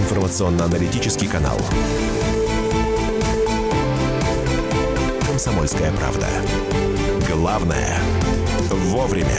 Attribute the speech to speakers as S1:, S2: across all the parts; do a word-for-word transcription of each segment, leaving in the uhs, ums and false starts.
S1: информационно-аналитический канал. «Комсомольская правда». Главное – вовремя.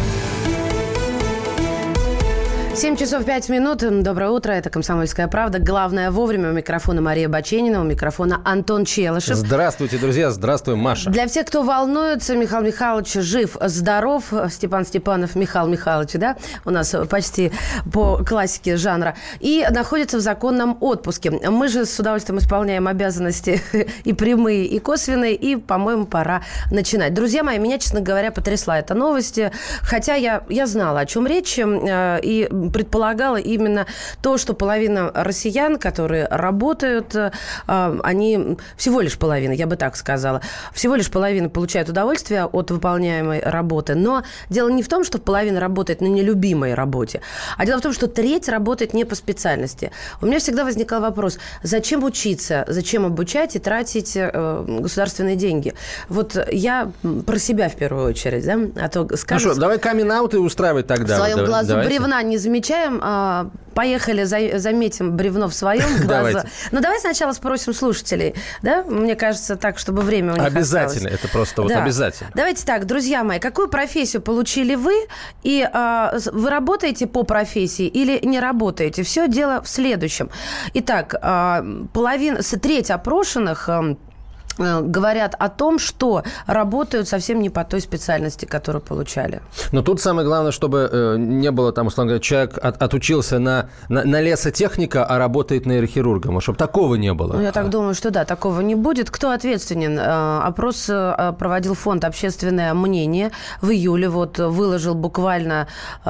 S2: семь часов пять минут. Доброе утро. Это «Комсомольская правда». Главное вовремя. У микрофона Мария Баченина, у микрофона Антон Челышев.
S3: Здравствуйте, друзья. Здравствуй, Маша.
S2: Для всех, кто волнуется, Михаил Михайлович жив, здоров. Степан Степанов, Михаил Михайлович, да? У нас почти по классике жанра. И находится в законном отпуске. Мы же с удовольствием исполняем обязанности и прямые, и косвенные. И, по-моему, пора начинать. Друзья мои, меня, честно говоря, потрясла эта новость. Хотя я, я знала, о чем речь. И предполагала именно то, что половина россиян, которые работают, они всего лишь половина, я бы так сказала, всего лишь половина получают удовольствие от выполняемой работы. Но дело не в том, что половина работает на нелюбимой работе, а дело в том, что треть работает не по специальности. У меня всегда возникал вопрос, зачем учиться, зачем обучать и тратить государственные деньги? Вот я про себя в первую очередь, да? А то скажут...
S3: Хорошо, давай камин-аут и устраивать тогда.
S2: В своем
S3: вот,
S2: глазу
S3: давайте.
S2: Бревна не замечаем. Поехали, заметим бревно в своем глазу. Но давай сначала спросим слушателей. Да? Мне кажется, так, чтобы время у них
S3: обязательно.
S2: осталось.
S3: Это просто вот
S2: да.
S3: обязательно.
S2: Давайте так, друзья мои, какую профессию получили вы? И а, вы работаете по профессии или не работаете? Все дело в следующем. Итак, а, половина, треть опрошенных... говорят о том, что работают совсем не по той специальности, которую получали.
S3: Но тут самое главное, чтобы э, не было там, условно говоря, человек от, отучился на, на, на лесотехника, а работает нейрохирургом. Чтобы такого не было.
S2: Ну, я так думаю, что да, такого не будет. Кто ответственен? Опрос проводил фонд «Общественное мнение» в июле. Вот выложил буквально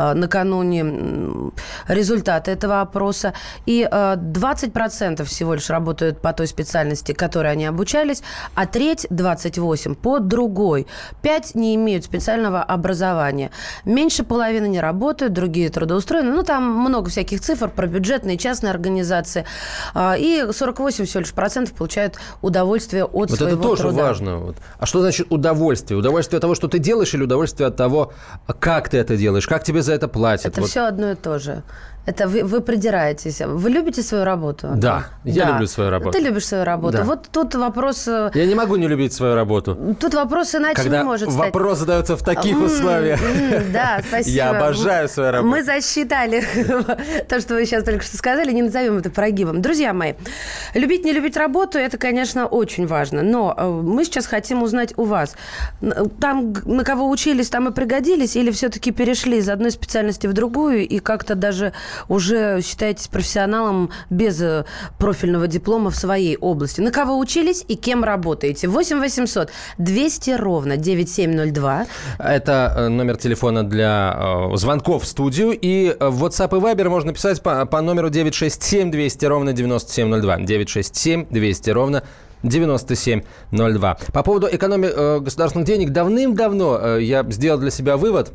S2: накануне результаты этого опроса. И двадцать процентов всего лишь работают по той специальности, которой они обучались, а треть, двадцать восемь, по другой. Пять не имеют специального образования. Меньше половины не работают, другие трудоустроены. Ну, там много всяких цифр про бюджетные, частные организации. И сорок восемь всего лишь процентов получают удовольствие от
S3: вот
S2: своего труда.
S3: Вот это тоже важно. Вот. А что значит удовольствие? Удовольствие от того, что ты делаешь, или удовольствие от того, как ты это делаешь, как тебе за это платят?
S2: Это
S3: вот.
S2: все одно и то же. Это вы, вы придираетесь. Вы любите свою работу?
S3: Да, я
S2: да.
S3: люблю свою работу.
S2: Ты любишь свою работу.
S3: Да.
S2: Вот тут вопрос...
S3: Я не могу не любить свою работу.
S2: Тут вопрос иначе
S3: Когда
S2: не может стать.
S3: вопрос задается в таких
S2: м-м,
S3: условиях.
S2: М-м, да, спасибо.
S3: Я обожаю свою работу.
S2: Мы засчитали то, что вы сейчас только что сказали. Не назовем это прогибом. Друзья мои, любить, не любить работу, это, конечно, очень важно. Но мы сейчас хотим узнать у вас. Там, на кого учились, там и пригодились? Или все-таки перешли из одной специальности в другую и как-то даже уже... считаетесь профессионалом без профильного диплома в своей области? На кого учились и кем работаете? восемь восемьсот двести ровно девяносто семь ноль два.
S3: Это номер телефона для э, звонков в студию. И в WhatsApp и Viber можно писать по, по номеру девять шесть семь двести ровно девяносто семь ноль два. девять шесть семь двести ровно девяносто семь ноль два. По поводу экономии э, государственных денег давным-давно э, я сделал для себя вывод.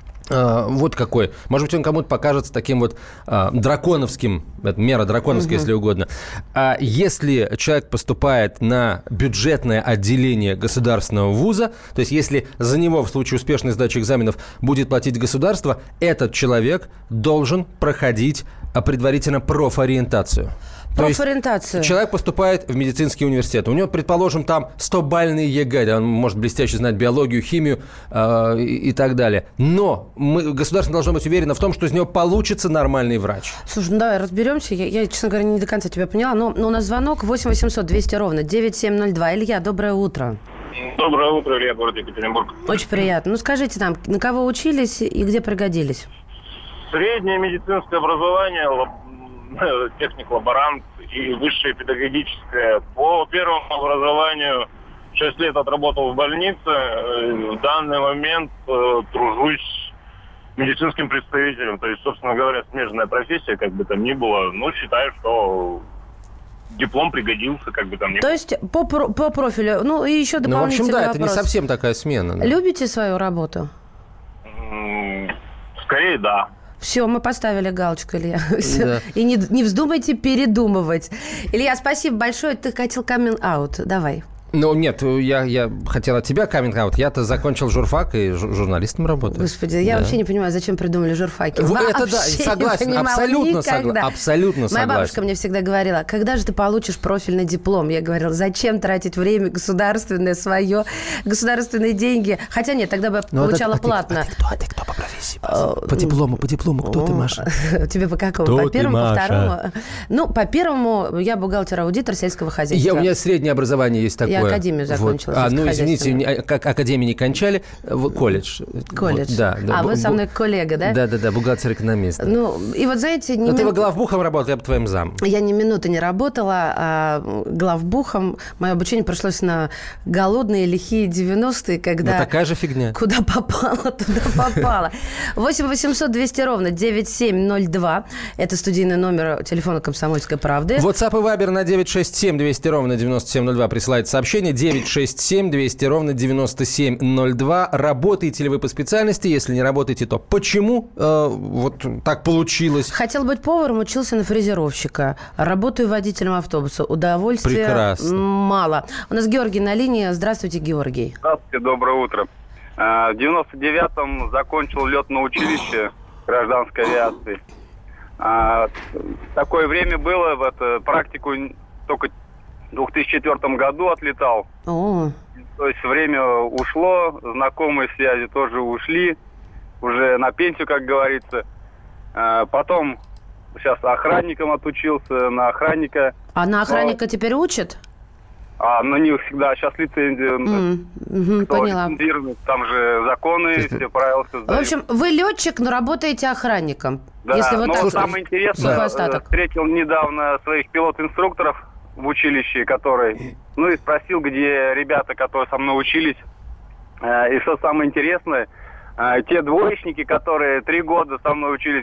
S3: Вот какой. Может быть, он кому-то покажется таким вот а, драконовским, это мера драконовская, угу. если угодно. А если человек поступает на бюджетное отделение государственного вуза, то есть если за него в случае успешной сдачи экзаменов будет платить государство, этот человек должен проходить предварительно профориентацию.
S2: Профориентацию.
S3: Человек поступает в медицинский университет. У него, предположим, там сто-бальный ЕГЭ. Да, он может блестяще знать биологию, химию э, и, и так далее. Но мы, государство должно быть уверено в том, что из него получится нормальный врач.
S2: Слушай, ну давай разберемся. Я, я честно говоря, не до конца тебя поняла. Но, но у нас звонок восемь восемьсот двести ровно девяносто семь ноль два. Илья, доброе утро.
S4: Доброе утро, Илья, город Екатеринбург.
S2: Очень приятно. Ну скажите нам, на кого учились и где пригодились?
S4: Среднее медицинское образование, техник-лаборант и высшее педагогическое. По первому образованию шесть лет отработал в больнице. В данный момент э, тружусь медицинским представителем. То есть, собственно говоря, смежная профессия, как бы там ни было. Но считаю, что диплом пригодился, как бы там ни было.
S2: То есть по, по профилю. Ну и еще дополнительный вопрос.
S3: Ну, в общем, да, вопрос. Это не совсем такая смена. Да.
S2: Любите свою работу?
S4: Скорее, да.
S2: Все, мы поставили галочку, Илья. Да. И не, не вздумайте передумывать. Илья, спасибо большое. Ты хотел камин-аут. Давай.
S3: Ну, нет, я, я хотел от тебя каминг-аут. Я-то закончил журфак и жур- журналистом работаю.
S2: Господи, я
S3: да.
S2: вообще не понимаю, зачем придумали журфаки.
S3: В,
S2: Вообще
S3: это да, согласен,
S2: не
S3: абсолютно, согла- абсолютно
S2: Моя
S3: согласен.
S2: бабушка мне всегда говорила, когда же ты получишь профильный диплом? Я говорила, зачем тратить время государственное свое, государственные деньги? Хотя нет, тогда бы
S3: ну,
S2: получала
S3: а ты,
S2: платно.
S3: А ты, а ты кто? А ты кто по профессии? По диплому, по диплому. Кто ты, Маша?
S2: Тебе по какому?
S3: Кто
S2: по первому,
S3: ты,
S2: по
S3: Маша?
S2: второму? Ну, по первому я бухгалтер-аудитор сельского хозяйства.
S3: Я, у меня среднее образование есть такое.
S2: Я академию закончила.
S3: Вот. А, ну, извините, как академии не кончали, колледж.
S2: Колледж.
S3: Вот, да, да.
S2: А вы со мной коллега, да?
S3: Да-да-да, бухгалтер-экономист.
S2: Ну, и вот знаете... Не
S3: ну, ты
S2: мин...
S3: бы главбухом работал, я бы твоим зам.
S2: Я ни минуты не работала, а главбухом. Мое обучение пришлось на голодные, лихие девяностые, когда...
S3: Ну, такая же фигня.
S2: Куда попало, туда попало. восемь восемьсот двести ровно девять семь ноль два. Это студийный номер телефона «Комсомольской правды».
S3: WhatsApp и Viber на девять шесть семь двести ровно девяносто семь ноль два присылайте сообщение. девять шесть семь двести ровно девяносто семь ноль два. Работаете ли вы по специальности? Если не работаете, то почему э, вот так получилось?
S2: Хотел быть поваром, учился на фрезеровщика. Работаю водителем автобуса. Удовольствия
S3: Прекрасно.
S2: мало. У нас Георгий на линии. Здравствуйте, Георгий.
S5: Здравствуйте, доброе утро. В девяносто девятом закончил летное училище гражданской авиации. Такое время было, в это, практику только в две тысячи четвёртом году отлетал.
S2: О.
S5: То есть время ушло, знакомые связи тоже ушли, уже на пенсию, как говорится. Потом сейчас охранником отучился, на охранника.
S2: А на охранника
S5: Но...
S2: теперь учат?
S5: А на них всегда сейчас лицензия.
S2: Mm, mm, поняла.
S5: Там же законы, все правила создают.
S2: В общем, вы летчик, но работаете охранником.
S5: Да,
S2: если вот
S5: но
S2: так
S5: самое интересное, встретил недавно своих пилот-инструкторов в училище, который, ну и спросил, где ребята, которые со мной учились. И что самое интересное, те двоечники, которые три года со мной учились,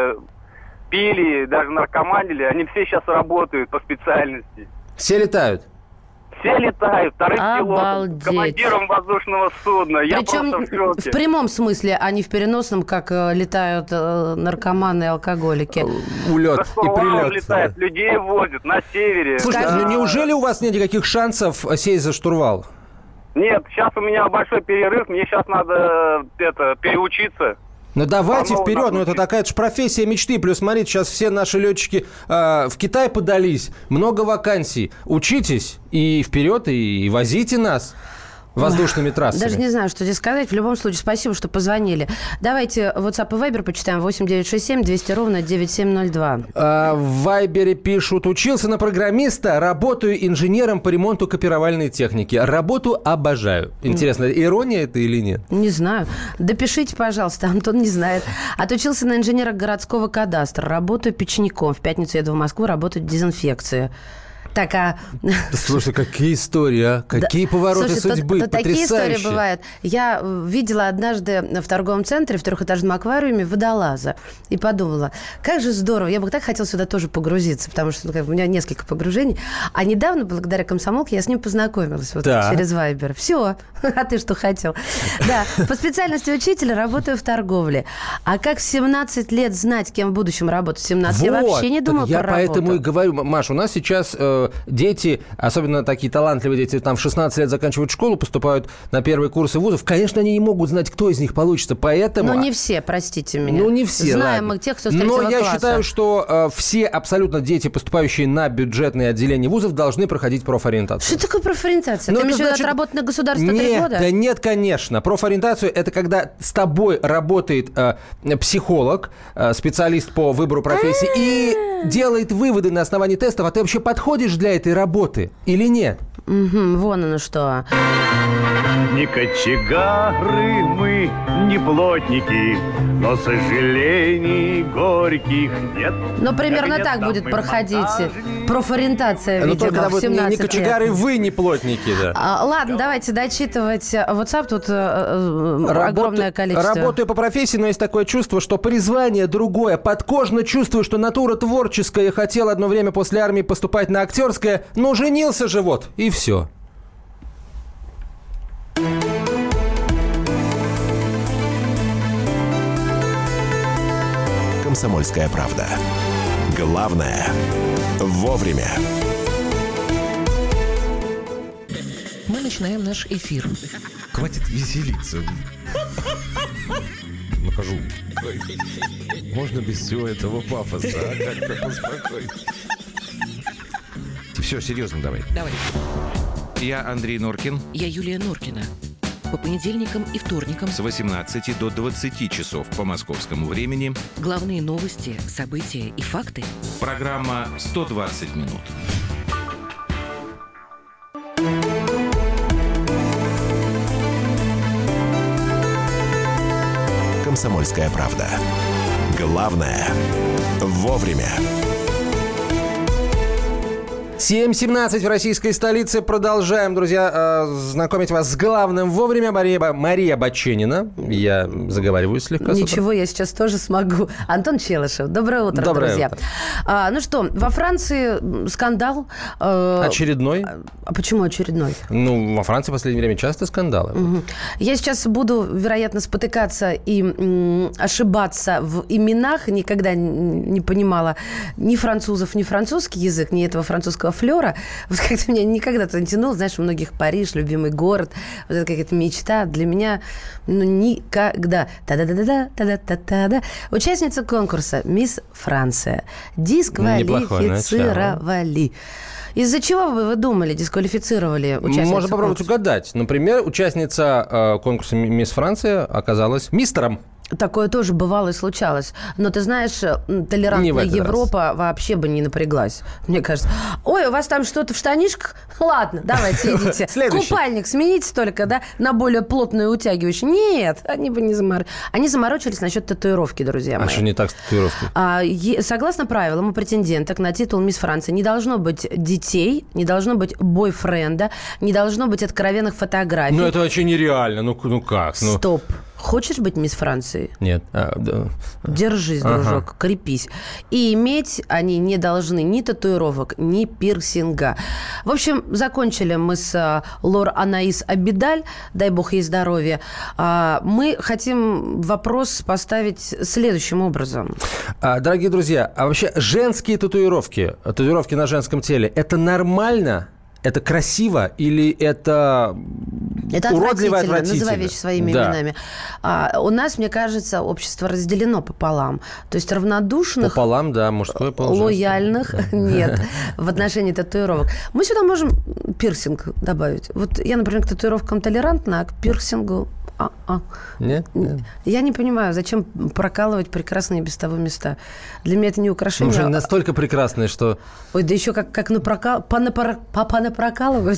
S5: пили, даже наркоманили, они все сейчас работают по специальности.
S3: Все летают?
S5: Все летают, вторым
S2: пилотом,
S5: командиром воздушного судна. Я
S2: Причем
S5: просто в шоке.
S2: В прямом смысле, а не в переносном, как э, летают э, наркоманы и алкоголики.
S3: Улет и прилет.
S5: Летает, людей возят на севере.
S3: Слушайте,
S2: Скажи...
S3: ну неужели у вас нет никаких шансов сесть за штурвал?
S5: Нет, сейчас у меня большой перерыв, мне сейчас надо это, переучиться.
S3: Ну давайте вперед, ну это такая же профессия мечты. Плюс, смотрите, сейчас все наши летчики э, в Китай подались, много вакансий. Учитесь и вперед, и, и возите нас воздушными трассами.
S2: Даже не знаю, что здесь сказать. В любом случае, спасибо, что позвонили. Давайте WhatsApp и Viber почитаем. восемь девятьсот шестьдесят семь двести ровно девять семь ноль два.
S3: А, в Вайбере пишут: учился на программиста, работаю инженером по ремонту копировальной техники. Работу обожаю. Интересно, ирония это или нет?
S2: Не знаю. Допишите, пожалуйста, Антон не знает. Отучился на инженера городского кадастра. Работаю печником. В пятницу еду в Москву работать в дезинфекции. Так, а...
S3: Слушай, какие истории, а? Какие да. повороты
S2: Слушай,
S3: судьбы,
S2: то, то такие
S3: потрясающе.
S2: Истории бывают. Я видела однажды в торговом центре в трехэтажном аквариуме водолаза и подумала, как же здорово, я бы так хотела сюда тоже погрузиться, потому что ну, как, у меня несколько погружений. А недавно, благодаря комсомолке, я с ним познакомилась вот, да. через Вайбер. Все, а ты что хотел? Да, по специальности учителя работаю в торговле. А как в семнадцать лет знать, кем в будущем работать? В семнадцать вот, я вообще не думала про работу.
S3: Я поэтому и говорю, Маш, у нас сейчас... Э, дети, особенно такие талантливые дети, там в шестнадцать лет заканчивают школу, поступают на первые курсы вузов. Конечно, они не могут знать, кто из них получится, поэтому...
S2: Ну, не все, простите меня.
S3: Ну, не все,
S2: Знаем
S3: ладно.
S2: мы тех, кто с третьего
S3: Но я
S2: класса.
S3: считаю, что э, все абсолютно дети, поступающие на бюджетные отделения вузов, должны проходить профориентацию.
S2: Что такое профориентация?
S3: Ну,
S2: Ты имеешь в виду
S3: значит...
S2: отработать на государство
S3: нет,
S2: три года?
S3: Да нет, конечно. Профориентацию – это когда с тобой работает э, психолог, э, специалист по выбору профессии, и делает выводы на основании тестов, а ты вообще подходишь для этой работы или нет?
S2: Угу, вон оно что.
S6: Не кочегары мы, не плотники, но сожалений горьких нет.
S2: Ну, примерно так будет проходить профориентация,
S3: ну,
S2: видимо,
S3: только
S2: в семнадцать
S3: не, не кочегары,
S2: лет.
S3: Вы не плотники, да.
S2: А, ладно, давайте дочитывать WhatsApp. Тут э,
S3: Работу,
S2: огромное количество.
S3: Работаю по профессии, но есть такое чувство, что призвание другое. Подкожно чувствую, что натура творческая. Хотел одно время после армии поступать на актерское, но женился же вот, и все.
S1: «Комсомольская правда». Главное – вовремя.
S7: мы начинаем наш эфир.
S1: Хватит веселиться. Накажу. Можно без всего этого пафоса, а? Как-то поспокойнее. Все, серьезно, давай.
S7: Давай.
S8: Я Андрей Норкин.
S7: Я Юлия Норкина. По понедельникам и вторникам
S8: С восемнадцати до двадцати часов по московскому времени.
S7: Главные новости, события и факты.
S8: Программа «сто двадцать минут».
S1: «Комсомольская правда». Главное – вовремя.
S3: семь семнадцать в российской столице. Продолжаем, друзья, э, знакомить вас с главным вовремя. Мария, Мария Баченина. Я заговариваю слегка.
S2: Ничего, я сейчас тоже смогу. Антон Челышев. Доброе утро,
S3: Доброе
S2: друзья.
S3: утро.
S2: А, ну что, во Франции скандал. Э,
S3: очередной.
S2: А почему очередной?
S3: Ну, во Франции в последнее время часто скандалы.
S2: Угу. Я сейчас буду, вероятно, спотыкаться и м, ошибаться в именах. Никогда не понимала ни французов, ни французский язык, ни этого французского флера. Вот как-то меня никогда-то не тянуло. Знаешь, у многих Париж, любимый город. Вот это какая-то мечта. Для меня, ну, никогда. Та-да-да-да-да, та-да-та-та-да. Участница конкурса «Мисс Франция» дисквалифицировали. Из-за чего бы вы думали, дисквалифицировали участницу?
S3: Можно попробовать
S2: конкурса?
S3: угадать. Например, участница э, конкурса «Мисс Франция» оказалась мистером.
S2: Такое тоже бывало и случалось. Но ты знаешь, толерантная Европа раз. вообще бы не напряглась. Мне кажется, ой, у вас там что-то в штанишках? Ладно, давайте идите. Купальник смените только, да, на более плотную утягивающую. Нет, они бы не заморочились. Они заморочились насчет татуировки, друзья мои.
S3: А что не так с татуировкой?
S2: А, е- согласно правилам у претенденток на титул «Мисс Франции» не должно быть детей, не должно быть бойфренда, не должно быть откровенных фотографий.
S3: Ну, это вообще нереально. Ну, ну как? Ну...
S2: Стоп. Хочешь быть мисс Франции?
S3: Нет. А, да.
S2: Держись, дружок, ага. крепись. И иметь они не должны ни татуировок, ни пирсинга. В общем, закончили мы с Лор Анаис Абидаль, дай бог ей здоровья. Мы хотим вопрос поставить следующим образом.
S3: А, дорогие друзья, а вообще женские татуировки, татуировки на женском теле, это нормально? Это красиво или это,
S2: это
S3: уродливо,
S2: отвратительно?
S3: отвратительно?
S2: Называй вещи своими да. именами. А, у нас, мне кажется, общество разделено пополам. То есть равнодушных...
S3: Пополам, да, мужское пол.
S2: Лояльных нет в отношении татуировок. Мы сюда можем пирсинг добавить. Вот я, например, к татуировкам толерантна, а к пирсингу... А-а.
S3: Нет, нет.
S2: Я не понимаю, зачем прокалывать прекрасные без того места. Для меня это не украшение.
S3: Уже настолько прекрасные, что...
S2: Ой, да еще как, как напрокал... понапро... понапрокалывать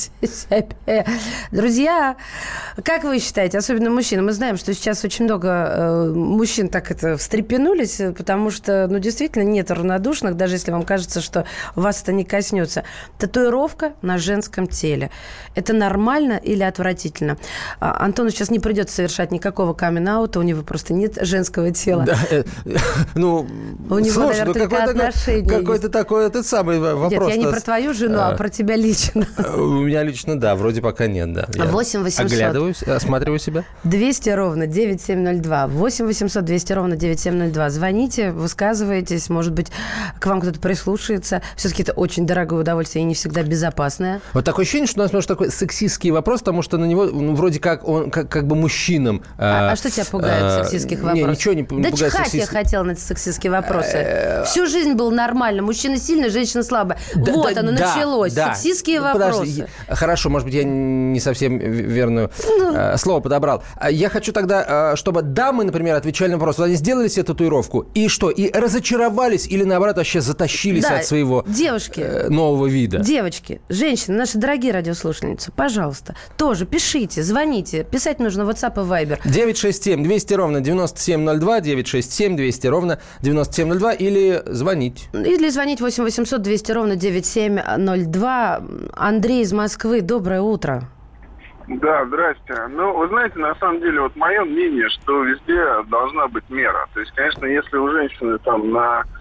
S2: себя. Друзья, как вы считаете, особенно мужчины, мы знаем, что сейчас очень много э, мужчин так это встрепенулись, потому что, ну, действительно, нет равнодушных, даже если вам кажется, что вас это не коснется. Татуировка на женском теле. Это нормально или отвратительно? А, Антону сейчас не придется совершать никакого камин-аута, у него просто нет женского тела.
S3: Да, э, ну,
S2: у него,
S3: слушай,
S2: наверное,
S3: ну,
S2: только
S3: какой-то,
S2: отношения
S3: какой-то такой этот самый вопрос.
S2: Нет, я не про твою жену, а, а про тебя лично.
S3: У меня лично, да, вроде пока нет, да.
S2: восемь восемьсот
S3: Оглядываюсь, осматриваю себя.
S2: двести ровно девять семь ноль два. восемь восемьсот двести ровно девять семь ноль два. Звоните, высказывайтесь, может быть, к вам кто-то прислушается. Все-таки это очень дорогое удовольствие и не всегда безопасное.
S3: Вот такое ощущение, что у нас, может, такой сексистский вопрос, потому что на него, ну, вроде как он как, как бы мужчинам...
S2: А, а что тебя пугает в сексистских вопросах?
S3: Не, ничего не, не
S2: да
S3: пугает.
S2: Да чихать я хотела на эти сексистские вопросы. Всю жизнь было нормально. Мужчина сильный, женщина слабая. Да, вот да, оно да, началось. Да. Сексистские вопросы.
S3: Подожди. Хорошо, может быть, я не совсем верное ну. э, слово подобрал. Я хочу тогда, э, чтобы дамы, например, отвечали на вопрос. Вот они сделали себе татуировку, и что? И разочаровались или, наоборот, вообще затащились да. от своего
S2: девушки,
S3: э, нового вида?
S2: Девочки, женщины, наши дорогие радиослушательницы, пожалуйста, тоже пишите, звоните. Писать нужно в WhatsApp и Viber.
S3: девять шесть семь двести ровно девяносто семь ноль два, девять шесть семь двести ровно девяносто семь ноль два или звонить.
S2: Или звонить восемь восемьсот двести ровно девять семь ноль два. Андрей из Москвы, доброе утро.
S9: Да, здрасте. Ну, вы знаете, на самом деле, вот мое мнение, что везде должна быть мера. То есть, конечно, если у женщины там на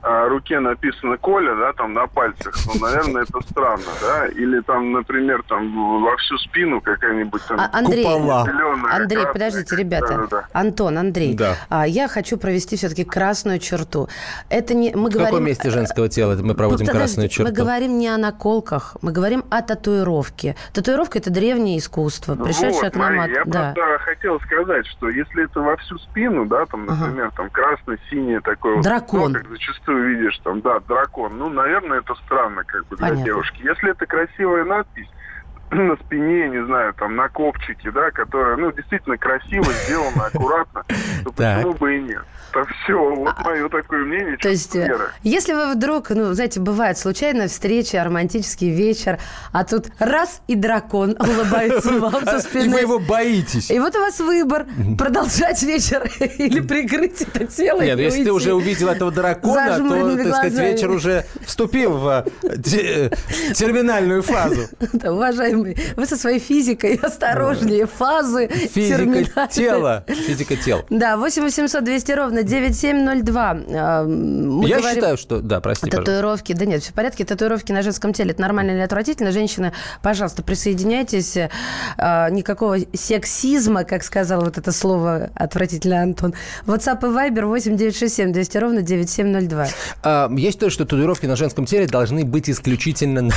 S9: а, руке написано Коля, да, там на пальцах, ну, наверное, это странно, да? Или там, например, там во всю спину какая-нибудь там
S2: а, Андрей,
S9: купола.
S2: Андрей,
S9: красная,
S2: подождите, ребята.
S9: Да, да, да.
S2: Антон, Андрей,
S3: да.
S2: а, я хочу провести все-таки красную черту. Это не, мы
S3: В
S2: говорим,
S3: каком месте женского тела мы проводим
S2: Подождите,
S3: красную черту?
S2: Мы говорим не о наколках, мы говорим о татуировке. Татуировка – это древнее искусство, пришедшее
S9: вот,
S2: к нам
S9: Мария,
S2: от...
S9: я
S2: да.
S9: просто хотел сказать, что если это во всю спину, да, там, например, ага. там красно-синее такое...
S2: Дракон.
S9: Вот, как зачастую видишь, там, да, дракон. Ну, наверное, это странно, как бы, для
S2: Понятно.
S9: девушки. Если это красивая надпись на спине, не знаю, там, на копчике, да, которая, ну, действительно красиво сделана, аккуратно, то почему бы и нет? Это все, вот мое такое мнение.
S2: То есть,
S9: веры.
S2: если вы вдруг, ну, знаете, бывает случайная встреча, романтический вечер, а тут раз и дракон улыбается вам со спины.
S3: И вы его боитесь.
S2: И вот у вас выбор, продолжать вечер или прикрыть это тело.
S3: Нет, если ты уже увидел этого дракона, то, так сказать, вечер уже вступил в терминальную фазу.
S2: Уважаемый, вы со своей физикой осторожнее, фазы
S3: Физика тела. Физика тела.
S2: Да, восемь восемьсот двести ровно девять семь ноль два. Мы
S3: Я
S2: говорим...
S3: считаю, что... Да, прости,
S2: татуировки.
S3: пожалуйста.
S2: Да нет, все в порядке. Татуировки на женском теле. Это нормально или отвратительно? Женщины, пожалуйста, присоединяйтесь. Никакого сексизма, как сказал вот это слово отвратительно Антон. WhatsApp и Viber восемь девятьсот шестьдесят семь двести ровно девять семь ноль два.
S3: Я считаю, что татуировки на женском теле должны быть исключительно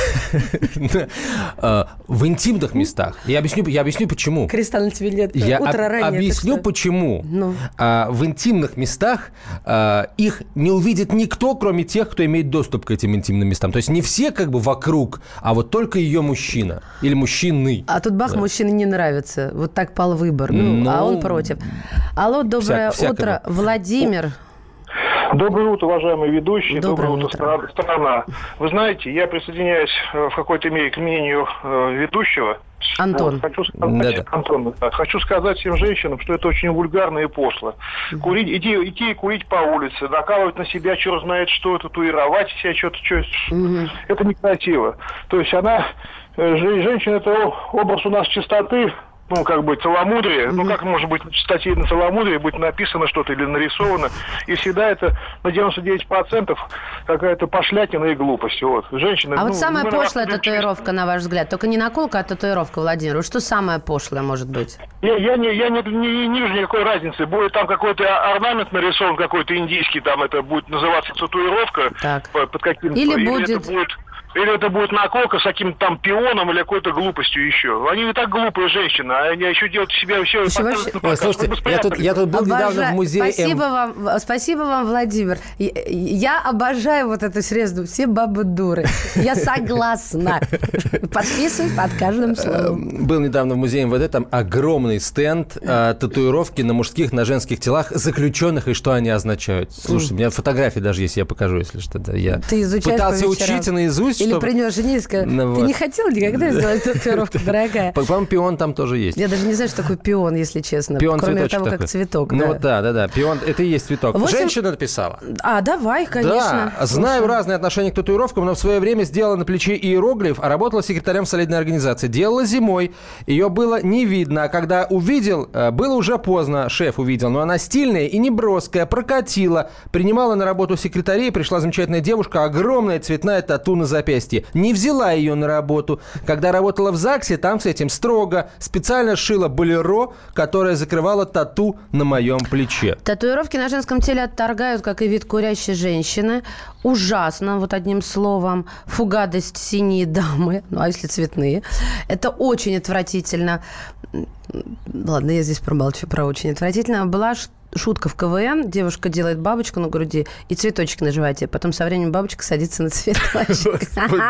S3: в интимных местах. Я объясню, я объясню почему.
S2: Кристалл на тебе нет.
S3: Я
S2: Утро
S3: об,
S2: ранее.
S3: объясню почему.
S2: Ну.
S3: В интимных местах их не увидит никто, кроме тех, кто имеет доступ к этим интимным местам. То есть не все как бы вокруг, а вот только ее мужчина или мужчины.
S2: А тут бах, да. Мужчине не нравится. Вот так пал выбор. Ну, ну, а он против. Алло, доброе всяк, утро. Владимир.
S10: Доброе утро, уважаемые ведущие.
S2: Доброе,
S10: Доброе
S2: утро,
S10: утро, страна. Вы знаете, я присоединяюсь в какой-то мере к мнению ведущего.
S2: Антон.
S10: Вот, хочу сказать, да, да. Антон, да, хочу сказать всем женщинам, что это очень вульгарно и пошло. Mm-hmm. Курить, идти, идти и курить по улице, накалывать на себя, черт знает что, татуировать себя, что-то, что mm-hmm. это некрасиво. То есть она, женщина, это образ у нас чистоты, ну, как бы, целомудрие. Mm-hmm. Ну, как может быть в статье на целомудрие быть написано что-то или нарисовано. И всегда это на девяносто девять процентов какая-то пошлятина и глупость. Вот. Женщины,
S2: а
S10: ну,
S2: вот самая пошлая татуировка,
S10: чисто.
S2: На ваш взгляд? Только не наколка, а татуировка, Владимир. Что самое пошлое может быть?
S10: Я, я, не, я не, не, не вижу никакой разницы. Будет там какой-то орнамент нарисован, какой-то индийский, там это будет называться татуировка.
S2: Так.
S10: Под каким-то.
S2: Или,
S10: или
S2: будет...
S10: это будет... Или это будет наколка с каким-то там пионом или какой-то глупостью еще. Они и так глупые женщины, а они еще делают себе все...
S3: Вообще... Ой, слушайте, я тут, я тут был
S2: Обожаю.
S3: недавно в музее...
S2: Спасибо
S3: М...
S2: вам, спасибо вам, Владимир. Я, я обожаю вот эту среду. Все бабы дуры. Я согласна. Подписываюсь под каждым словом.
S3: Был недавно в музее эм вэ дэ, там огромный стенд, татуировки на мужских, на женских телах заключенных и что они означают. Слушайте, у меня фотографии даже есть, я покажу, если что. Я пытался учиться наизусть.
S2: Или при нем женись, ну, ты вот. Не хотела никогда сделать татуировку, дорогая?
S3: По-моему, пион там тоже есть.
S2: Я даже не знаю, что такое пион, если честно.
S3: Пион
S2: кроме
S3: цветочек
S2: того,
S3: такой.
S2: Как цветок.
S3: Ну
S2: да,
S3: да, да, да. Пион, это и есть цветок. восемь... Женщина написала.
S2: А, давай, конечно.
S3: Да, знаю разные отношения к татуировкам, но в свое время сделала на плече иероглиф, а работала секретарем в солидной организации. Делала зимой. Ее было не видно. А когда увидел, было уже поздно. Шеф увидел. Но она стильная и неброская, прокатила. Принимала на работу секретарей. Пришла замечательная девушка. Огромная цветная тату на запястье. Не взяла ее на работу. Когда работала в ЗАГСе, там с этим строго. Специально шила болеро, которая закрывала тату на моем плече.
S2: Татуировки на женском теле отторгают, как и вид курящей женщины. Ужасно, вот одним словом. Фугадость синие дамы. Ну, а если цветные? Это очень отвратительно. Ладно, я здесь промолчу про очень отвратительно. Была шутка в ка вэ эн. Девушка делает бабочку на груди и цветочек на животе. Потом со временем бабочка садится на цветочек.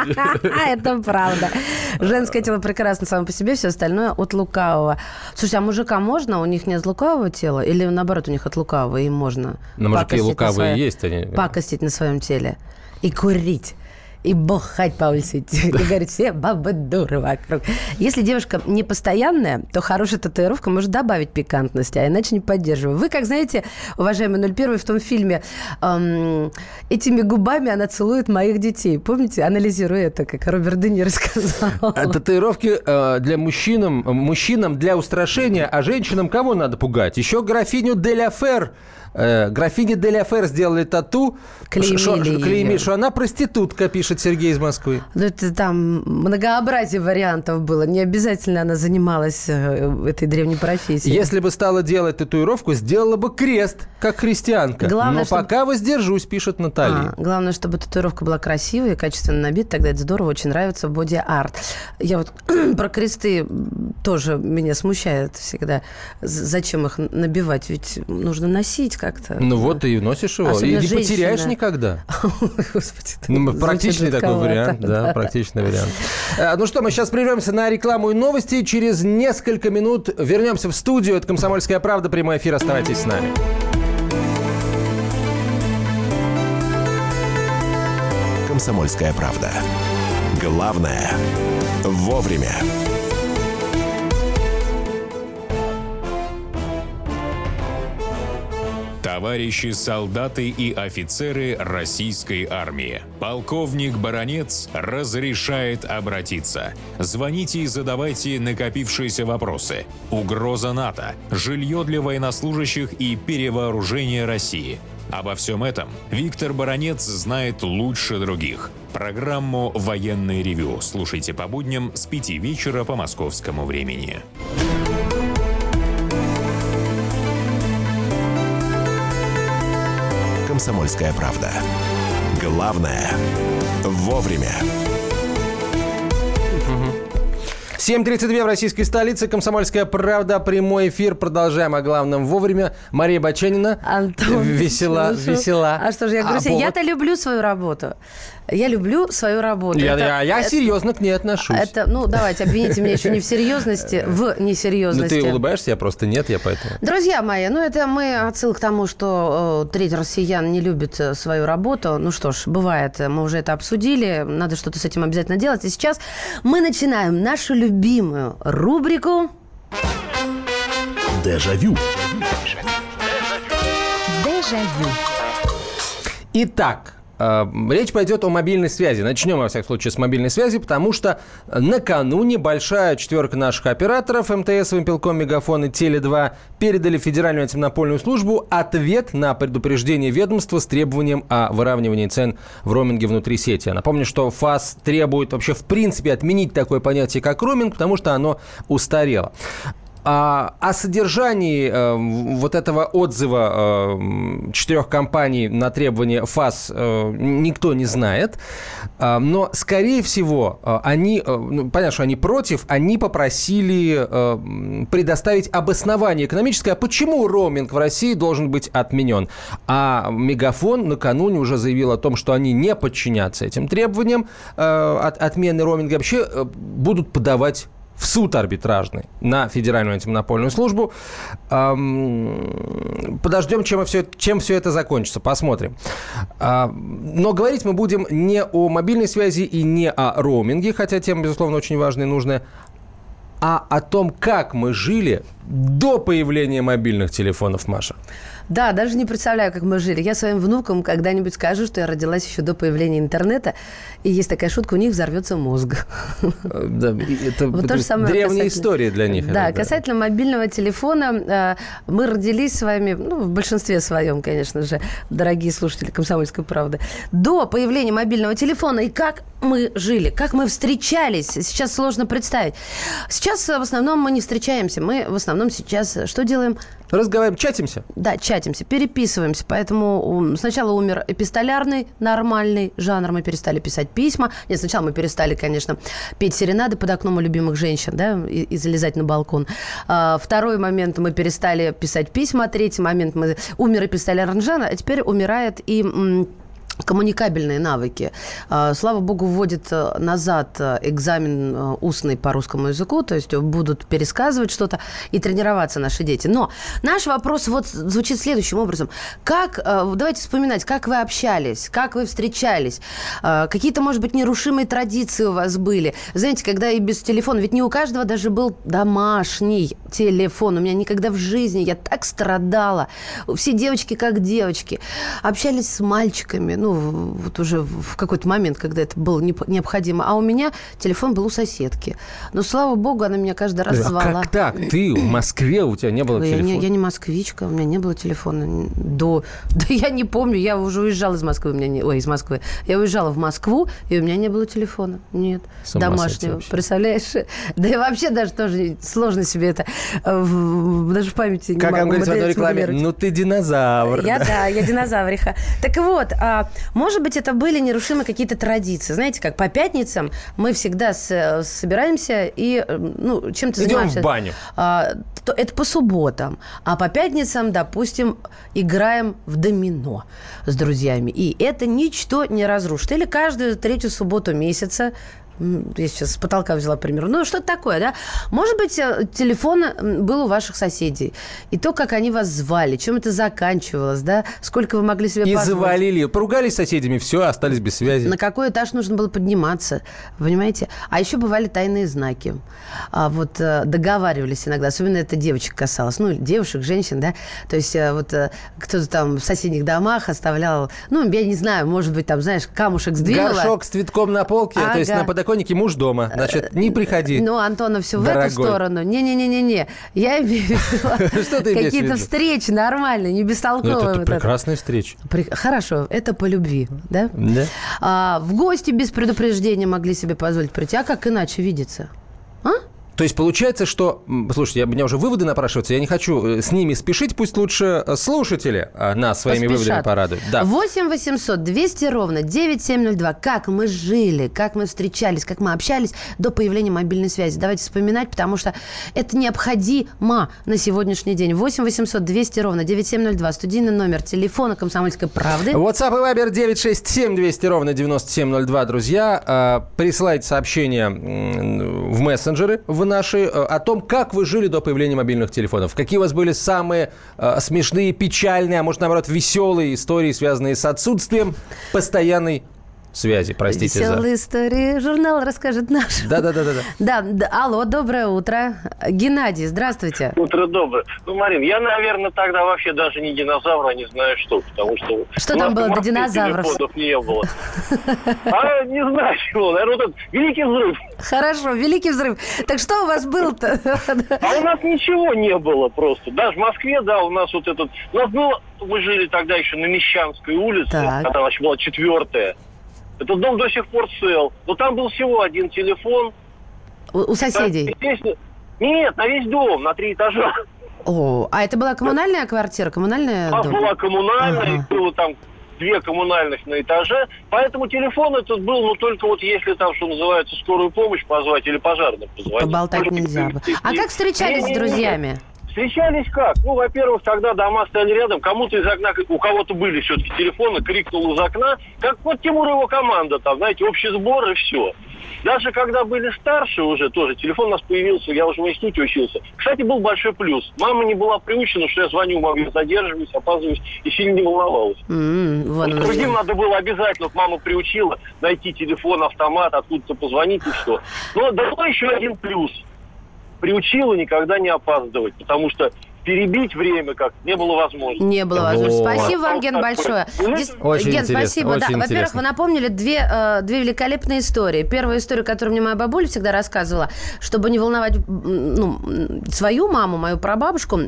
S2: Это правда. Женское тело прекрасно само по себе, все остальное от лукавого. Слушайте, а мужикам можно? У них нет лукавого тела? Или наоборот, у них от лукавого им можно?
S3: Но мужики лукавые есть.
S2: Пакостить на своем теле и курить. и бухать по улице идти. И говорит, все бабы дуры вокруг. Если девушка не постоянная, то хорошая татуировка может добавить пикантности, а иначе не поддерживаю. Вы, как знаете, уважаемый ноль один, в том фильме эм, этими губами она целует моих детей. Помните? Анализируя это, как Роберт Де Ниро сказал.
S3: А татуировки э, для мужчинам, мужчинам для устрашения, а женщинам кого надо пугать? Еще графиню де ля Фер. Э, графине де ля Фер сделали тату, клеймили, что она проститутка, пишет Сергей из Москвы.
S2: Ну, это там многообразие вариантов было. Не обязательно она занималась э, этой древней профессией.
S3: Если бы стала делать татуировку, сделала бы крест, как христианка. Главное, Но чтобы... пока воздержусь, пишет Наталья.
S2: А, главное, чтобы татуировка была красивая и качественно набита, тогда это здорово, очень нравится боди-арт. Я вот про кресты тоже меня смущает всегда. Зачем их набивать? Ведь нужно носить как-то.
S3: Ну вот ты и носишь его,
S2: особенно
S3: и не
S2: женщина.
S3: Потеряешь никогда.
S2: Господи,
S3: ну, практичный такой вариант, да, да, практичный вариант. Ну что, мы сейчас прервемся на рекламу и новости. Через несколько минут вернемся в студию. Это «Комсомольская правда», прямой эфир. Оставайтесь с нами.
S11: «Комсомольская правда». Главное – вовремя.
S12: Товарищи солдаты и офицеры российской армии. Полковник Баранец разрешает обратиться. Звоните и задавайте накопившиеся вопросы. Угроза НАТО, жилье для военнослужащих и перевооружение России. Обо всем этом Виктор Баранец знает лучше других. Программу «Военное ревю» слушайте по будням с пяти вечера по московскому времени.
S11: «Комсомольская правда». Главное – вовремя.
S3: семь тридцать два в российской столице. «Комсомольская правда». Прямой эфир. Продолжаем о главном вовремя. Мария Баченина.
S2: Антон.
S3: Весела, весела.
S2: А что же, я говорю, а я-то повод... люблю свою работу. Я люблю свою работу.
S3: Я,
S2: это,
S3: я, я
S2: это,
S3: серьезно к ней отношусь.
S2: Это, ну, давайте, обвините меня еще не в серьезности, в несерьезности.
S3: Ну, ты улыбаешься, я просто нет, я поэтому...
S2: Друзья мои, ну, это мы отсыл к тому, что э, треть россиян не любит свою работу. Ну, что ж, бывает, мы уже это обсудили, надо что-то с этим обязательно делать. И сейчас мы начинаем нашу любимую рубрику...
S11: Дежавю.
S2: Дежавю.
S3: Итак... Речь пойдет о мобильной связи. Начнем, во всяком случае, с мобильной связи, потому что накануне большая четверка наших операторов МТС, Вимпелком, Мегафон и Теле два передали в Федеральную антимонопольную службу ответ на предупреждение ведомства с требованием о выравнивании цен в роуминге внутри сети. Напомню, что ФАС требует вообще в принципе отменить такое понятие, как роуминг, потому что оно устарело. О содержании э, вот этого отзыва э, четырех компаний на требования ФАС э, никто не знает. Э, но, скорее всего, э, они, э, ну, понятно, что они против, они попросили э, предоставить обоснование экономическое, почему роуминг в России должен быть отменен. А Мегафон накануне уже заявил о том, что они не подчинятся этим требованиям э, от отмены роуминга, вообще э, будут подавать в суд арбитражный на Федеральную антимонопольную службу. Эм, подождем, чем все, чем все это закончится. Посмотрим. Э, но говорить мы будем не о мобильной связи и не о роуминге, хотя тема, безусловно, очень важная и нужная, а о том, как мы жили до появления мобильных телефонов, Маша.
S2: Да, даже не представляю, как мы жили. Я своим внукам когда-нибудь скажу, что я родилась еще до появления интернета, и есть такая шутка, у них взорвется мозг.
S3: Да, это вот древняя история для них.
S2: Да, касательно мобильного телефона, мы родились с вами, ну, в большинстве своем, конечно же, дорогие слушатели «Комсомольской правды», до появления мобильного телефона, и как мы жили, как мы встречались, сейчас сложно представить. Сейчас в основном мы не встречаемся, мы в основном сейчас что делаем?
S3: Разговариваем, чатимся.
S2: Да, чатимся, переписываемся. Поэтому сначала умер эпистолярный, нормальный жанр. Мы перестали писать письма. Нет, сначала мы перестали, конечно, петь серенады под окном у любимых женщин, да, и, и залезать на балкон. А, второй момент, мы перестали писать письма. Третий момент, мы умер эпистолярный жанр, а теперь умирает и... М- коммуникабельные навыки. Слава богу, вводит назад экзамен устный по русскому языку, то есть будут пересказывать что-то и тренироваться наши дети. Но наш вопрос вот звучит следующим образом. Как, давайте вспоминать, как вы общались, как вы встречались, какие-то, может быть, нерушимые традиции у вас были. Знаете, когда и без телефона, ведь не у каждого даже был домашний телефон. У меня никогда в жизни, я так страдала. Все девочки как девочки. Общались с мальчиками, ну, вот уже в какой-то момент, когда это было необходимо. А у меня телефон был у соседки. Но, слава богу, она меня каждый раз звала.
S3: А как так? Ты в Москве, у тебя не было
S2: я
S3: телефона?
S2: Не, я не москвичка, у меня не было телефона. До... Да я не помню, я уже уезжала из Москвы. У меня не... Ой, из Москвы. Я уезжала в Москву, и у меня не было телефона. Нет. Домашнего. Представляешь? Да и вообще даже тоже сложно себе это в... даже в памяти не
S3: как
S2: могу.
S3: Как говорится в одной рекламе, ну ты динозавр.
S2: Я, да, я динозавриха. Так вот, а, может быть, это были нерушимые какие-то традиции. Знаете, как по пятницам мы всегда с, собираемся и, ну, чем-то
S3: идем
S2: занимаемся.
S3: В баню.
S2: А, то, это по субботам. А по пятницам, допустим, играем в домино с друзьями. И это ничто не разрушит. Или каждую третью субботу месяца, я сейчас с потолка взяла пример. Ну, что-то такое, да? Может быть, телефон был у ваших соседей. И то, как они вас звали, чем это заканчивалось, да? Сколько вы могли себе
S3: и
S2: позволить. И
S3: завалили. Поругались с соседями, все, остались без связи.
S2: На какой этаж нужно было подниматься, понимаете? А еще бывали тайные знаки. А вот договаривались иногда. Особенно это девочек касалось. Ну, девушек, женщин, да? То есть вот кто-то там в соседних домах оставлял, ну, я не знаю, может быть, там, знаешь, камушек сдвинула.
S3: Горшок с цветком на полке, ага. То есть на подоконнике муж дома. Значит, не приходи.
S2: Ну, Антонов, все в эту сторону. Не-не-не-не-не. Я имею в виду какие-то встречи нормальные, не бестолковые.
S3: Это прекрасная встреча.
S2: Хорошо, это по любви, да?
S3: Да.
S2: В гости без предупреждения могли себе позволить прийти. А как иначе видеться? А?
S3: То есть получается, что... Слушайте, у меня уже выводы напрашиваются, я не хочу с ними спешить, пусть лучше слушатели нас своими
S2: Поспешат.
S3: Выводами порадуют. Да.
S2: восемь восемьсот двести ровно девять семь ноль два. Как мы жили, как мы встречались, как мы общались до появления мобильной связи. Давайте вспоминать, потому что это необходимо на сегодняшний день. восемь восемьсот двести ровно девять семь ноль два. Студийный номер телефона «Комсомольской правды».
S3: WhatsApp и Viber девять шесть семь двести ровно девяносто семь ноль два. Друзья, присылайте сообщения в мессенджеры, в наши, о том, как вы жили до появления мобильных телефонов. Какие у вас были самые э, смешные, печальные, а может, наоборот, веселые истории, связанные с отсутствием постоянной связи. Простите
S2: Веселые
S3: за...
S2: истории. Журнал расскажет наш.
S3: Да-да-да.
S2: Да, да. Алло, доброе утро. Геннадий, здравствуйте.
S13: Утро доброе. Ну, Марин, я, наверное, тогда вообще даже не динозавр, а не знаю что, потому что...
S2: Что там было до динозавров?
S13: Телефонов не было. А, не знаю чего. Наверное, вот этот Великий взрыв.
S2: Хорошо, Великий взрыв. Так что у вас было-то?
S13: А у нас ничего не было просто. Даже в Москве, да, у нас вот этот... У нас было... Мы жили тогда еще на Мещанской улице, когда вообще была четвертая. Этот дом до сих пор цел. Но там был всего один телефон.
S2: У, у соседей?
S13: Там, нет, на весь дом, на три этажа.
S2: О, а это была коммунальная квартира, коммунальная
S13: дом?
S2: дом?
S13: Была коммунальная, ага. Было там две коммунальных на этаже. Поэтому телефон этот был, ну, только вот если там, что называется, скорую помощь позвать или пожарных позвать.
S2: Поболтать только нельзя бы. А как встречались с друзьями?
S13: Встречались как? Ну, во-первых, тогда дома стояли рядом, кому-то из окна, у кого-то были все-таки телефоны, крикнул из окна, как вот Тимур и его команда, там, знаете, общий сбор и все. Даже когда были старше уже тоже, телефон у нас появился, я уже в институте учился. Кстати, был большой плюс. Мама не была приучена, что я звоню маме, задерживаюсь, опаздываюсь, и сильно не волновалась.
S2: Mm,
S13: вот вот другим надо было обязательно, вот мама приучила, найти телефон, автомат, откуда-то позвонить и что. Но дало еще один плюс. Приучила никогда не опаздывать, потому что перебить время как не было возможно.
S2: Не было возможно. Спасибо вам, Ген, большое.
S3: Очень
S2: Ген, спасибо.
S3: Очень
S2: да. Во-первых, вы напомнили две, э, две великолепные истории. Первая история, которую мне моя бабуля всегда рассказывала, чтобы не волновать ну, свою маму, мою прабабушку,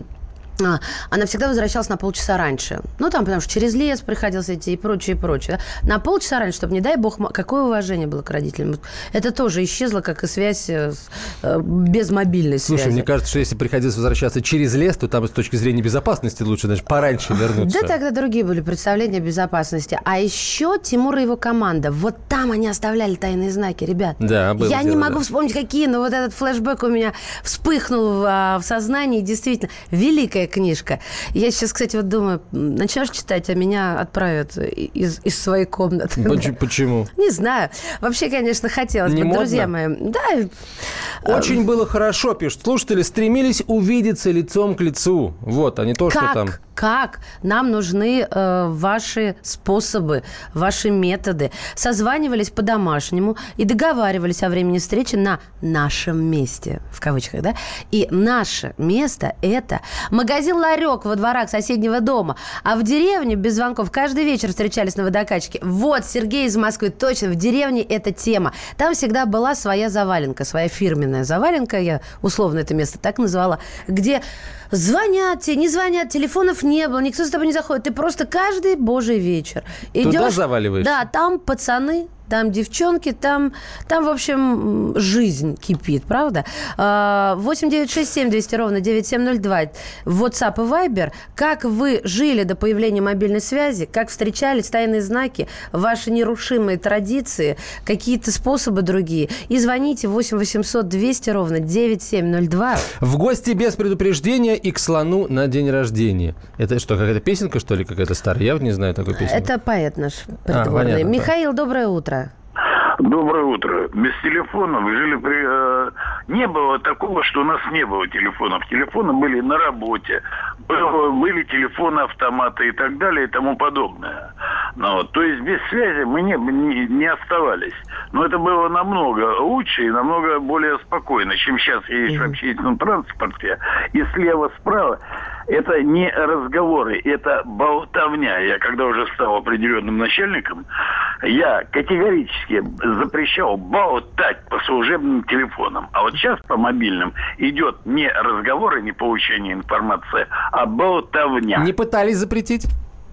S2: она всегда возвращалась на полчаса раньше. Ну, там, потому что через лес приходилось идти и прочее, и прочее. На полчаса раньше, чтобы, не дай бог, какое уважение было к родителям. Это тоже исчезло, как и связь с, без мобильной связи.
S3: Слушай, мне кажется, что если приходилось возвращаться через лес, то там с точки зрения безопасности лучше, значит, пораньше вернуться.
S2: Да, тогда другие были представления о безопасности. А еще Тимур и его команда. Вот там они оставляли тайные знаки, ребят.
S3: Да, было
S2: Я
S3: дело,
S2: не могу
S3: да.
S2: вспомнить, какие, но вот этот флешбэк у меня вспыхнул в, в сознании. Действительно, великая книжка. Я сейчас, кстати, вот думаю, начнешь читать, а меня отправят из, из своей комнаты.
S3: Почему?
S2: Не знаю. Вообще, конечно, хотелось бы, друзья мои. Да.
S3: Очень было хорошо, пишут слушатели, стремились увидеться лицом к лицу. Вот, а не то, что там...
S2: Как? Нам нужны э, ваши способы, ваши методы. Созванивались по-домашнему и договаривались о времени встречи на нашем месте, в кавычках, да? И наше место – это магазин-ларек во дворах соседнего дома. А в деревне без звонков каждый вечер встречались на водокачке. Вот, Сергей из Москвы, точно, в деревне эта тема. Там всегда была своя заваленка, своя фирменная заваленка, я условно это место так назвала, где... Звонят тебе, не звонят, телефонов не было, никто с тобой не заходит. Ты просто каждый божий вечер идешь...
S3: Туда заваливаешься?
S2: Да, там пацаны, там девчонки, там, там, в общем, жизнь кипит, правда? восемь девятьсот шестьдесят семь двести ровно девяносто семь ноль два. WhatsApp и Viber. Как вы жили до появления мобильной связи, как встречались, тайные знаки, ваши нерушимые традиции, какие-то способы другие. И звоните восемь восемьсот двести ровно девяносто семь ноль два.
S3: В гости без предупреждения и к слону на день рождения. Это что, какая-то песенка, что ли, какая-то старая? Я вот не знаю такой песенки.
S2: Это поэт наш придворный. А, Михаил, доброе утро.
S14: Доброе утро. Без телефонов жили при... Э, не было такого, что у нас не было телефонов. Телефоны были на работе. Были телефоны-автоматы и так далее и тому подобное. Ну, вот, то есть без связи мы не, не, не оставались. Но это было намного лучше и намного более спокойно, чем сейчас едешь в общественном транспорте. И слева-справа это не разговоры, это болтовня. Я когда уже стал определенным начальником, я категорически запрещал болтать по служебным телефонам. А вот сейчас по мобильным идет не разговоры, не получение информации, а болтовня.
S3: Не пытались запретить?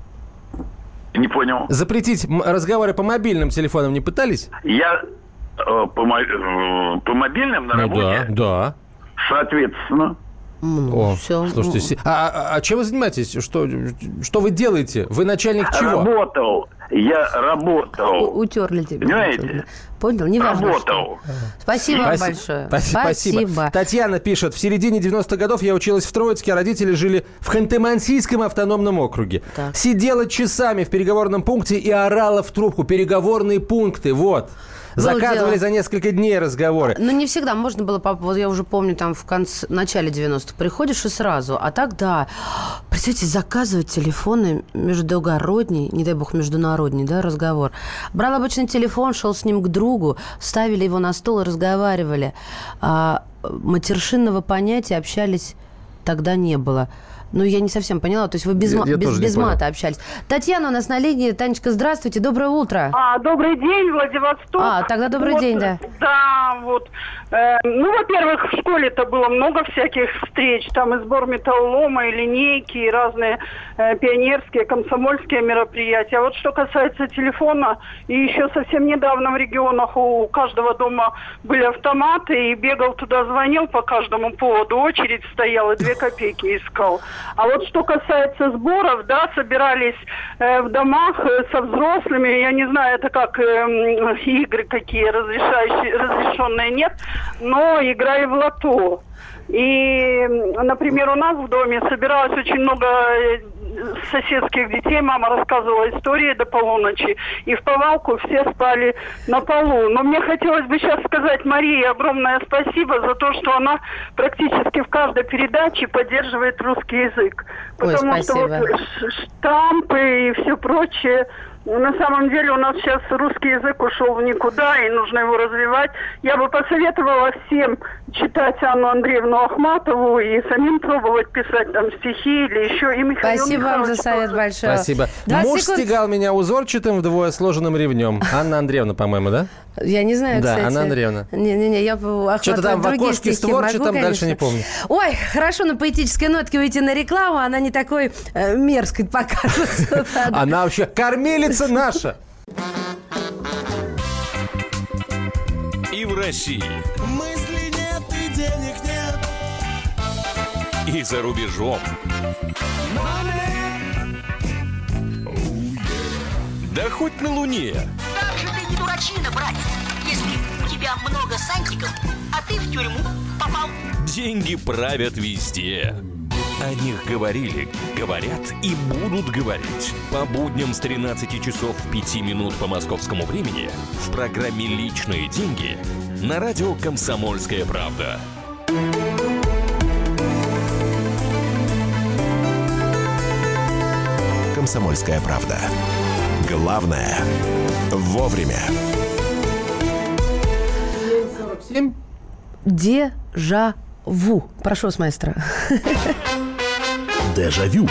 S14: Не понял.
S3: Запретить разговоры по мобильным телефонам не пытались?
S14: Я э, по, э, по мобильным на
S3: ну,
S14: работе?
S3: Да, да.
S14: Соответственно.
S3: О, все. Слушайте, а, а, а чем вы занимаетесь? Что, что вы делаете? Вы начальник чего?
S14: Работал. Я работал.
S2: У- утерли тебя.
S14: Понимаете?
S2: Понял? Не важно.
S14: Работал.
S2: Спасибо вам большое. Спасибо.
S3: Спасибо. Татьяна пишет. В середине девяностых годов я училась в Троицке, а родители жили в Ханты-Мансийском автономном округе. Так. Сидела часами в переговорном пункте и орала в трубку. Переговорные пункты. Вот. Заказывали дело. За несколько дней разговоры.
S2: Ну, не всегда можно было, вот я уже помню, там в конце, начале девяностых приходишь и сразу. А так, да, представляете, заказывать телефоны междугородний, не дай бог, международный, да, разговор. Брал обычный телефон, шел с ним к другу, ставили его на стол и разговаривали. А матершинного понятия общались тогда не было. Ну, я не совсем поняла. То есть вы без, я, я без, без мата общались. Татьяна у нас на линии. Танечка, здравствуйте. Доброе утро.
S15: А, добрый день, Владивосток.
S2: А, тогда добрый
S15: вот,
S2: день, да.
S15: Да, вот. Э, ну, во-первых, в школе-то было много всяких встреч. Там и сбор металлолома, и линейки, и разные э, пионерские, комсомольские мероприятия. А вот что касается телефона, и еще совсем недавно в регионах у каждого дома были автоматы, и бегал туда, звонил по каждому поводу, очередь стояла, две копейки искал. А вот что касается сборов, да, собирались э, в домах э, со взрослыми, я не знаю, это как э, игры какие разрешающие, разрешенные нет, но играли в лото. И, например, у нас в доме собиралось очень много соседских детей. Мама рассказывала истории до полуночи. И в повалку все спали на полу. Но мне хотелось бы сейчас сказать Марии огромное спасибо за то, что она практически в каждой передаче поддерживает русский язык. Потому
S2: Ой,
S15: что вот штампы и все прочее... На самом деле у нас сейчас русский язык ушел в никуда, и нужно его развивать. Я бы посоветовала всем читать Анну Андреевну Ахматову и самим пробовать писать там стихи или еще. И Михаил
S2: Спасибо вам за совет большое.
S3: Спасибо. Муж секунд... стегал меня узорчатым вдвое сложенным ремнем. Анна Андреевна, по-моему, да?
S2: Я не знаю,
S3: да,
S2: кстати.
S3: Да, Анна Андреевна.
S2: Не-не-не, я охватываю
S3: что-то там в окошке с творчатым,
S2: могу,
S3: дальше не помню.
S2: Ой, хорошо на поэтической нотке выйти на рекламу, она не такой э, мерзкой покажется.
S3: Она вообще кормилица наша.
S12: И в России.
S16: Мысли нет и денег нет.
S12: И за рубежом. Да хоть на Луне.
S17: Как же ты не дурачина, братец, если у тебя много сантиков, а ты в тюрьму попал.
S12: Деньги правят везде.
S18: О них говорили, говорят и будут говорить. По будням с тринадцати часов пяти минут по московскому времени в программе «Личные деньги» на радио «Комсомольская правда».
S11: «Комсомольская правда». Главное – вовремя.
S2: Дежавю. Прошу вас, маэстро.
S11: Дежавю.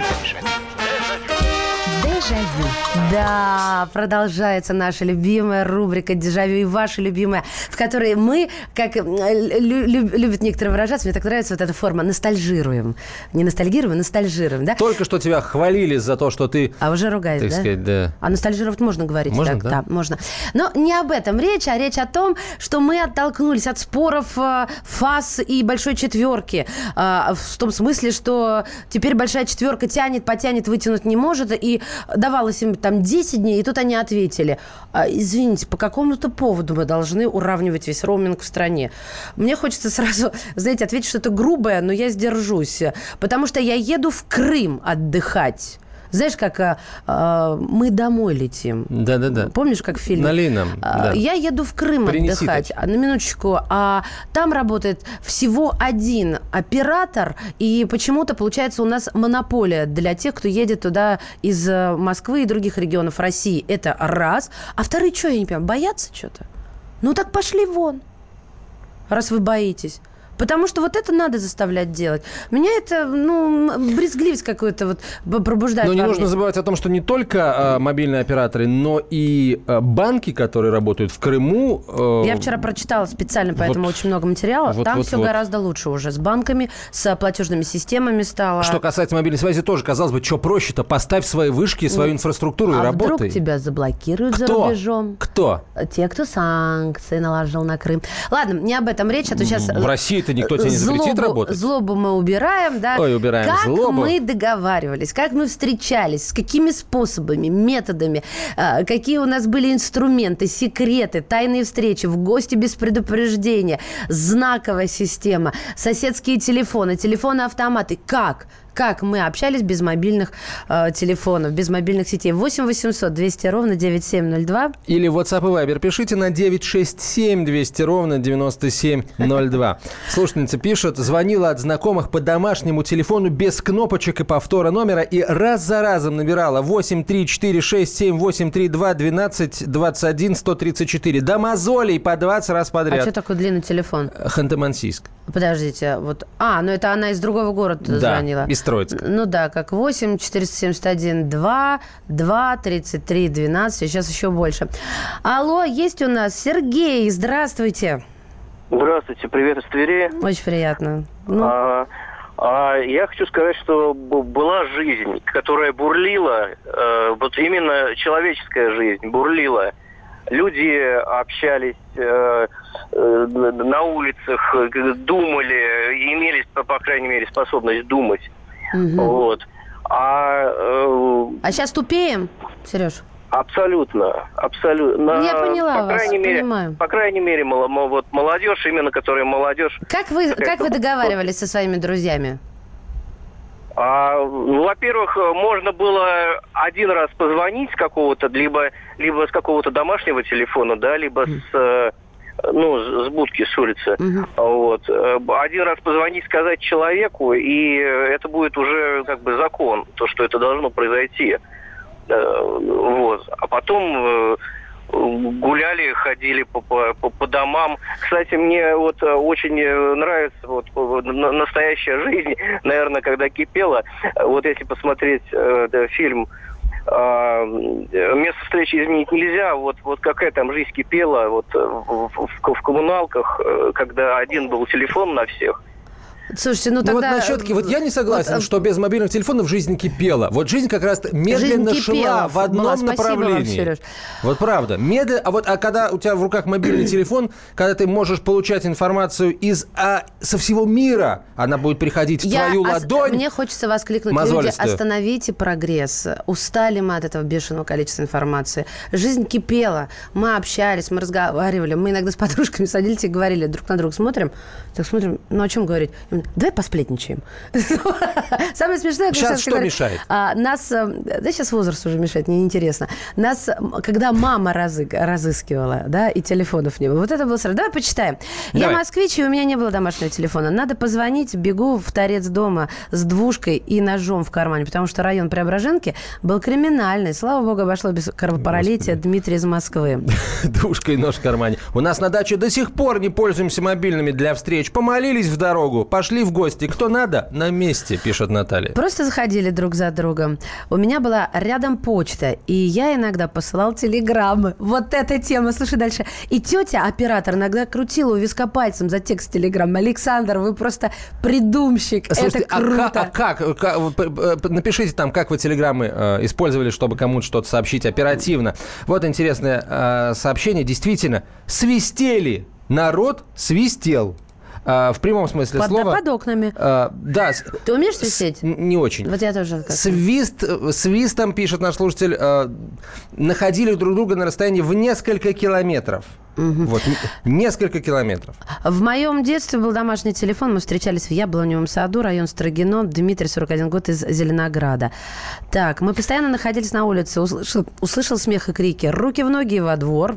S2: Дежавю. Да, продолжается наша любимая рубрика «Дежавю» и ваша любимая, в которой мы, как лю- лю- любят некоторые выражаться, мне так нравится вот эта форма, ностальжируем. Не ностальгируем, а ностальжируем, да?
S3: Только что тебя хвалили за то, что ты...
S2: А уже ругаюсь,
S3: так
S2: да?
S3: сказать, да.
S2: А ностальжировать можно говорить?
S3: Можно,
S2: так?
S3: да?
S2: Да, можно. Но не об этом речь, а речь о том, что мы оттолкнулись от споров э, ФАС и большой четверки. Э, в том смысле, что теперь большая четверка тянет, потянет, вытянуть не может, и давалось им там десять дней, и тут они ответили: а, извините, по какому-то поводу мы должны уравнивать весь роуминг в стране. Мне хочется сразу, знаете, ответить что-то грубое, но я сдержусь, потому что я еду в Крым отдыхать. Знаешь, как а, а, мы домой летим.
S3: Да-да-да.
S2: Помнишь, как в фильме?
S3: Налей нам.
S2: А,
S3: Да.
S2: Я еду в Крым
S3: Принеси
S2: отдыхать. А, на минуточку. А там работает всего один оператор, и почему-то получается у нас монополия для тех, кто едет туда из Москвы и других регионов России. Это раз. А вторые, что, я не понимаю, боятся что-то? Ну так пошли вон, раз вы боитесь. Потому что вот это надо заставлять делать. Меня это, ну, брезгливость какую-то вот пробуждает.
S3: Но не
S2: во
S3: нужно
S2: мне.
S3: забывать о том, что не только э, мобильные операторы, но и э, банки, которые работают в Крыму. Э,
S2: Я вчера прочитала специально, поэтому
S3: вот,
S2: очень много материала.
S3: вот,
S2: Там
S3: вот,
S2: все
S3: вот.
S2: гораздо лучше уже. С банками, с платежными системами стало.
S3: Что касается мобильной связи, тоже, казалось бы, что проще-то? Поставь свои вышки, свою
S2: Ну,
S3: инфраструктуру и
S2: а
S3: работай.
S2: вдруг тебя заблокируют за
S3: Кто?
S2: рубежом?
S3: Кто?
S2: Те, кто санкции наложил на Крым. Ладно, не об этом речь, а то сейчас...
S3: В России-то никто тебя не запретит
S2: злобу,
S3: работать.
S2: Злобу мы убираем, да?
S3: Ой, убираем
S2: как
S3: злобу.
S2: мы договаривались, как мы встречались, с какими способами, методами, э, какие у нас были инструменты, секреты, тайные встречи, в гости без предупреждения, знаковая система, соседские телефоны, телефоны-автоматы. Как? Как мы общались без мобильных э, телефонов, без мобильных сетей? восемь восемьсот двести ровно девяносто семь ноль два.
S3: Или в WhatsApp и Viber пишите на девять шесть семь двести ровно девяносто семь ноль два. Слушательница пишет: звонила от знакомых по домашнему телефону без кнопочек и повтора номера и раз за разом набирала восемь три четыре шесть семь восемь три два двенадцать двадцать один сто тридцать четыре. До мозолей по двадцать раз
S2: А
S3: подряд.
S2: что такой длинный телефон?
S3: Ханты-Мансийск.
S2: Подождите, вот... А, ну это она из другого города
S3: Да,
S2: звонила.
S3: из Троицка.
S2: Ну да, как восемь четыреста семьдесят один два два тридцать три двенадцать, сейчас еще больше. Алло, есть у нас Сергей, здравствуйте.
S19: Здравствуйте, привет из Твери.
S2: Очень приятно. Ну.
S19: А, а, я хочу сказать, что б- была жизнь, которая бурлила, э, вот именно человеческая жизнь бурлила. Люди общались э, э, на улицах, э, думали, имели, по, по крайней мере, способность думать.
S2: Мгм.
S19: Вот. А, э,
S2: А сейчас тупеем, Сереж?
S19: абсолютно, абсолютно.
S2: Я поняла
S19: по
S2: вас,
S19: крайней мере,
S2: понимаю.
S19: По крайней мере, мол- мол- вот молодежь, именно которая молодежь.
S2: Как вы, как вы
S19: какая-то-
S2: договаривались со своими друзьями?
S19: А, ну, во-первых, можно было один раз позвонить с какого-то, либо, либо с какого-то домашнего телефона, да, либо с, э, ну, с будки, с улицы. Вот. Э, Один раз позвонить, сказать человеку, и это будет уже как бы закон, то, что это должно произойти. Э, Вот. А потом э, гуляли, ходили по, по, по- по домам. Кстати, мне вот э, очень э, нравится вот, вот, на- настоящая жизнь, наверное, когда кипела. Вот если посмотреть э, да, фильм э, «Место встречи изменить нельзя», вот, вот какая там жизнь кипела вот, э, в, в- в коммуналках, э, когда один был телефон на всех.
S2: Слушайте, ну
S3: Ну
S2: тогда...
S3: вот насчет, вот я не согласен,
S2: Вот,
S3: что без мобильных телефонов жизнь кипела. Вот жизнь как раз медленно
S2: Жизнь кипела
S3: шла в одном
S2: была. Спасибо вам,
S3: направлении.
S2: Сереж.
S3: Вот правда. Медленно, а вот а когда у тебя в руках мобильный телефон, когда ты можешь получать информацию из а, со всего мира, она будет приходить в
S2: Я
S3: твою
S2: ос-
S3: ладонь.
S2: Мне хочется воскликнуть: люди,
S3: мозолистую.
S2: остановите прогресс. Устали мы от этого бешеного количества информации. Жизнь кипела. Мы общались, мы разговаривали. Мы иногда с подружками садились и говорили, друг на друга смотрим. Так смотрим, ну о чем говорить? И Давай посплетничаем. Самое смешное...
S3: Сейчас что мешает?
S2: Нас... Да, сейчас возраст уже мешает, мне интересно. Нас, когда мама разыскивала, да, и телефонов не было, вот это было сразу. Давай почитаем. Я москвич, и у меня не было домашнего телефона. Надо позвонить, бегу в торец дома с двушкой и ножом в кармане, потому что район Преображенки был криминальный. Слава богу, обошло без кровопролития. Дмитрий из Москвы.
S3: Двушка и нож в кармане. У нас на даче до сих пор не пользуемся мобильными для встреч. Помолились в дорогу, пошли в гости. Кто надо, на месте, пишет Наталья.
S2: Просто заходили друг за другом. У меня была рядом почта, и я иногда посылал телеграммы. Вот эта тема. Слушай дальше. И тетя, оператор, иногда крутила у виска пальцем за текст телеграммы. Александр, вы просто придумщик. Слушайте, это круто.
S3: А, а как? как? Напишите там, как вы телеграммы э, использовали, чтобы кому-то что-то сообщить оперативно. Вот интересное э, сообщение. Действительно, свистели. Народ свистел. А, в прямом смысле
S2: под,
S3: слова.
S2: Под окнами.
S3: А, да.
S2: Ты умеешь свистеть?
S3: С, не очень.
S2: Вот я тоже.
S3: Свист, свистом, пишет наш слушатель, а, находили друг друга на расстоянии в несколько километров. Угу. Вот, несколько километров.
S2: В моем детстве был домашний телефон. Мы встречались в Яблоневом саду, район Строгино. Дмитрий, сорок один год, из Зеленограда. Так, мы постоянно находились на улице. Услышал, услышал смех и крики. Руки в ноги и во двор.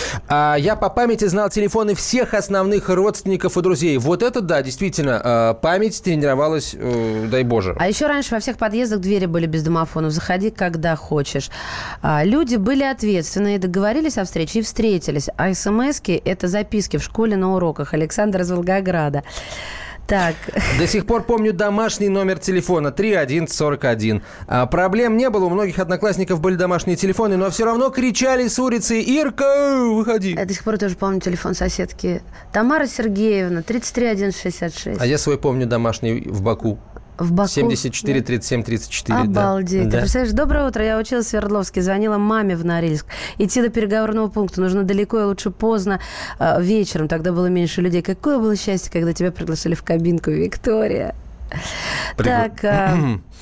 S3: А, я по памяти знал телефоны всех основных родственников и друзей. Вот это, да, действительно, память тренировалась, дай боже.
S2: А еще раньше во всех подъездах двери были без домофонов. Заходи, когда хочешь. А, люди были ответственные, договорились о встрече и встретились. А смс-ки – это записки в школе на уроках. Александр из Волгограда. Так.
S3: До сих пор помню домашний номер телефона три один сорок один. А, проблем не было, у многих одноклассников были домашние телефоны, но все равно кричали с улицы: «Ирка, выходи!»
S2: Я до сих пор тоже помню телефон соседки. Тамара Сергеевна, тридцать три одиннадцать шестьдесят шесть.
S3: А я свой помню домашний в Баку.
S2: В Баку?
S3: семьдесят четыре тридцать семь тридцать четыре.
S2: Обалдеть.
S3: Да.
S2: Ты представляешь, доброе утро. Я училась в Свердловске, звонила маме в Норильск. Идти до переговорного пункта нужно далеко и лучше поздно э, вечером. Тогда было меньше людей. Какое было счастье, когда тебя пригласили в кабинку, Виктория.
S3: Пригла...
S2: Так. Э,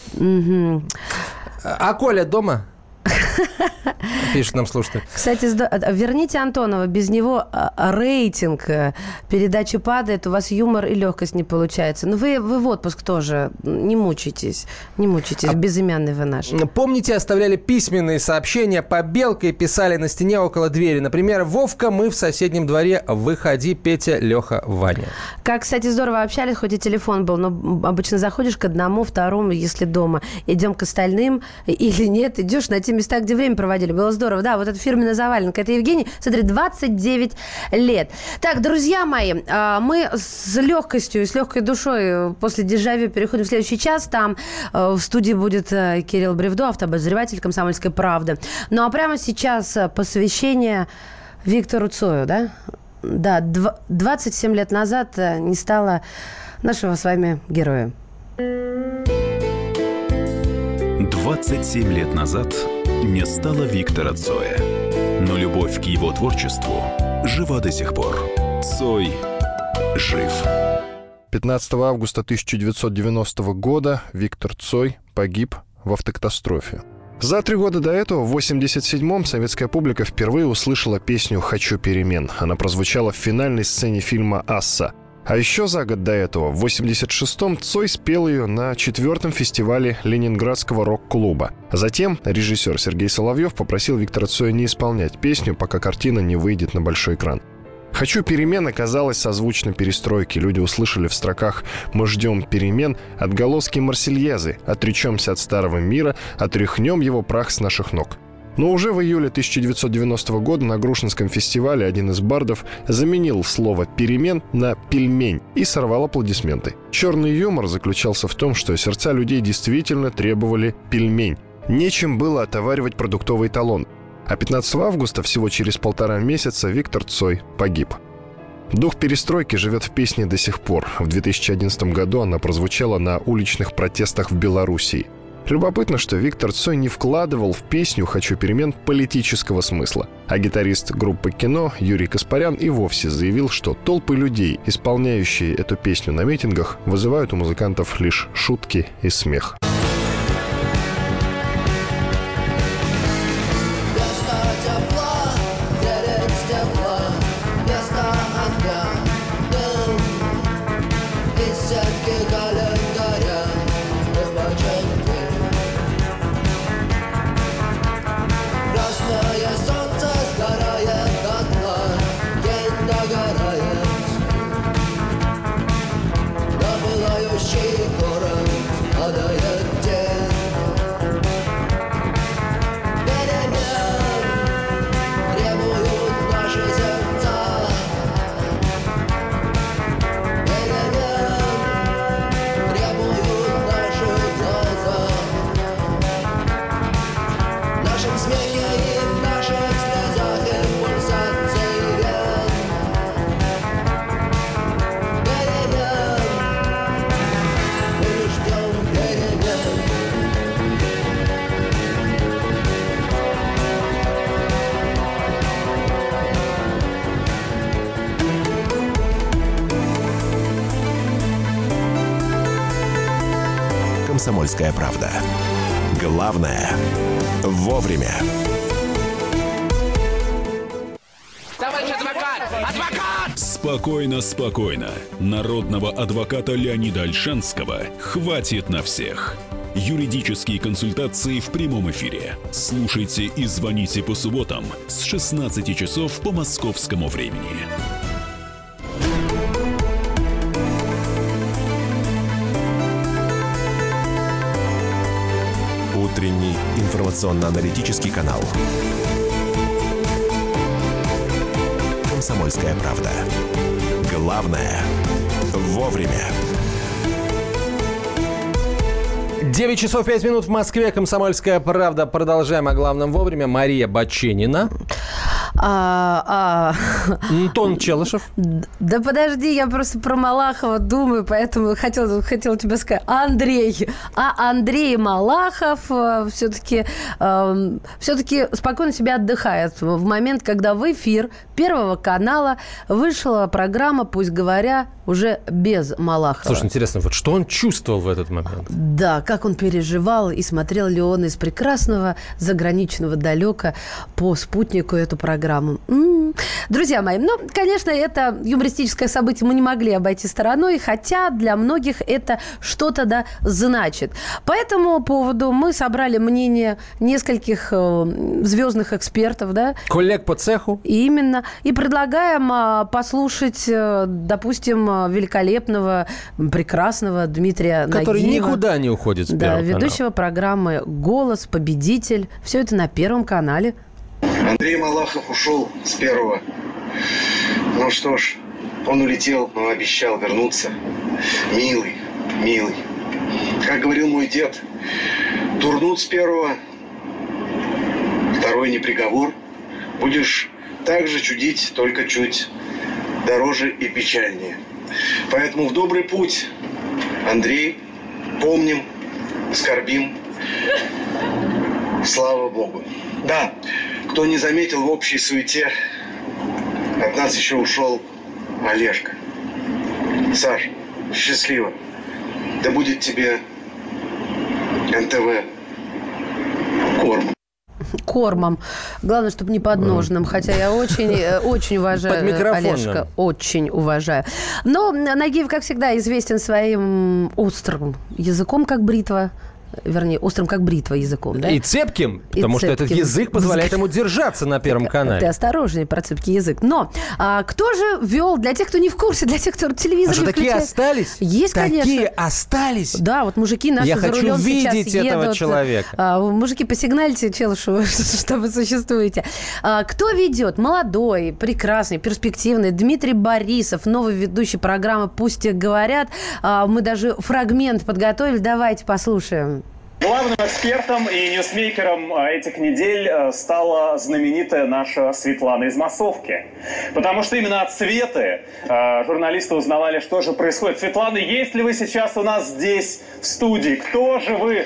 S2: угу.
S3: А Коля дома? Пишет нам слушатель.
S2: Кстати, верните Антонова. Без него рейтинг передачи падает. У вас юмор и легкость не получается. Но вы, вы в отпуск тоже. Не мучайтесь. Не мучайтесь. А безымянный вы наш.
S3: Помните, оставляли письменные сообщения побелкой, писали на стене около двери. Например: «Вовка, мы в соседнем дворе. Выходи, Петя, Леха, Ваня».
S2: Как, кстати, здорово общались, хоть и телефон был. Но обычно заходишь к одному, второму, если дома. Идем к остальным или нет. Идешь на те места, где время проводили. Было здорово. Да, вот это фирменная заваленка. Это Евгений. Смотри, двадцать девять лет. Так, друзья мои, мы с легкостью и с легкой душой после дежавю переходим в следующий час. Там в студии будет Кирилл Бревдо, автообозреватель «Комсомольской правды». Ну, а прямо сейчас посвящение Виктору Цою, да? Да, двадцать семь лет назад не стало нашего с вами героя.
S20: двадцать семь лет назад не стало Виктора Цоя. Но любовь к его творчеству жива до сих пор. Цой жив.
S21: пятнадцатого августа тысяча девятьсот девяностого года Виктор Цой погиб в автокатастрофе. За три года до этого, в восемьдесят седьмом, советская публика впервые услышала песню «Хочу перемен». Она прозвучала в финальной сцене фильма «Асса». А еще за год до этого, в восемьдесят шестом, Цой спел ее на четвертом фестивале Ленинградского рок-клуба. Затем режиссер Сергей Соловьев попросил Виктора Цоя не исполнять песню, пока картина не выйдет на большой экран. «Хочу перемен» оказалось созвучно перестройке. Люди услышали в строках «Мы ждем перемен» отголоски Марсельезы: «Отречемся от старого мира, отряхнем его прах с наших ног». Но уже в июле тысяча девятьсот девяностого года на Грушинском фестивале один из бардов заменил слово «перемен» на «пельмень» и сорвал аплодисменты. Черный юмор заключался в том, что сердца людей действительно требовали пельмень. Нечем было отоваривать продуктовый талон. А пятнадцатого августа, всего через полтора месяца, Виктор Цой погиб. Дух перестройки живет в песне до сих пор. В две тысячи одиннадцатом году она прозвучала на уличных протестах в Белоруссии. Любопытно, что Виктор Цой не вкладывал в песню «Хочу перемен» политического смысла. А гитарист группы «Кино» Юрий Каспарян и вовсе заявил, что толпы людей, исполняющие эту песню на митингах, вызывают у музыкантов лишь шутки и смех.
S16: It's
S11: «Комсомольская правда». Главное – вовремя.
S16: Товарищ адвокат! Адвокат!
S20: Спокойно, спокойно. Народного адвоката Леонида Ольшанского хватит на всех. Юридические консультации в прямом эфире. Слушайте и звоните по субботам с шестнадцати часов по московскому времени.
S11: Утренний информационно-аналитический канал. «Комсомольская правда». Главное – вовремя.
S3: девять часов пять минут в Москве. «Комсомольская правда». Продолжаем о главном вовремя. Мария Баченина.
S2: А, а...
S3: Антон Челышев.
S2: Да подожди, я просто про Малахова думаю, поэтому хотела, хотела тебе сказать. Андрей. А Андрей Малахов все-таки, э, все-таки спокойно себя отдыхает в момент, когда в эфир Первого канала вышла программа «Пусть говоря» уже без Малахова.
S3: Слушай, интересно, вот что он чувствовал в этот момент?
S2: Да, как он переживал и смотрел ли он из прекрасного заграничного далека по спутнику эту программу. М-м-м. Друзья мои, ну, конечно, это юмористическое событие мы не могли обойти стороной, хотя для многих это что-то да значит. По этому поводу мы собрали мнение нескольких э, звездных экспертов, да?
S3: Коллег по цеху.
S2: Именно. И предлагаем э, послушать, э, допустим, великолепного, прекрасного Дмитрия Нагиева.
S3: Который никуда не уходит с Первого
S2: канала. Да, ведущего программы «Голос», «Победитель». Все это на Первом канале.
S4: Андрей Малахов ушел с Первого. Ну что ж, он улетел, но обещал вернуться. Милый, милый. Как говорил мой дед, турнут с Первого, второй не приговор. Будешь так же чудить, только чуть дороже и печальнее. Поэтому в добрый путь, Андрей, помним, скорбим. Слава Богу. Да, кто не заметил в общей суете, от нас еще ушел Олежка. Саш, счастливо. Да будет тебе эн тэ вэ кормом.
S2: Кормом. Главное, чтобы не подножным. Хотя я очень, очень уважаю Олежка. Очень уважаю. Но Нагиев, как всегда, известен своим острым языком, как бритва. Вернее, острым, как бритва языком, да?
S3: И цепким,
S2: И
S3: потому
S2: цепким.
S3: что этот язык позволяет ему держаться на Первом
S2: Так,
S3: канале.
S2: Ты осторожнее про цепкий язык. Но а, кто же вел, для тех, кто не в курсе, для тех, кто телевизор
S3: А что,
S2: не
S3: такие
S2: включает?
S3: остались?
S2: Есть,
S3: Такие
S2: конечно.
S3: остались?
S2: Да, вот мужики наши
S3: Я
S2: за
S3: хочу
S2: рулем
S3: видеть
S2: сейчас
S3: этого
S2: едут.
S3: человека.
S2: А, мужики, посигнальте Челышеву, что вы существуете. А, кто ведет? Молодой, прекрасный, перспективный Дмитрий Борисов, новый ведущий программы «Пусть говорят». А, мы даже фрагмент подготовили. Давайте послушаем.
S22: Главным экспертом и ньюсмейкером этих недель стала знаменитая наша Светлана из массовки. Потому что именно от Светы журналисты узнавали, что же происходит. Светлана, есть ли вы сейчас у нас здесь, в студии? Кто же вы,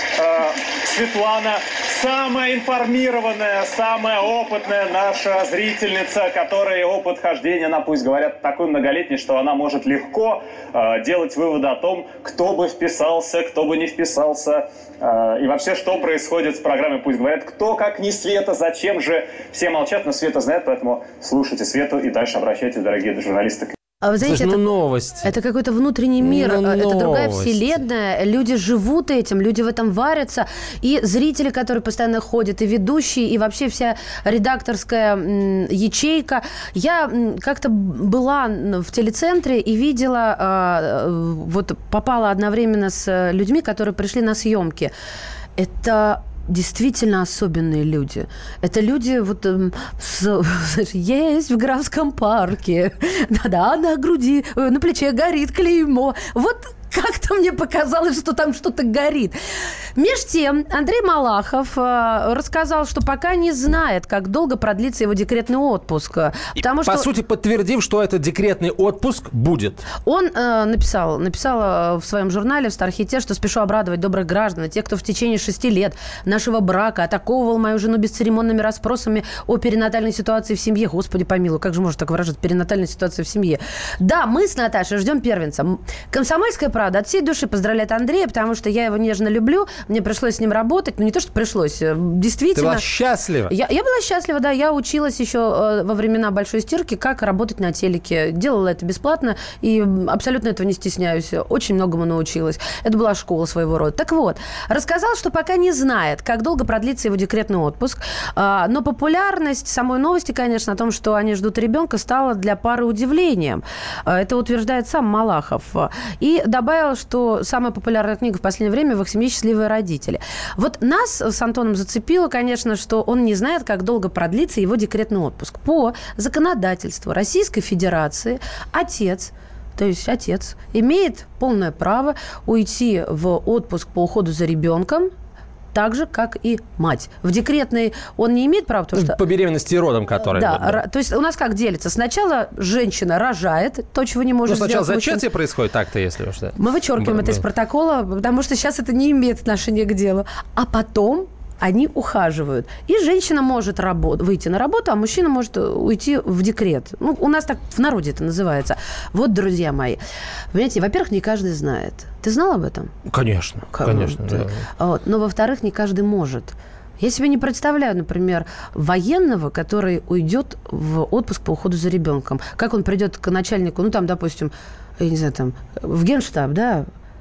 S22: Светлана, самая информированная, самая опытная наша зрительница, которая опыт хождения, она, пусть говорят, такой многолетний, что она может легко делать выводы о том, кто бы вписался, кто бы не вписался. И вообще, что происходит в программе «Пусть говорят», кто, как не Света, зачем же? Все молчат, но Света знает, поэтому слушайте Свету и дальше обращайтесь, дорогие журналисты.
S2: А вы знаете,
S3: Слушай,
S2: это,
S3: ну новость.
S2: Это какой-то внутренний мир,
S3: Ну,
S2: это другая
S3: новость.
S2: вселенная. Люди живут этим, люди в этом варятся. И зрители, которые постоянно ходят, и ведущие, и вообще вся редакторская м, ячейка. Я м, как-то была в телецентре и видела, э, вот попала одновременно с людьми, которые пришли на съемки. Это действительно особенные люди. Это люди вот эм, с, знаешь, есть в Графском парке. Да-да, на груди, э, на плече горит клеймо. Вот как-то мне показалось, что там что-то горит. Меж тем, Андрей Малахов э, рассказал, что пока не знает, как долго продлится его декретный отпуск. Потому
S3: По
S2: что
S3: сути, подтвердив, что этот декретный отпуск будет.
S2: он э, написал, написал э, в своем журнале в Стархите, что спешу обрадовать добрых граждан, тех, кто в течение шести лет нашего брака атаковывал мою жену бесцеремонными расспросами о перинатальной ситуации в семье. Господи помилуй, как же можно так выражать перинатальная ситуация в семье? Да, мы с Наташей ждем первенца. «Комсомольская правда» правда. От всей души поздравляет Андрея, потому что я его нежно люблю. Мне пришлось с ним работать. Ну, не то, что пришлось. Действительно.
S3: Ты была счастлива?
S2: Я, я была счастлива, да. Я училась еще э, во времена большой стирки, как работать на телеке. Делала это бесплатно и абсолютно этого не стесняюсь. Очень многому научилась. Это была школа своего рода. Так вот, рассказал, что пока не знает, как долго продлится его декретный отпуск. Э, но популярность самой новости, конечно, о том, что они ждут ребенка, стала для пары удивлением. Э, это утверждает сам Малахов. И добавил, что самая популярная книга в последнее время в их семье «Счастливые родители». Вот нас с Антоном зацепило, конечно, что он не знает, как долго продлится его декретный отпуск. По законодательству Российской Федерации отец, то есть отец, имеет полное право уйти в отпуск по уходу за ребенком, так же, как и мать. В декретной он не имеет права, потому что...
S3: По беременности и родам, которые...
S2: Да,
S3: вот, да.
S2: Р- то есть у нас как делится? Сначала женщина рожает, то, чего не может
S3: ну, сначала
S2: сделать мужчина.
S3: зачатие происходит так-то, если уж... Да.
S2: Мы вычеркиваем
S3: Б-
S2: это из протокола, потому что сейчас это не имеет отношения к делу. А потом они ухаживают. И женщина может работ- выйти на работу, а мужчина может уйти в декрет. Ну, у нас так в народе это называется. Вот, друзья мои. Понимаете, во-первых, не каждый знает. Ты знал об этом?
S3: Конечно, конечно.
S2: Ты...
S3: Да.
S2: Вот. Но, во-вторых, не каждый может. Я себе не представляю, например, военного, который уйдет в отпуск по уходу за ребенком. Как он придет к начальнику, ну, там, допустим, я не знаю, там, в генштаб, да,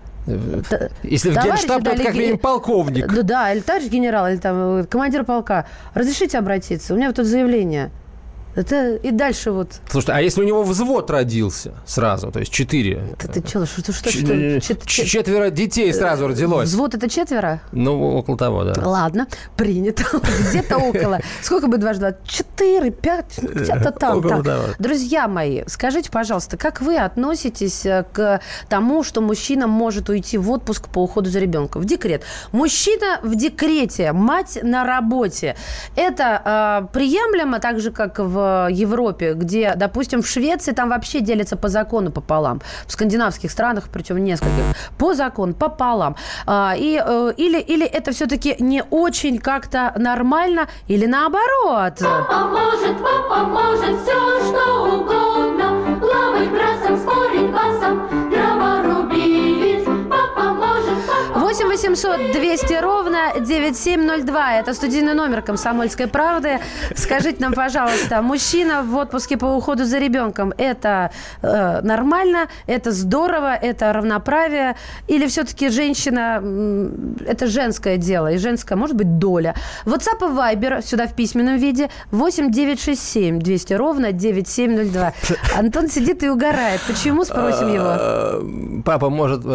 S3: если в генштаб, то это как минимум полковник.
S2: Да, да, или товарищ генерал, или там командир полка. Разрешите обратиться? У меня вот тут заявление. Это и дальше вот...
S3: Слушайте, а если у него взвод родился сразу, то есть четыре?
S2: Ты, ты что, что, что,
S3: Ч-
S2: что?
S3: Ч- четверо детей сразу родилось.
S2: Взвод это четверо?
S3: Ну, около того, да.
S2: Ладно, принято. Где-то около. Сколько будет дважды два? Четыре, пять, где-то там. Друзья мои, скажите, пожалуйста, как вы относитесь к тому, что мужчина может уйти в отпуск по уходу за ребенком? В декрет. Мужчина в декрете, мать на работе. Это э, приемлемо, так же, как в Европе, где, допустим, в Швеции там вообще делится по закону пополам. В скандинавских странах, причем нескольких, по закону пополам. А, и, э, или, или это все-таки не очень как-то нормально, или наоборот.
S5: Папа может, папа может все, что угодно. Лавой, брасом, спорить, басом, дрова рубить. Папа может, папа
S2: восемь восемьсот двести ровно девяносто семь ноль два. Это студийный номер «Комсомольской правды». Скажите нам, пожалуйста, мужчина в отпуске по уходу за ребенком – это э, нормально, это здорово, это равноправие? Или все-таки женщина – это женское дело и женская, может быть, доля? WhatsApp и Viber сюда в письменном виде восемь девятьсот шестьдесят семь двести ровно девяносто семь ноль два. Антон сидит и угорает. Почему, спросим его?
S3: Папа может...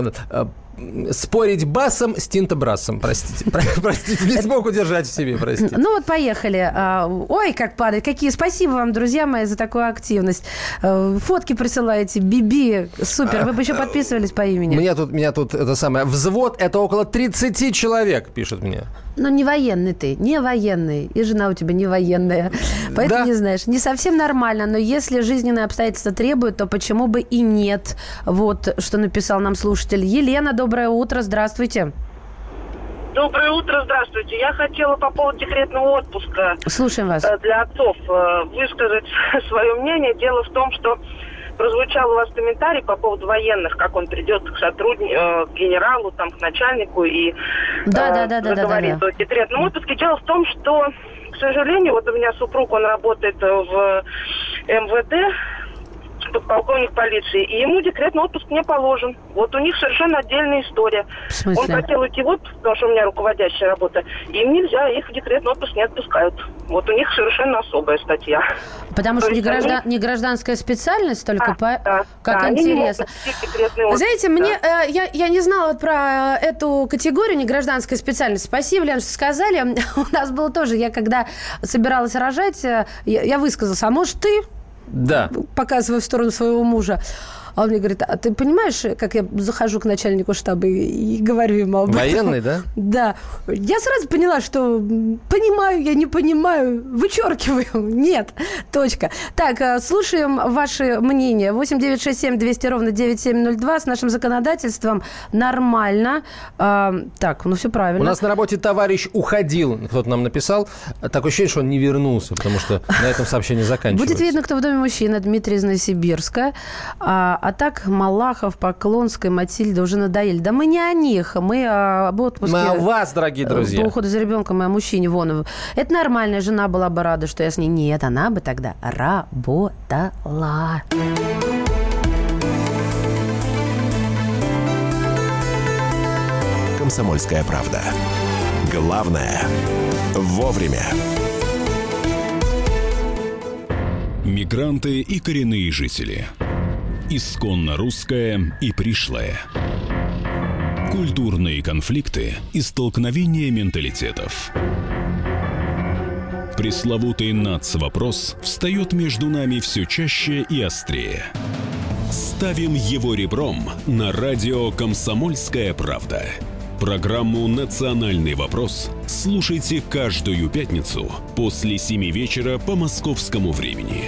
S3: Спорить басом с тинтобрасом, простите. Простите, не смог удержать в себе, простите.
S2: Ну вот, поехали. Ой, как падает. Какие спасибо вам, друзья мои, за такую активность. Фотки присылаете. Биби, супер. Вы бы еще подписывались по имени.
S3: Меня тут, меня тут это самое... Взвод – это около тридцать человек, пишет мне.
S2: Ну, не военный ты, не военный. И жена у тебя не военная. Поэтому, да. Не знаешь, не совсем нормально. Но если жизненные обстоятельства требуют, то почему бы и нет? Вот, что написал нам слушатель. Елена, доброе утро, здравствуйте.
S6: Доброе утро, здравствуйте. Я хотела по поводу декретного отпуска.
S2: Слушаем вас.
S6: Для отцов высказать свое мнение. Дело в том, что прозвучал у вас комментарий по поводу военных, как он придет к сотруднику, к генералу, там, к начальнику и
S2: да, да, да,
S6: заговорит
S2: да, да, да.
S6: о декретном отпуске. Дело в том, что, к сожалению, вот у меня супруг, он работает в эм вэ дэ, подполковник полиции, и ему декретный отпуск не положен. Вот у них совершенно отдельная история. Он хотел уйти в отпуск, потому что у меня руководящая работа, им нельзя, их в декретный отпуск не отпускают. Вот у них совершенно особая статья.
S2: Потому
S6: То
S2: что не, граждан,
S6: они...
S2: не гражданская специальность, только
S6: да,
S2: по...
S6: да,
S2: как
S6: да,
S2: интересно. Знаете,
S6: да.
S2: мне э, я, я не знала вот про эту категорию негражданская специальность. Спасибо, Лен, что сказали. У нас было тоже, я когда собиралась рожать, я, я высказалась, а может ты?
S3: Да.
S2: Показывая в сторону своего мужа. А он мне говорит, а ты понимаешь, как я захожу к начальнику штаба и, и говорю ему об этом?
S3: Военный, да?
S2: Да. Я сразу поняла, что понимаю, я не понимаю, вычеркиваю. Нет. Точка. Так, слушаем ваши мнения. восемь девятьсот шестьдесят семь двести ровно девяносто семь ноль два. С нашим законодательством нормально. А, так, ну все правильно.
S3: У нас на работе товарищ уходил. Кто-то нам написал. Такое ощущение, что он не вернулся, потому что на этом сообщение заканчивается.
S2: Будет видно, кто в доме мужчина. Дмитрий из Новосибирска. А, а так Малахов, Поклонская, Матильда уже надоели. Да мы не о них, мы об отпуске.
S3: Мы о вас, дорогие друзья.
S2: По уходу за ребенком и о мужчине вон. Это нормальная жена была бы рада, что я с ней. Нет, она бы тогда работала.
S11: «Комсомольская правда». Главное – вовремя.
S20: Мигранты и коренные жители. Исконно русское и пришлое. Культурные конфликты и столкновения менталитетов. Пресловутый нацвопрос встает между нами все чаще и острее. Ставим его ребром на радио «Комсомольская правда». Программу «Национальный вопрос» слушайте каждую пятницу после семи вечера по московскому времени.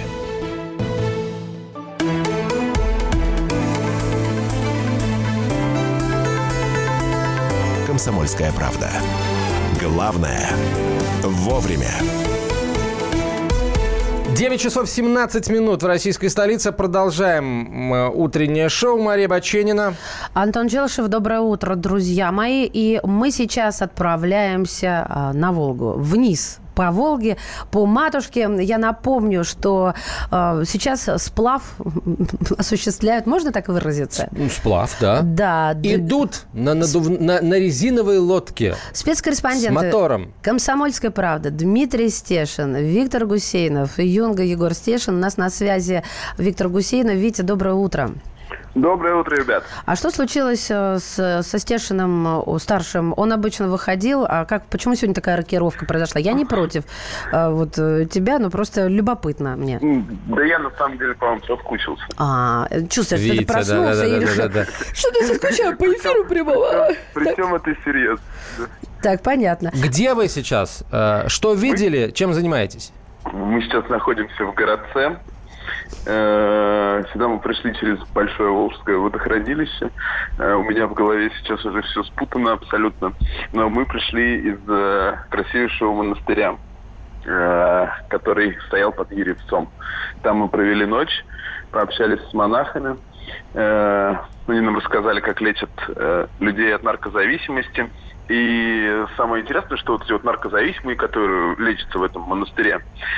S11: «Комсомольская правда». Главное – вовремя.
S3: девять часов семнадцать минут в российской столице. Продолжаем утреннее шоу. Мария Баченина.
S2: Антон Челышев. Доброе утро, друзья мои. И мы сейчас отправляемся на Волгу. Вниз по Волге, по матушке. Я напомню, что э, сейчас сплав осуществляют, можно так выразиться?
S3: Сплав, да.
S2: Да.
S3: Идут на, надув... на, на резиновой лодке.
S2: Спецкорреспонденты.
S3: С мотором.
S2: «Комсомольской правды» Дмитрий Стешин, Виктор Гусейнов, Юнга Егор Стешин. У нас на связи Виктор Гусейнов. Витя, доброе утро.
S9: Доброе утро, ребят.
S2: А что случилось с, со Стешиным старшим? Он обычно выходил, а как, почему сегодня такая рокировка произошла? Я не против вот, тебя, но просто любопытно мне.
S9: Да я на самом деле, по-моему, соскучился.
S2: А, чувствуешь, что ты проснулся
S3: да, да,
S2: и
S3: да,
S2: решил,
S3: да, да, да.
S2: что ты соскучал по эфиру прямого.
S9: Причем это серьезно.
S2: Так, понятно.
S3: Где вы сейчас? Что видели? Чем занимаетесь?
S9: Мы сейчас находимся в городце. Сюда мы пришли через Большое Волжское водохранилище. У меня в голове сейчас уже все спутано абсолютно. Но мы пришли из красивейшего монастыря, который стоял под Еревцом. Там мы провели ночь, пообщались с монахами. Они нам рассказали, как лечат людей от наркозависимости. И самое интересное, что вот эти вот наркозависимые, которые лечатся в этом монастыре,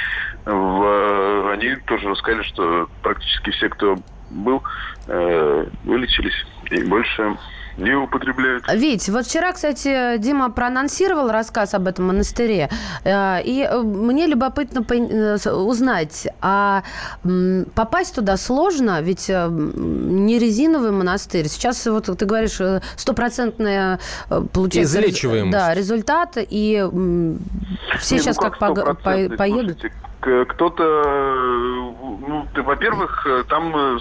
S9: в, они тоже рассказали, что практически все, кто был, э, вылечились и больше не употребляют.
S2: Вить, вот вчера, кстати, Дима проанонсировал рассказ об этом монастыре, и мне любопытно узнать, а попасть туда сложно, ведь не резиновый монастырь. Сейчас, вот ты говоришь, стопроцентная получается...
S3: Излечиваемость.
S2: Да, результат, и все
S9: не,
S2: сейчас
S9: ну
S2: как, как по- по- поедут.
S9: Слушайте, кто-то, ну, во-первых, там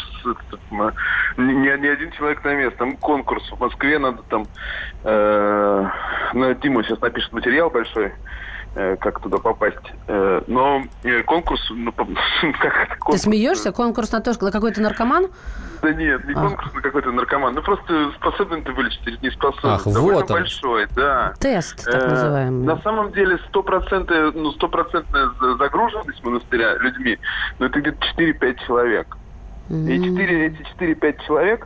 S9: не, не один человек на место, там конкурс. В Москве надо там, э, ну, Дима сейчас напишет материал большой, э, как туда попасть. Э, но э, конкурс, ну, как это, конкурс?
S2: Ты смеешься? Конкурс на то, что какой-то наркоман?
S9: Да нет, не
S2: а.
S9: конкурс на какой-то наркоман. Ну, просто способен ты вылечить или не способен.
S3: Ах,
S9: довольно
S3: вот он.
S9: большой, да.
S2: Тест, так
S9: э,
S2: называемый.
S9: На самом деле, стопроцентная, ну, стопроцентная загруженность монастыря людьми, ну, это где-то четыре-пять человек. Mm-hmm. И четыре, эти четыре-пять человек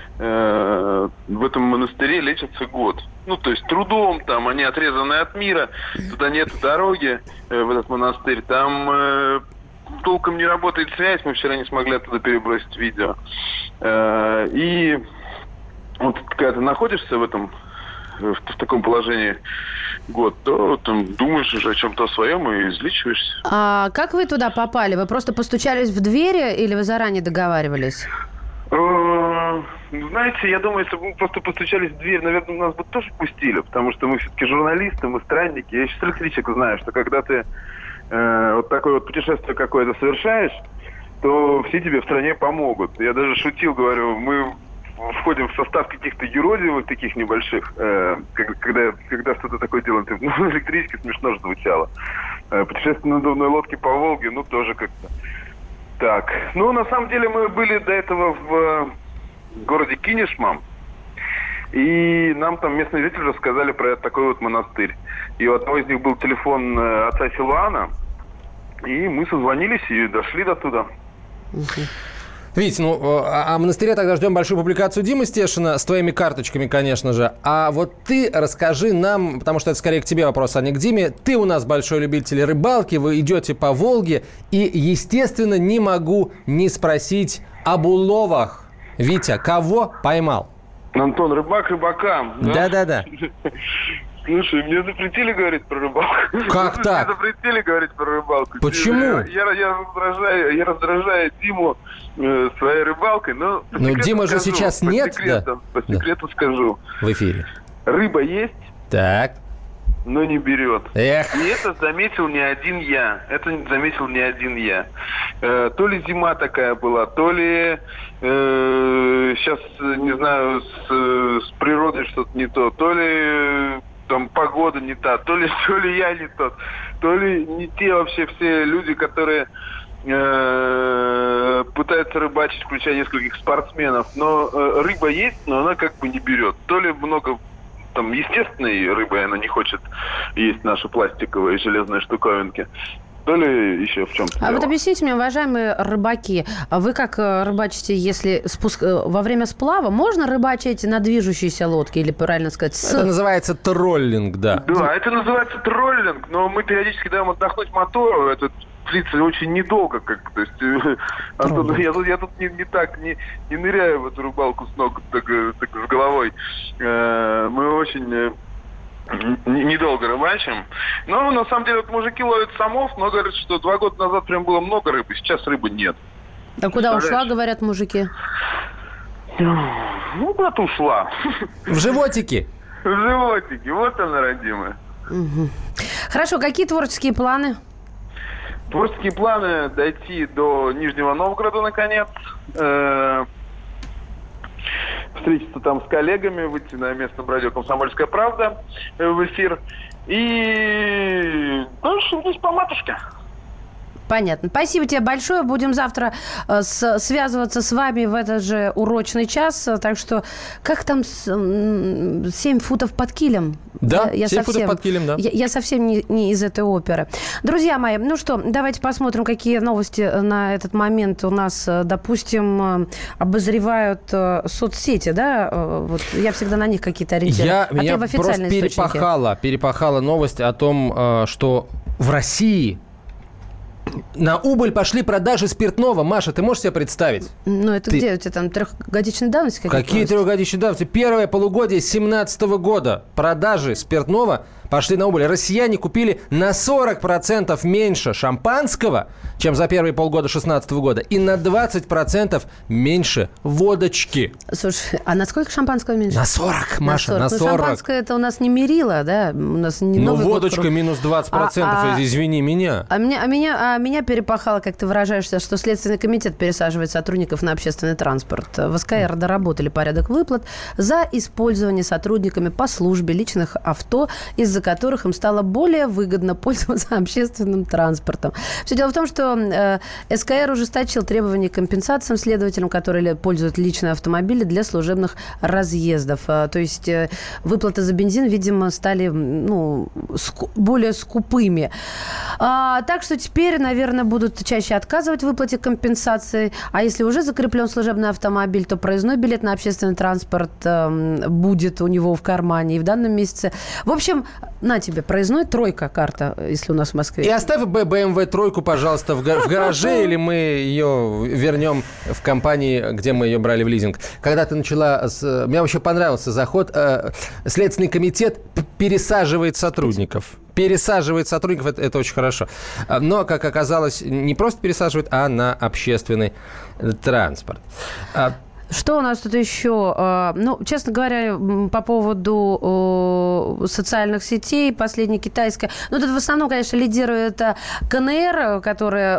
S9: э, в этом монастыре лечатся год. Ну, то есть трудом, там, они отрезаны от мира, туда нет дороги, э, в этот монастырь, там... Э, толком не работает связь, мы вчера не смогли оттуда перебросить видео. Э, и вот когда ты находишься в этом, в, в таком положении год, то там думаешь уже о чем-то своем и излечиваешься.
S2: А как вы туда попали? Вы просто постучались в двери или вы заранее договаривались?
S9: Знаете, я думаю, если бы мы просто постучались в дверь, наверное, нас бы тоже пустили, потому что мы все-таки журналисты, мы странники. Я еще с электричек знаю, что когда ты э, вот такое вот путешествие какое-то совершаешь, то все тебе в стране помогут. Я даже шутил, говорю, мы входим в состав каких-то юродивых таких небольших, э, когда, когда что-то такое делаем. Ну, электричка смешно же звучало. Э, путешествие на надувной лодке по Волге, ну, тоже как-то так. Ну, на самом деле, мы были до этого в городе Кинешма, и нам там местные жители рассказали про такой вот монастырь. И у одного из них был телефон отца Силуана, и мы созвонились и дошли до туда.
S3: Вить, ну, о монастыре тогда ждем большую публикацию Димы Стешина с твоими карточками, конечно же. А вот ты расскажи нам, потому что это скорее к тебе вопрос, а не к Диме. Ты у нас большой любитель рыбалки, вы идете по Волге. И, естественно, не могу не спросить об уловах. Витя, кого поймал?
S9: Антон, рыбак рыбакам.
S3: Да-да-да.
S9: Слушай, мне запретили говорить про рыбалку.
S3: Как так?
S9: Мне запретили говорить про рыбалку.
S3: Почему?
S9: Я, я, я, раздражаю, я раздражаю Диму э, своей рыбалкой, но...
S3: Но Дима же
S9: скажу,
S3: сейчас
S9: по
S3: нет,
S9: секрету,
S3: да?
S9: По секрету да. скажу.
S3: В эфире.
S9: Рыба есть,
S3: так.
S9: но не берет.
S3: Эх.
S9: И это заметил не один я. Это заметил не один я. Э, то ли зима такая была, то ли э, сейчас, не знаю, с, с природой что-то не то, то ли... там погода не та, то ли, то ли я не тот, то ли не те вообще все люди, которые э, пытаются рыбачить, включая нескольких спортсменов. Но э, рыба есть, но она как бы не берет. То ли много там естественной рыбы она не хочет есть, наши пластиковые железные штуковинки, то ли еще в чем-то.
S2: А дело. Вот объясните мне, уважаемые рыбаки, вы как рыбачите, если спуск... во время сплава можно рыбачить на движущейся лодке, или правильно сказать? С...
S3: Это называется троллинг, да.
S9: Да, это называется троллинг, но мы периодически даем отдохнуть мотору, это длится очень недолго, как, то есть, Антон, я, я тут не, не так, не, не ныряю в эту рыбалку с ног, так, так с головой. Мы очень... недолго рыбачим. Но, на самом деле, вот мужики ловят самов, но говорят, что два года назад прям было много рыбы, сейчас рыбы нет.
S2: А куда ушла, говорят мужики?
S9: Ну, куда-то ушла.
S3: В животике?
S9: В животике, вот она, родимая.
S2: Угу. Хорошо, какие творческие планы?
S9: Творческие планы дойти до Нижнего Новгорода, наконец. Встретиться там с коллегами, выйти на местном радио «Комсомольская правда» в эфир. И дальше здесь по матушке.
S2: Понятно. Спасибо тебе большое. Будем завтра э, с, связываться с вами в этот же урочный час. Так что, как там с, м, семь футов под килем?
S3: Да,
S2: я, я
S3: семь
S2: совсем,
S3: футов под килем, да.
S2: Я, я совсем не, не из этой оперы. Друзья мои, ну что, давайте посмотрим, какие новости на этот момент у нас, допустим, обозревают соцсети, да? Вот я всегда на них какие-то ориентирую.
S3: Я,
S2: а
S3: меня
S2: ты в официальные
S3: просто
S2: источники.
S3: перепахала, перепахала новость о том, что в России... на убыль пошли продажи спиртного. Маша, ты можешь себе представить?
S2: Ну, это
S3: ты...
S2: где у тебя там трехгодичной давности?
S3: Какие трехгодичные давности? Первое полугодие две тысячи семнадцатого года продажи спиртного пошли на убыль. Россияне купили на сорок процентов меньше шампанского, чем за первые полгода две тысячи шестнадцатого года, и на двадцать процентов меньше водочки.
S2: Слушай, а на сколько шампанского меньше?
S3: На сорок, Маша, на сорок.
S2: Ну, шампанское это у нас не мерило, да? У нас не
S3: ну,
S2: Новый
S3: водочка
S2: год.
S3: минус двадцать процентов,
S2: а, а,
S3: извини меня.
S2: А меня, а, меня, а меня перепахало, как ты выражаешься, что Следственный комитет пересаживает сотрудников на общественный транспорт. В СКР доработали порядок выплат за использование сотрудниками по службе личных авто, из-за которых им стало более выгодно пользоваться общественным транспортом. Все дело в том, что э, СКР ужесточил требования к компенсациям следователям, которые пользуют личные автомобили для служебных разъездов. А, то есть э, выплаты за бензин, видимо, стали ну, ску- более скупыми. А, так что теперь, наверное, будут чаще отказывать в выплате компенсации. А если уже закреплен служебный автомобиль, то проездной билет на общественный транспорт э, будет у него в кармане и в данном месяце. В общем, на тебе проездной, тройка карта, если у нас в Москве.
S3: И оставь бэ эм вэ тройку, пожалуйста, в гараже, или мы ее вернем в компании, где мы ее брали в лизинг. Когда ты начала... С... Мне вообще понравился заход. Следственный комитет пересаживает сотрудников. Пересаживает сотрудников, это, это очень хорошо. Но, как оказалось, не просто пересаживает, а на общественный транспорт.
S2: Что у нас тут еще? Ну, честно говоря, по поводу социальных сетей, последняя китайская... Ну, тут в основном, конечно, лидирует ка эн эр, которая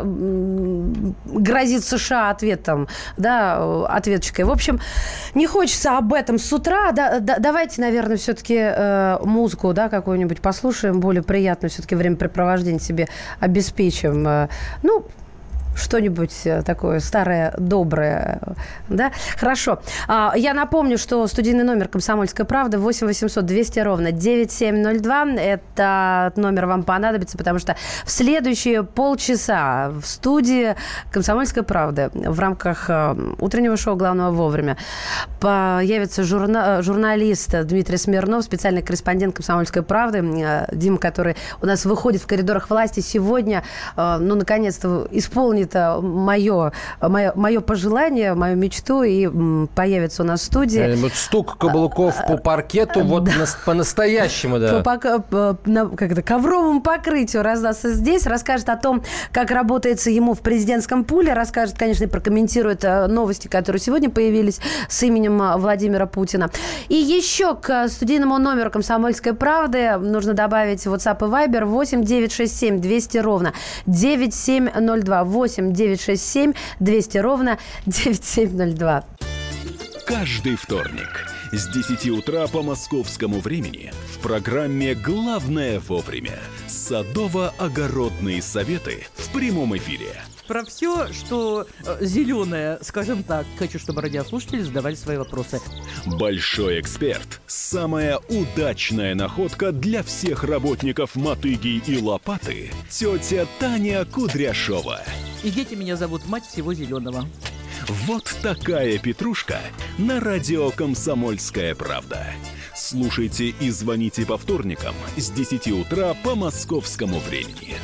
S2: грозит США ответом, да, ответчикой. В общем, не хочется об этом с утра. Да, да, давайте, наверное, все-таки музыку, да, какую-нибудь послушаем, более приятную все-таки времяпрепровождение себе обеспечим. Ну, что-нибудь такое старое, доброе, да? Хорошо. Я напомню, что студийный номер «Комсомольская правда» восемь восемьсот двести ровно девяносто семь ноль два. Этот номер вам понадобится, потому что в следующие полчаса в студии «Комсомольская правда» в рамках утреннего шоу «Главного вовремя» появится журна- журналист Дмитрий Смирнов, специальный корреспондент «Комсомольской правды». Дима, который у нас выходит в коридорах власти сегодня, ну, наконец-то исполнит мое, мое, мое пожелание, мою мечту и появится у нас в студии.
S3: Вот стук каблуков по паркету вот на, по-настоящему, да.
S2: По, по, по, на, как это, ковровому покрытию раздастся здесь, расскажет о том, как работается ему в президентском пуле, расскажет, конечно, и прокомментирует новости, которые сегодня появились с именем Владимира Путина. И еще к студийному номеру «Комсомольской правды» нужно добавить WhatsApp и Viber восемь девятьсот шестьдесят семь двести ровно девяносто семь ноль два. восемь девятьсот шестьдесят семь двести ровно девяносто семь ноль два.
S20: Каждый вторник с десяти утра по московскому времени в программе «Главное вовремя» садово-огородные советы в прямом эфире.
S7: Про все, что э, зеленое, скажем так, хочу, чтобы радиослушатели задавали свои вопросы.
S20: Большой эксперт. Самая удачная находка для всех работников мотыги и лопаты. Тетя Таня Кудряшова.
S7: И дети меня зовут мать всего зеленого.
S20: Вот такая петрушка на радио «Комсомольская правда». Слушайте и звоните по вторникам с десяти утра по московскому времени.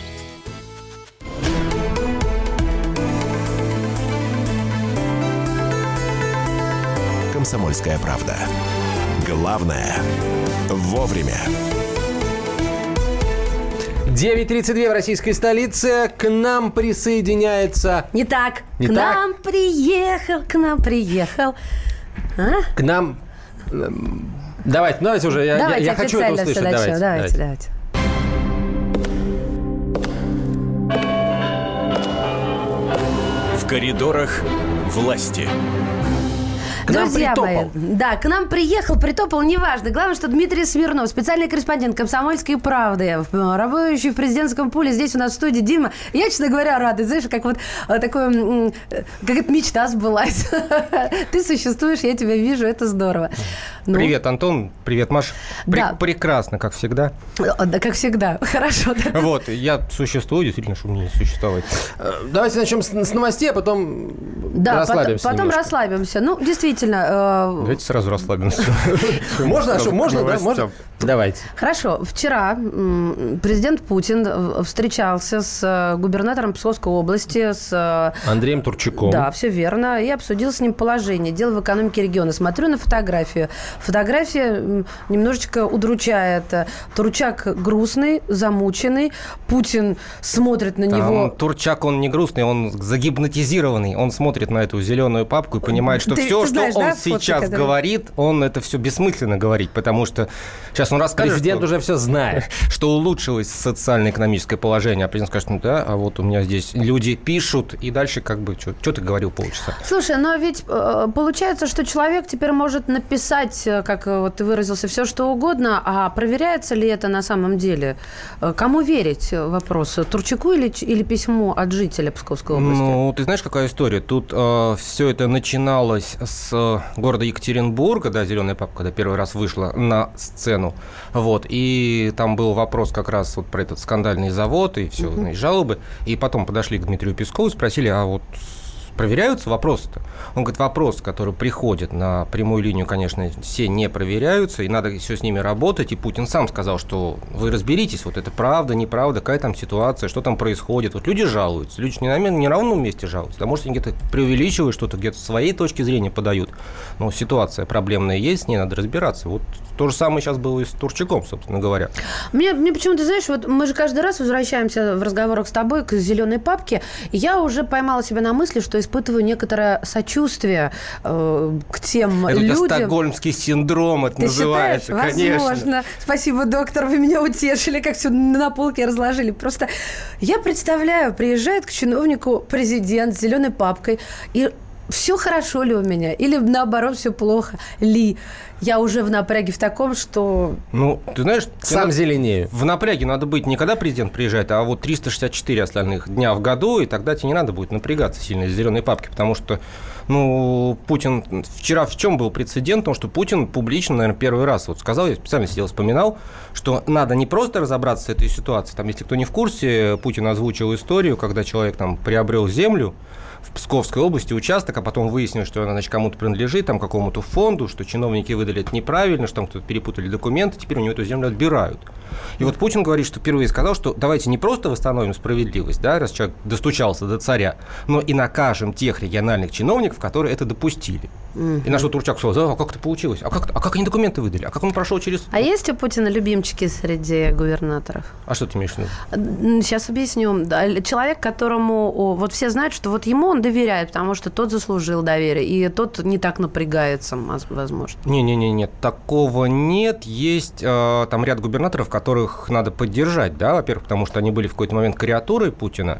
S11: «Комсомольская правда». Главное – вовремя.
S3: девять тридцать два в российской столице. К нам присоединяется...
S2: Не так.
S3: Не
S2: к
S3: так?
S2: нам приехал, к нам приехал. А?
S3: К нам... Давайте, давайте уже. Я,
S2: давайте,
S3: я, я хочу это услышать.
S2: Давайте, давайте, давайте.
S18: В коридорах власти.
S2: Друзья мои, да, к нам приехал, притопал, неважно. Главное, что Дмитрий Смирнов, специальный корреспондент «Комсомольской правды», работающий в президентском пуле здесь у нас в студии. Дима, я, честно говоря, рада. Знаешь, как вот такое, как эта мечта сбылась. Ты существуешь, я тебя вижу, это здорово.
S3: Ну. Привет, Антон, привет, Маш. Да. Пр- прекрасно, как всегда.
S2: Да, как всегда, хорошо. Да.
S3: Вот, я существую, действительно, что мне не существовать. Давайте начнем с, с новостей, а потом
S2: да,
S3: расслабимся
S2: потом, потом расслабимся. Ну, действительно. Э...
S3: Давайте сразу расслабимся. Можно? Можно, да? Можно? Давайте.
S2: Хорошо. Вчера президент Путин встречался с губернатором Псковской области, с...
S3: Андреем Турчаком.
S2: Да, все верно. И обсудил с ним положение дел в экономике региона. Смотрю на фотографию. Фотография немножечко удручает. Турчак грустный, замученный. Путин смотрит на
S3: Там
S2: него...
S3: Турчак, он не грустный, он загипнотизированный. Он смотрит на эту зеленую папку и понимает, что
S2: ты,
S3: все,
S2: ты
S3: что
S2: знаешь,
S3: он
S2: да,
S3: сейчас
S2: фото,
S3: говорит, он это все бессмысленно говорить, потому что сейчас он расскажет, президент что... уже все знает, что улучшилось социально-экономическое положение, а президент скажет, ну да, а вот у меня здесь люди пишут, и дальше как бы, что ты говорил полчаса.
S2: Слушай, но ведь э, получается, что человек теперь может написать, как вот ты выразился, все что угодно, а проверяется ли это на самом деле? Кому верить? Вопрос. Турчаку или, или письму от жителя Псковской области?
S3: Ну, ты знаешь, какая история? Тут э, все это начиналось с города Екатеринбурга, да, «Зеленая папка», когда первый раз вышла на сцену, вот, и там был вопрос как раз вот про этот скандальный завод и все, uh-huh. и жалобы, и потом подошли к Дмитрию Пескову и спросили, а вот проверяются вопросы-то? Он говорит, вопросы, которые приходят на прямую линию, конечно, все не проверяются, и надо все с ними работать, и Путин сам сказал, что вы разберитесь, вот это правда, неправда, какая там ситуация, что там происходит. Вот люди жалуются, люди не на, не на ровном месте жалуются, да, может, они где-то преувеличивают что-то, где-то с своей точки зрения подают, но ситуация проблемная есть, с ней надо разбираться. Вот то же самое сейчас было и с Турчаком, собственно говоря.
S2: Мне, мне почему-то, знаешь, вот мы же каждый раз возвращаемся в разговорах с тобой к зеленой папке, и я уже поймала себя на мысли, что испытываю некоторое сочувствие э, к тем
S3: это
S2: людям.
S3: Это стокгольмский синдром, это
S2: Ты
S3: называется,
S2: считаешь?
S3: конечно.
S2: Возможно. Спасибо, доктор, вы меня утешили, как все на полке разложили. Просто я представляю, приезжает к чиновнику президент с зеленой папкой и все хорошо ли у меня, или наоборот все плохо ли. Я уже в напряге в таком, что...
S1: Ну, ты знаешь,
S3: сам
S1: ты
S3: зеленею.
S1: В напряге надо быть не когда президент приезжает, а вот триста шестьдесят четыре остальных дня в году, и тогда тебе не надо будет напрягаться сильно из зеленой папки, потому что, ну, Путин... Вчера в чем был прецедент? Потому что Путин публично, наверное, первый раз вот сказал, я специально сидел, вспоминал, что надо не просто разобраться с этой ситуацией. Там, если кто не в курсе, Путин озвучил историю, когда человек там приобрел землю в Псковской области, участок, а потом выяснилось, что она, значит, кому-то принадлежит, там, какому-то фонду, что чиновники выдали это неправильно, что там кто-то перепутали документы, теперь у него эту землю отбирают. И вот Путин говорит, что впервые сказал, что давайте не просто восстановим справедливость, да, раз человек достучался до царя, но и накажем тех региональных чиновников, которые это допустили. Mm-hmm. И на что Турчак сказал, а как это получилось? А как, а как они документы выдали? А как он прошел через...
S2: А есть у Путина любимчики среди губернаторов?
S1: А что ты имеешь в виду?
S2: Сейчас объясню. Человек, которому... Вот все знают, что вот ему он доверяет, потому что тот заслужил доверие, и тот не так напрягается, возможно.
S1: Не-не-не, такого нет. Есть э, там ряд губернаторов, которых надо поддержать, да, во-первых, потому что они были в какой-то момент карикатурой Путина,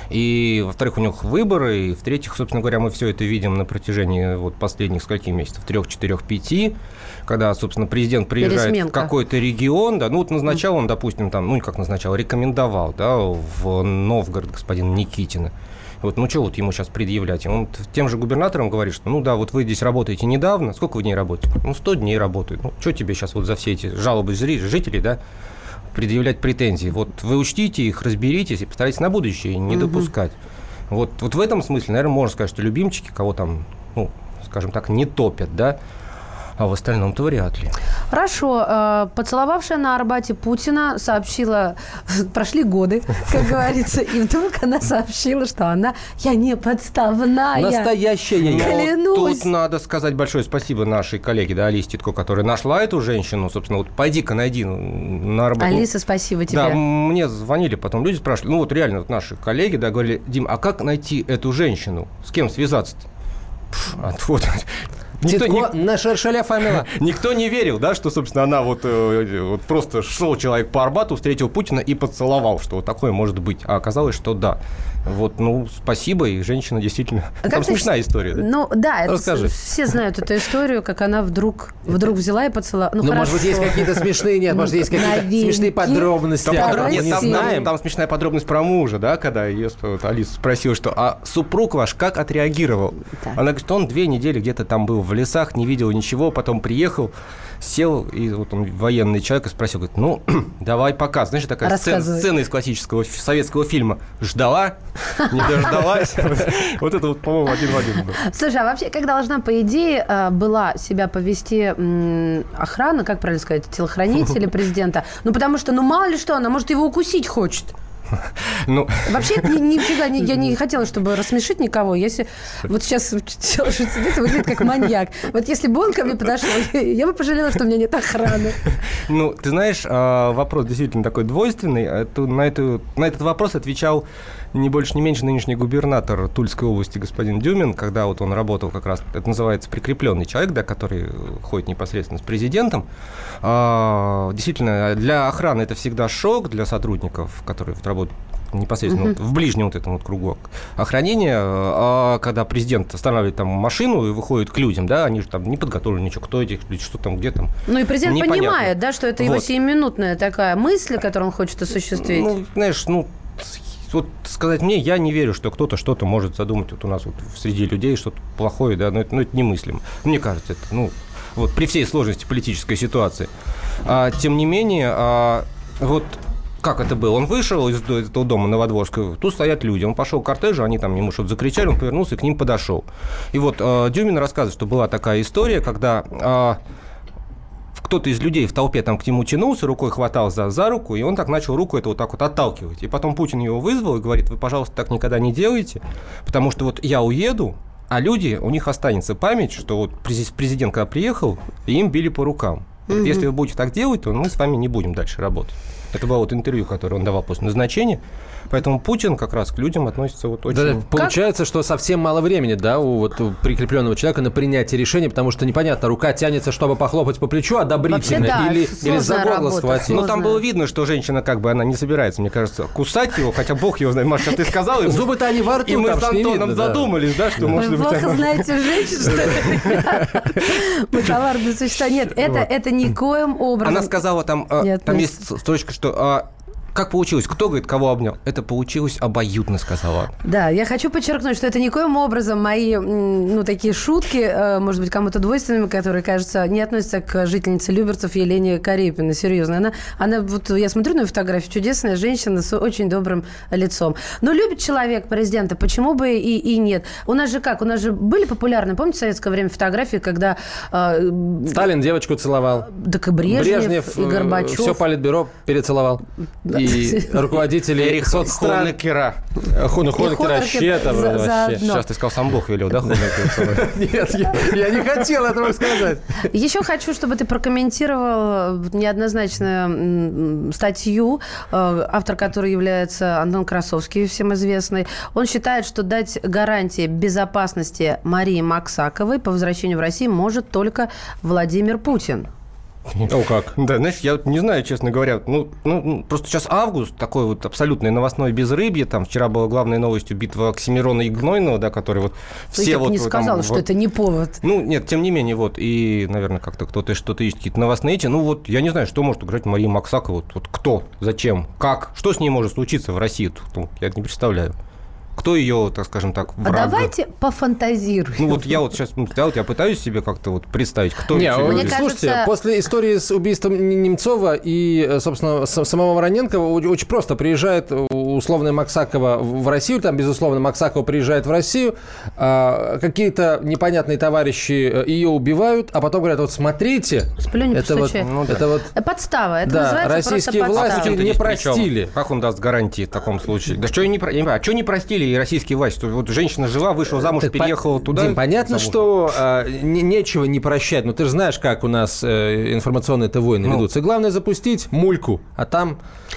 S1: и, во-вторых, у них выборы, и, в-третьих, собственно говоря, мы все это видим на протяжении вот последних скольких месяцев, трех, четырех, пяти, когда, собственно, президент приезжает Пересменка. в какой-то регион, да, ну вот назначал он, допустим, там, ну как назначал, рекомендовал, да, в Новгород господина Никитина. Вот, ну, что вот ему сейчас предъявлять? Он тем же губернаторам говорит, что, ну, да, вот вы здесь работаете недавно. Сколько вы дней работаете? Ну, сто дней работают. Ну, что тебе сейчас вот за все эти жалобы жителей, да, предъявлять претензии? Вот вы учтите их, разберитесь и постарайтесь на будущее не угу. допускать. Вот, вот в этом смысле, наверное, можно сказать, что любимчики, кого там, ну, скажем так, не топят, да, а в остальном-то вряд ли.
S2: Хорошо. Поцеловавшая на Арбате Путина сообщила... Прошли годы, как говорится, и вдруг она сообщила, что она... Я не подставная.
S1: Настоящая. Клянусь. Тут надо сказать большое спасибо нашей коллеге, да, Алисе Титко, которая нашла эту женщину. Собственно, вот пойди-ка найди на Арбате.
S2: Алиса, спасибо тебе.
S1: Да, мне звонили потом люди, спрашивали. Ну, вот реально, вот наши коллеги, да, говорили, Дим, а как найти эту женщину? С кем связаться-то? Пф, вот...
S3: Никто, Титко не... наша Шаля Фамила.
S1: Никто не верил, да, что, собственно, она вот, вот просто шел человек по Арбату, встретил Путина и поцеловал, что вот такое может быть. А оказалось, что да. Вот, ну, спасибо, и женщина действительно... А там смешная ты... история, да?
S2: Ну, да, это, все знают эту историю, как она вдруг, вдруг взяла и поцеловала. Ну,
S3: ну может быть, есть какие-то смешные, нет, может, есть какие-то смешные подробности.
S1: Там, подробно, нет, там, там, там смешная подробность про мужа, да, когда ее вот, Алиса спросила, что, а супруг ваш как отреагировал? Да. Она говорит, что он две недели где-то там был в лесах, не видел ничего, потом приехал, сел, и вот он военный человек, и спросил, говорит, ну, давай пока. Знаешь, такая сцена, сцена из классического советского фильма. Ждала, не дождалась. Вот это вот, по-моему, один в один был.
S2: Слушай, а вообще, как должна, по идее, была себя повести охрана, как правильно сказать, телохранители президента? Ну, потому что, ну, мало ли что, она, может, его укусить хочет. Ну... Вообще, ни, нифига, ни, я не хотела, чтобы рассмешить никого. Если вот сейчас человек сидит и выглядит как маньяк. Вот если бы он ко мне подошел, я бы пожалела, что у меня нет охраны.
S1: Ну, ты знаешь, вопрос действительно такой двойственный. На, эту, на этот вопрос отвечал не больше, не меньше нынешний губернатор Тульской области господин Дюмин, когда вот он работал как раз, это называется прикрепленный человек, да, который ходит непосредственно с президентом. Действительно, для охраны это всегда шок, для сотрудников, которые вот работают непосредственно uh-huh. вот, в ближнем вот этом вот кругу охранения, а когда президент останавливает там машину и выходит к людям, да, они же там не подготовлены, ничего, кто этих людей, что там, где там.
S2: Ну и президент непонятно. Понимает, да, что это вот. Его сиюминутная такая мысль, которую он хочет осуществить.
S1: Ну, знаешь, ну, вот сказать мне, я не верю, что кто-то что-то может задумать вот у нас вот среди людей что-то плохое, да, но это, ну, это немыслимо. Мне кажется, это, ну, вот при всей сложности политической ситуации. А, тем не менее, а, вот как это было? Он вышел из этого дома Новодворского, тут стоят люди. Он пошел к кортежу, они там ему что-то закричали, он повернулся и к ним подошел. И вот э, Дюмин рассказывает, что была такая история, когда э, кто-то из людей в толпе там к нему тянулся, рукой хватал за, за руку, и он так начал руку это вот так вот отталкивать. И потом Путин его вызвал и говорит, вы, пожалуйста, так никогда не делайте, потому что вот я уеду, а люди, у них останется память, что вот президент, когда приехал, им били по рукам. Mm-hmm. Если вы будете так делать, то мы с вами не будем дальше работать. Это было вот интервью, которое он давал после назначения. Поэтому Путин как раз к людям относится вот очень...
S3: Да, получается, что совсем мало времени, да, у, вот, у прикрепленного человека на принятие решения, потому что непонятно, рука тянется, чтобы похлопать по плечу одобрительно,
S2: да,
S3: или, или за горло
S2: работа,
S3: схватить.
S1: Ну, там было видно, что женщина как бы, она не собирается, мне кажется, кусать его, хотя бог его знает. Маша, ты сказала...
S3: Зубы-то они во рту,
S1: и мы
S3: там
S1: с Антоном
S3: видно,
S1: задумались, да, что может
S2: Вы
S1: быть...
S2: плохо знаете женщин, что ли? Мы коварные существа. Нет, это никоим образом...
S1: Она сказала, там там есть строчка, что... Как получилось? Кто, говорит, кого обнял? Это получилось обоюдно, сказала.
S2: Да, я хочу подчеркнуть, что это никоим образом мои, ну, такие шутки, может быть, кому-то двойственными, которые, кажется, не относятся к жительнице Люберцев Елене Карепиной. Серьезно. Она, она, вот я смотрю на ее фотографию, чудесная женщина с очень добрым лицом. Но любит человек президента, почему бы и, и нет? У нас же как? У нас же были популярны, помните, в советское время фотографии, когда... Э,
S3: Сталин девочку целовал.
S2: Так и Брежнев,
S3: Брежнев
S2: и Горбачев.
S3: Все политбюро перецеловал. И руководители соцстран.
S1: Хонекера.
S3: Хонекера вообще там вообще.
S1: Сейчас ты сказал, сам Бог велел, да, Хонекера?
S3: Нет, я не хотел этого сказать.
S2: Еще хочу, чтобы ты прокомментировал неоднозначную статью, автор которой является Антон Красовский, всем известный. Он считает, что дать гарантии безопасности Марии Максаковой по возвращению в Россию может только Владимир Путин.
S1: О, как? Да, знаешь, я вот не знаю, честно говоря. Ну, ну, просто сейчас август, такой вот абсолютное новостное безрыбье. Там вчера была главной новостью битва Оксимирона и Гнойного, да, который вот все
S2: Ты
S1: вот...
S2: не сказал,
S1: там,
S2: что
S1: вот,
S2: это не повод.
S1: Ну, нет, тем не менее, вот, и, наверное, как-то кто-то что-то ищет, какие-то новостные эти. Ну, вот, я не знаю, что может играть Мария Максакова. Вот, вот кто, зачем, как, что с ней может случиться в России? Ну, я не представляю. Кто ее, так скажем так, враг?
S2: А давайте пофантазируем.
S1: Ну вот я вот сейчас, ну, я, вот, я пытаюсь себе как-то вот представить, кто...
S3: Не,
S1: это.
S3: Мне слушайте, кажется... после истории с убийством Немцова и, собственно, самого Вороненкова очень просто. Приезжает условная Максакова в Россию, там, безусловно, Максакова приезжает в Россию, какие-то непонятные товарищи ее убивают, а потом говорят, вот смотрите...
S2: Сплюнь,
S3: это вот, ну, это вот...
S2: Подстава, это
S3: да,
S2: называется
S3: российские
S2: просто
S3: власти
S2: подстава.
S3: не простили.
S1: Как он даст гарантии в таком случае? Да что не, я не понимаю, а что не простили и российские власти? Вот женщина жила, вышла замуж, так переехала по... туда.
S3: Дим, понятно, замуж. Что а, не, нечего не прощать. Но ты же знаешь, как у нас э, информационные-то войны ну. ведутся. Главное запустить мульку, а там...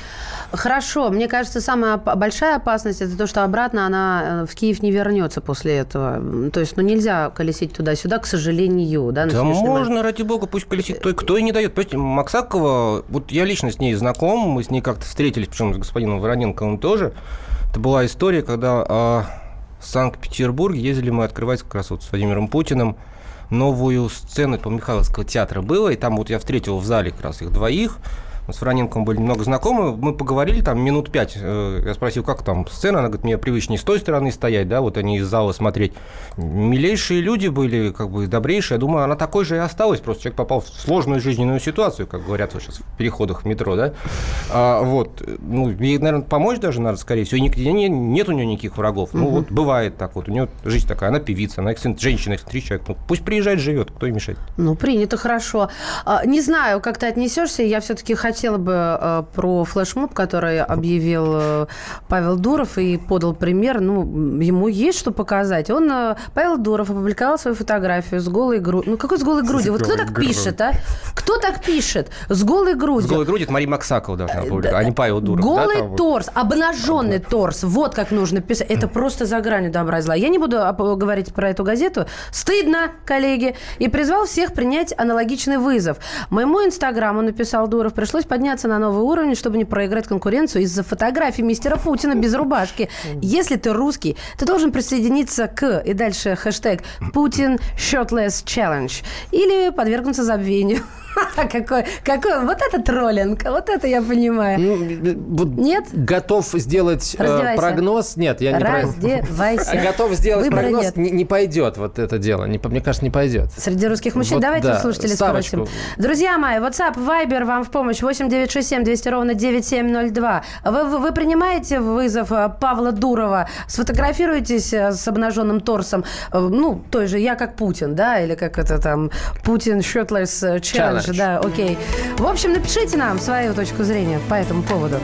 S2: Хорошо. Мне кажется, самая большая опасность – это то, что обратно она в Киев не вернется после этого. То есть, ну, нельзя колесить туда-сюда, к сожалению. Да,
S1: да можно, ради бога, пусть колесит той, кто и не дает. Понимаете, Максакова, вот я лично с ней знаком, мы с ней как-то встретились, причем с господином Вороненко он тоже. Это была история, когда а, в Санкт-Петербурге ездили мы открывать как раз вот с Владимиром Путиным новую сцену по Михайловского театра было, и там вот я встретил в зале как раз их двоих. Мы с Вороненковым были немного знакомы, мы поговорили там минут пять, я спросил, как там сцена, она говорит, мне привычнее с той стороны стоять, да, вот они из зала смотреть. Милейшие люди были, как бы добрейшие, я думаю, она такой же и осталась, просто человек попал в сложную жизненную ситуацию, как говорят вот сейчас в переходах в метро, да, а, вот, ну, ей, наверное, помочь даже надо, скорее всего, и не, нет у нее никаких врагов, ну, вот бывает так вот, у нее жизнь такая, она певица, она эксцент, женщина, эксцентричная, ну, пусть приезжает, живет, кто ей мешает.
S2: Ну, принято, хорошо. Не знаю, как ты отнесешься, я все-таки хочу хотела бы э, про флешмоб, который объявил э, Павел Дуров и подал пример. Ну, ему есть что показать. Он, э, Павел Дуров, опубликовал свою фотографию с голой грудью. Ну, какой с голой грудью? Вот кто так пишет, а? Кто так пишет? С голой грудью.
S1: С голой грудью это Мария Максакова должна опубликовать, а не Павел Дуров.
S2: Голый
S1: да,
S2: торс, вот. Обнаженный торс. Вот как нужно писать. Это просто за гранью добра и зла. Я не буду говорить про эту газету. Стыдно, коллеги. И призвал всех принять аналогичный вызов. Моему инстаграму, написал Дуров, пришлось подняться на новый уровень, чтобы не проиграть конкуренцию из-за фотографий мистера Путина без рубашки. Если ты русский, ты должен присоединиться к, и дальше хэштег Putin Shirtless Challenge, или подвергнуться забвению. Какой, какой, вот это троллинг, вот это я понимаю.
S3: Ну,
S2: нет?
S3: Готов сделать э, прогноз? Нет, я не
S2: Раздевайся.
S3: Готов сделать Выбора прогноз? Не, не пойдет вот это дело. Не, мне кажется, не пойдет.
S2: Среди русских мужчин. Вот, давайте да, слушателей спросим. Друзья мои, WhatsApp, Viber вам в помощь. восемь девятьсот шестьдесят семь двести ровно девять семь ноль два. Вы, вы, вы принимаете вызов Павла Дурова? Сфотографируетесь с обнаженным торсом? Ну, той же «Я как Путин», да? Или как это там Putin Shirtless Challenge. Да, окей. В общем, напишите нам свою точку зрения по этому поводу.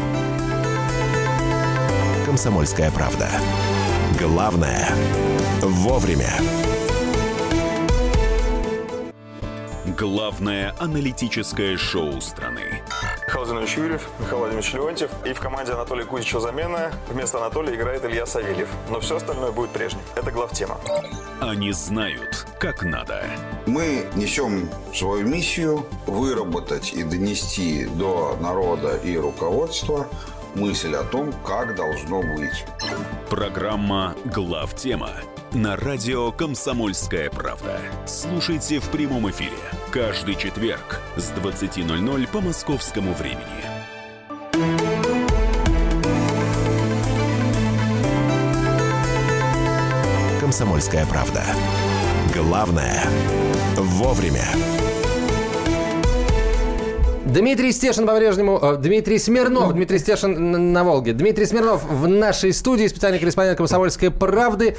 S11: «Комсомольская правда». Главное – вовремя.
S20: Главное аналитическое шоу страны.
S8: Михаил Зинович Юрьев, Михаил Владимирович Леонтьев. И в команде Анатолия Кузичева замена. Вместо Анатолия играет Илья Савельев. Но все остальное будет прежним. Это главтема.
S20: Они знают, как надо.
S10: Мы несем свою миссию выработать и донести до народа и руководства мысль о том, как должно быть.
S20: Программа «Главтема» на радио «Комсомольская правда». Слушайте в прямом эфире каждый четверг с двадцати ноль-ноль по московскому времени.
S11: «Комсомольская правда». Главное – вовремя.
S3: Дмитрий Стешин по-прежнему, э, Дмитрий Смирнов, Дмитрий Стешин на, на Волге. Дмитрий Смирнов в нашей студии, специальный корреспондент «Комсомольской правды».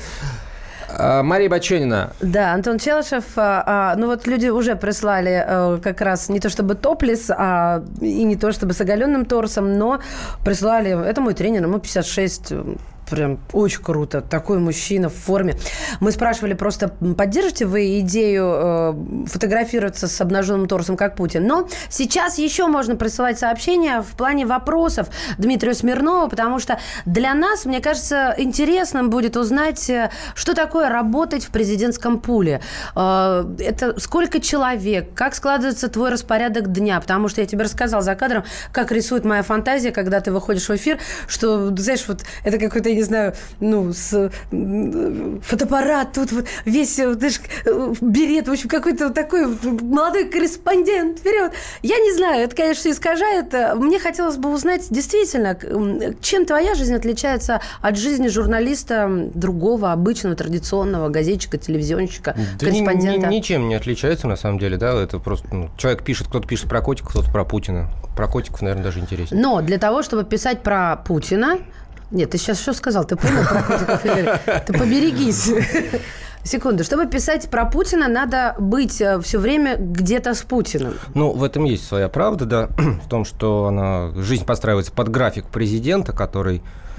S3: Э, Мария Баченина.
S2: Да, Антон Челышев. А, а, ну вот люди уже прислали а, как раз не то чтобы топлес, а и не то чтобы с оголенным торсом, но прислали, это мой тренер, ему пятьдесят шесть. Прям очень круто. Такой мужчина в форме. Мы спрашивали просто, поддержите вы идею э, фотографироваться с обнаженным торсом, как Путин. Но сейчас еще можно присылать сообщения в плане вопросов Дмитрию Смирнову, потому что для нас, мне кажется, интересным будет узнать, что такое работать в президентском пуле. Э, это сколько человек, как складывается твой распорядок дня, потому что я тебе рассказала за кадром, как рисует моя фантазия, когда ты выходишь в эфир, что, знаешь, вот это какой-то, я не знаю, ну, с, фотоаппарат, тут вот весь, знаешь, берет, в общем, какой-то вот такой молодой корреспондент вперед. Я не знаю, это, конечно, искажает. Мне хотелось бы узнать, действительно, чем твоя жизнь отличается от жизни журналиста другого, обычного, традиционного газетчика, телевизионщика, да корреспондента?
S1: Ни, ни, ничем не отличается, на самом деле, да, это просто, ну, человек пишет, кто-то пишет про котиков, кто-то про Путина. Про котиков, наверное, даже интереснее.
S2: Но для того, чтобы писать про Путина... Нет, ты сейчас что сказал? Ты понял про котиков? Ты поберегись. Секунду. Чтобы писать про Путина, надо быть все время где-то с Путиным.
S1: Ну, в этом есть своя правда, да. В том, что она, жизнь подстраивается под график президента, который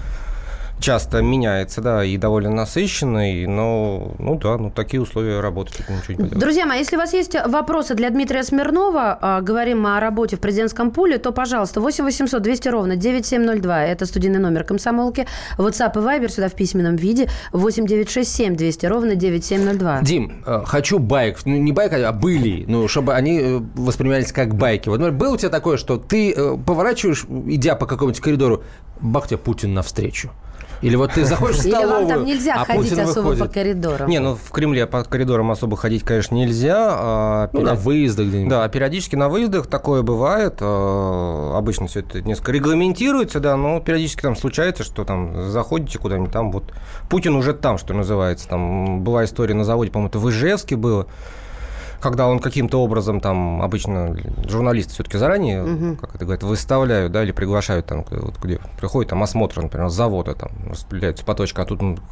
S1: часто меняется, да, и довольно насыщенный, но, ну да, ну такие условия работы, ничего не поделать.
S2: Друзья мои, если у вас есть вопросы для Дмитрия Смирнова, а, говорим о работе в президентском пуле, то, пожалуйста, восемь восемьсот двести ровно девять семь ноль два, это студийный номер комсомолки, WhatsApp и Viber сюда в письменном виде, восемь девять шесть семь двести ровно девять семь ноль два.
S3: Дим, хочу байк, ну не байк, а были, ну, чтобы они воспринимались как байки. Вот, например, было у тебя такое, что ты поворачиваешь, идя по какому-нибудь коридору, бах, тебе Путин навстречу? Или вот ты заходишь в столовую,
S2: или вам там нельзя
S3: а
S2: ходить
S3: Путин
S2: особо
S3: выходит.
S2: по коридорам?
S1: Не, ну в Кремле по коридорам особо ходить, конечно, нельзя. А
S3: ну,
S1: период...
S3: на выездах где-нибудь.
S1: Да, периодически на выездах такое бывает. Обычно все это несколько регламентируется, да, но периодически там случается, что там заходите куда-нибудь, там вот Путин уже там, что называется. Там была история на заводе, по-моему, это в Ижевске было, когда он каким-то образом, там, обычно журналисты все-таки заранее, угу. как это говорят, выставляют, да, или приглашают, там, вот, где приходит там осмотр, например, с завода, там, распределяются по точкам, а тут он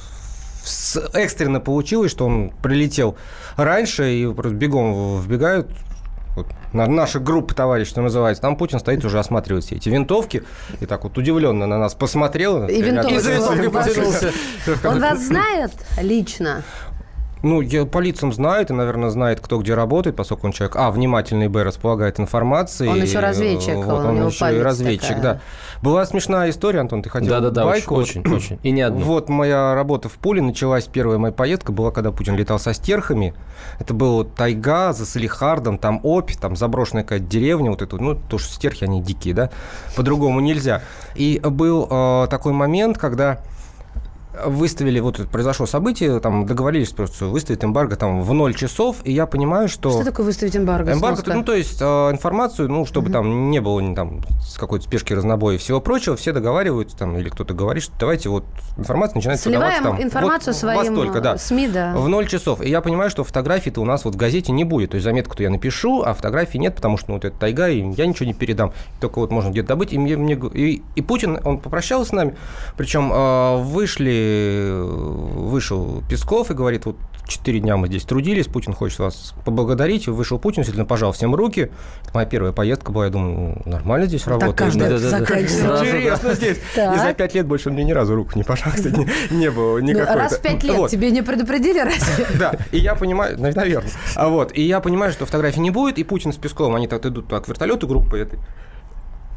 S1: экстренно получилось, что он прилетел раньше, и просто бегом вбегают, вот, на наша группа товарищей, что называется, там Путин стоит, уже осматривает все эти винтовки, и так вот удивленно на нас посмотрел.
S2: И винтовки. Он вас знает лично?
S1: Ну, я, по лицам знает, и, наверное, знает, кто где работает, поскольку он человек, а, внимательный, б, располагает информацией.
S2: Он еще разведчик.
S1: Вот, он, он еще и разведчик, такая. Да. Была смешная история, Антон, ты хотел
S3: Да-да-да,
S1: байку?
S3: очень, очень, очень. И не одну.
S1: Вот моя работа в пуле началась, первая моя поездка была, когда Путин летал со стерхами. Это была тайга за Салихардом, там Обь, там заброшенная какая-то деревня, вот это, ну, то, что стерхи, они дикие, да, по-другому нельзя. И был э, такой момент, когда... выставили, вот произошло событие, там договорились просто выставить эмбарго там в ноль часов, и я понимаю, что...
S2: Что такое выставить эмбарго?
S1: Эмбарго, ну, то есть э, информацию, ну, чтобы uh-huh. там не было там, с какой-то спешки, разнобоя и всего прочего, все договариваются, там, или кто-то говорит, что давайте вот информация начинает
S2: сливаем
S1: подаваться там...
S2: информацию вот, своим только, да, СМИ, да.
S1: В ноль часов. И я понимаю, что фотографий-то у нас вот в газете не будет. То есть заметку-то я напишу, а фотографий нет, потому что ну, вот это тайга, и я ничего не передам. Только вот можно где-то добыть. И, мне, мне, и, и Путин, он попрощался с нами, причем э, вышли... Вышел Песков и говорит, вот четыре дня мы здесь трудились, Путин хочет вас поблагодарить. Вышел Путин, действительно, пожал всем руки. Это моя первая поездка была, я думаю, нормально здесь работает.
S2: Так каждый заканчивается.
S1: Интересно здесь. И за пять лет больше он мне ни разу руку не пожал, кстати, не было никакой.
S2: Раз в пять лет тебе не предупредили разве?
S1: Да, и я понимаю, наверное. А вот, и я понимаю, что фотографий не будет, и Путин с Песковым, они так идут к вертолету группы этой.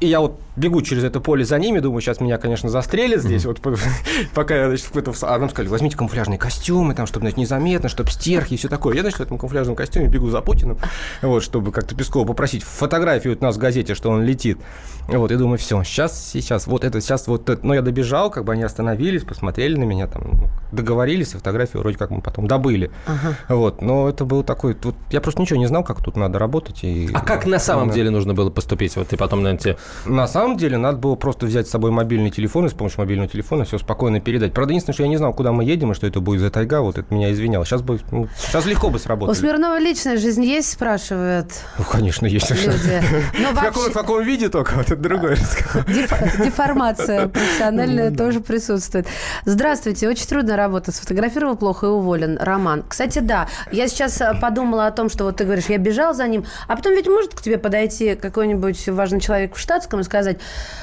S1: И я вот бегу через это поле за ними, думаю, сейчас меня, конечно, застрелят здесь, mm-hmm. вот пока я, значит, в это... А нам сказали, возьмите камуфляжные костюмы, там, чтобы, значит, незаметно, чтобы стерхи и все такое. Я, значит, в этом камуфляжном костюме бегу за Путиным, вот, чтобы как-то Пескова попросить фотографию от нас в газете, что он летит. Вот, и думаю, все, сейчас, сейчас, вот это, сейчас, вот это. Но я добежал, как бы они остановились, посмотрели на меня, там, договорились, и фотографию вроде как мы потом добыли. Ага. Вот, но это был такой... Вот, я просто ничего не знал, как тут надо работать. И...
S3: А как на самом деле нужно было поступить? Вот ты потом, наверное,
S1: На самом деле надо было просто взять с собой мобильный телефон и с помощью мобильного телефона все спокойно передать. Правда, единственное, что я не знал, куда мы едем и что это будет за тайга, вот это меня извиняло. Сейчас, бы, ну, сейчас легко бы сработало.
S2: У Смирнова личная жизнь есть, спрашивают?
S1: Ну, конечно, есть.
S2: Люди.
S1: В, вообще... каком, в каком виде только? Вот это другое.
S2: Деф... Деформация профессиональная ну, тоже да. присутствует. Здравствуйте. Очень трудная работа. Сфотографировал плохо и уволен. Роман. Кстати, да. Я сейчас подумала о том, что вот ты говоришь, я бежал за ним, а потом ведь может к тебе подойти какой-нибудь важный человек в штатском и сказать,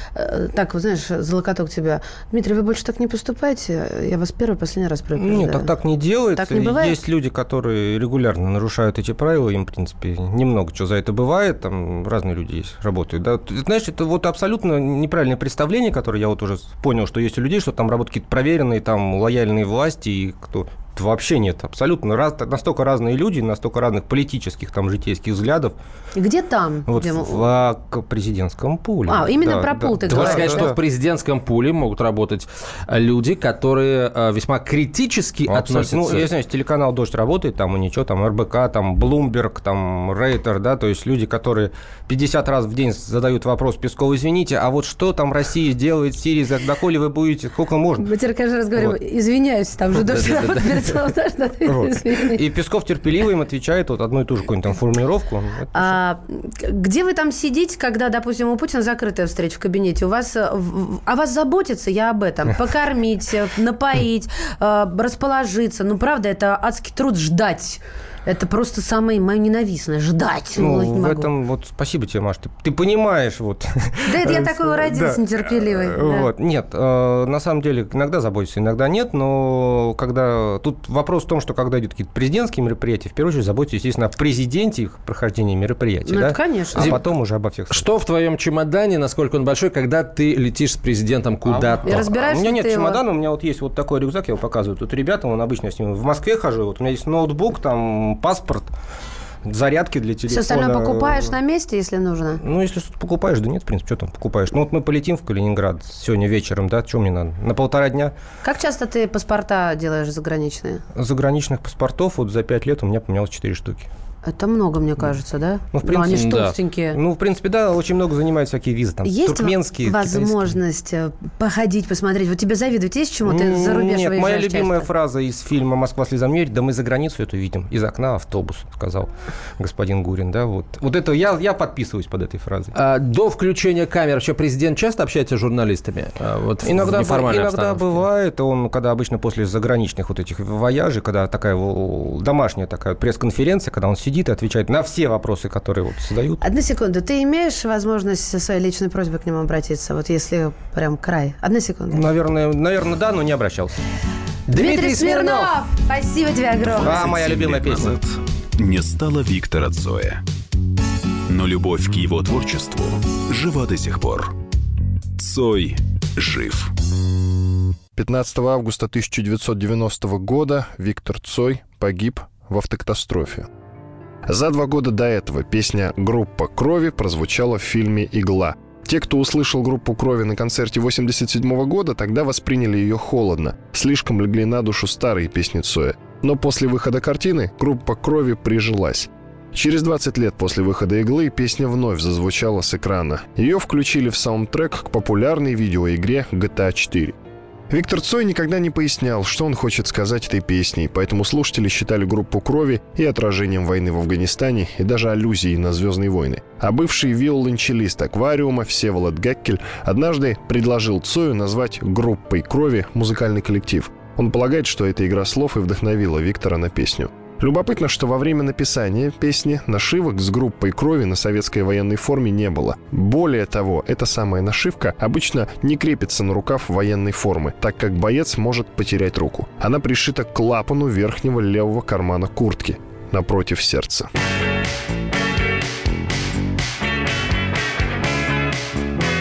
S2: так, вот знаешь, за локоток тебя, Дмитрий, вы больше так не поступайте, я вас первый, последний раз предупреждаю.
S1: Нет, так, так не делается.
S2: Так не бывает?
S1: Есть люди, которые регулярно нарушают эти правила, им, в принципе, немного чего за это бывает, там разные люди есть, работают. Да? Знаешь, это вот абсолютно неправильное представление, которое я вот уже понял, что есть у людей, что там работают какие-то проверенные, там, лояльные власти, и кто... Вообще нет, абсолютно. Раз, настолько разные люди, настолько разных политических, там, житейских взглядов.
S2: И где там?
S1: Вот
S2: где...
S1: в, в президентском пуле.
S2: А, именно да, про пул да. ты говоришь.
S3: Сказать,
S2: да?
S3: что в президентском пуле могут работать люди, которые весьма критически ну, относятся...
S1: Ну, я знаю, телеканал «Дождь» работает, там, и ничего, там, эр бэ ка, там, Bloomberg, там, Рейтер, да, то есть люди, которые пятьдесят раз в день задают вопрос Пескову, извините, а вот что там Россия делает в Сирии, доколе вы будете, сколько можно?
S2: Мы теперь каждый раз говорим, вот. извиняюсь, там же «Дождь» работает.
S1: Вот. И Песков терпеливо им отвечает вот одну и ту же какую-нибудь там формулировку.
S2: А, где вы там сидите, когда, допустим, у Путина закрытая встреча в кабинете? У вас, о вас заботится, я об этом. Покормить, напоить, расположиться. Ну, правда, это адский труд ждать. Это просто самое мое ненавистное. Ждать.
S1: Ну, в этом вот спасибо тебе, Маш. Ты, ты понимаешь, вот.
S2: Да, это я такой уродец да. нетерпеливый.
S1: Вот.
S2: Да.
S1: Нет, э, на самом деле иногда заботишься, иногда нет, но когда... Тут вопрос в том, что когда идут какие-то президентские мероприятия, в первую очередь заботиться, естественно, о президенте их прохождения мероприятий.
S2: Ну,
S1: да?
S2: это конечно.
S1: А потом уже обо всех.
S3: Что в твоем чемодане, насколько он большой, когда ты летишь с президентом куда-то?
S2: А, разбираешь
S1: у меня нет чемодана,
S2: его?
S1: У меня вот есть вот такой рюкзак, я его показываю. Тут ребята, он обычно с ним в Москве хожу, вот у меня есть ноутбук, там паспорт, зарядки для телефона.
S2: Все остальное покупаешь на месте, если нужно?
S1: Ну, если что-то покупаешь, да нет, в принципе, что там покупаешь. Ну, вот мы полетим в Калининград сегодня вечером, да, что мне надо? На полтора дня.
S2: Как часто ты паспорта делаешь заграничные?
S1: Заграничных паспортов вот за пять лет у меня поменялось четыре штуки.
S2: Это много, мне кажется, да?
S1: Ну, в принципе,
S2: Но они ж
S1: да.
S2: толстенькие.
S1: Ну, в принципе, да, очень много занимают всякие визы, там,
S2: есть
S1: туркменские,
S2: возможность
S1: китайские.
S2: Походить, посмотреть? Вот тебе завидуют, есть чему ты за рубеж
S1: Нет,
S2: выезжаешь
S1: моя любимая
S2: часто?
S1: фраза из фильма «Москва слезам не верит», да мы за границу это видим, из окна автобус, сказал господин Гурин, да, вот. Вот это я, я подписываюсь под этой фразой.
S3: А, до включения камер вообще президент часто общается с журналистами? А, вот
S1: иногда иногда бывает, он, когда обычно после заграничных вот этих вояжей, когда такая домашняя такая пресс-конференция, когда он сидит и отвечает на все вопросы, которые вот задают.
S2: Одну секунду. Ты имеешь возможность со своей личной просьбой к нему обратиться? Вот если прям край. Одну секунду.
S1: Наверное, наверное, да, но не обращался.
S2: Дмитрий, Дмитрий Смирнов! Смирнов! Спасибо тебе огромное.
S1: А, моя любимая песня.
S20: Назад не стало Виктора Цоя. Но любовь к его творчеству жива до сих пор. Цой жив.
S21: пятнадцатого августа тысяча девятьсот девяностого года Виктор Цой погиб в автокатастрофе. За два года до этого песня «Группа крови» прозвучала в фильме «Игла». Те, кто услышал «Группу крови» на концерте восемьдесят седьмого года, тогда восприняли ее холодно. Слишком легли на душу старые песни Цоя. Но после выхода картины «Группа крови» прижилась. Через двадцать лет после выхода «Иглы» песня вновь зазвучала с экрана. Ее включили в саундтрек к популярной видеоигре джи ти эй четыре. Виктор Цой никогда не пояснял, что он хочет сказать этой песней, поэтому слушатели считали «Группу крови» и отражением войны в Афганистане, и даже аллюзией на «Звездные войны». А бывший виолончелист «Аквариума» Всеволод Геккель однажды предложил Цою назвать «Группой крови» музыкальный коллектив. Он полагает, что эта игра слов и вдохновила Виктора на песню. Любопытно, что во время написания песни нашивок с группой крови на советской военной форме не было. Более того, эта самая нашивка обычно не крепится на рукав военной формы, так как боец может потерять руку. Она пришита к клапану верхнего левого кармана куртки, напротив сердца.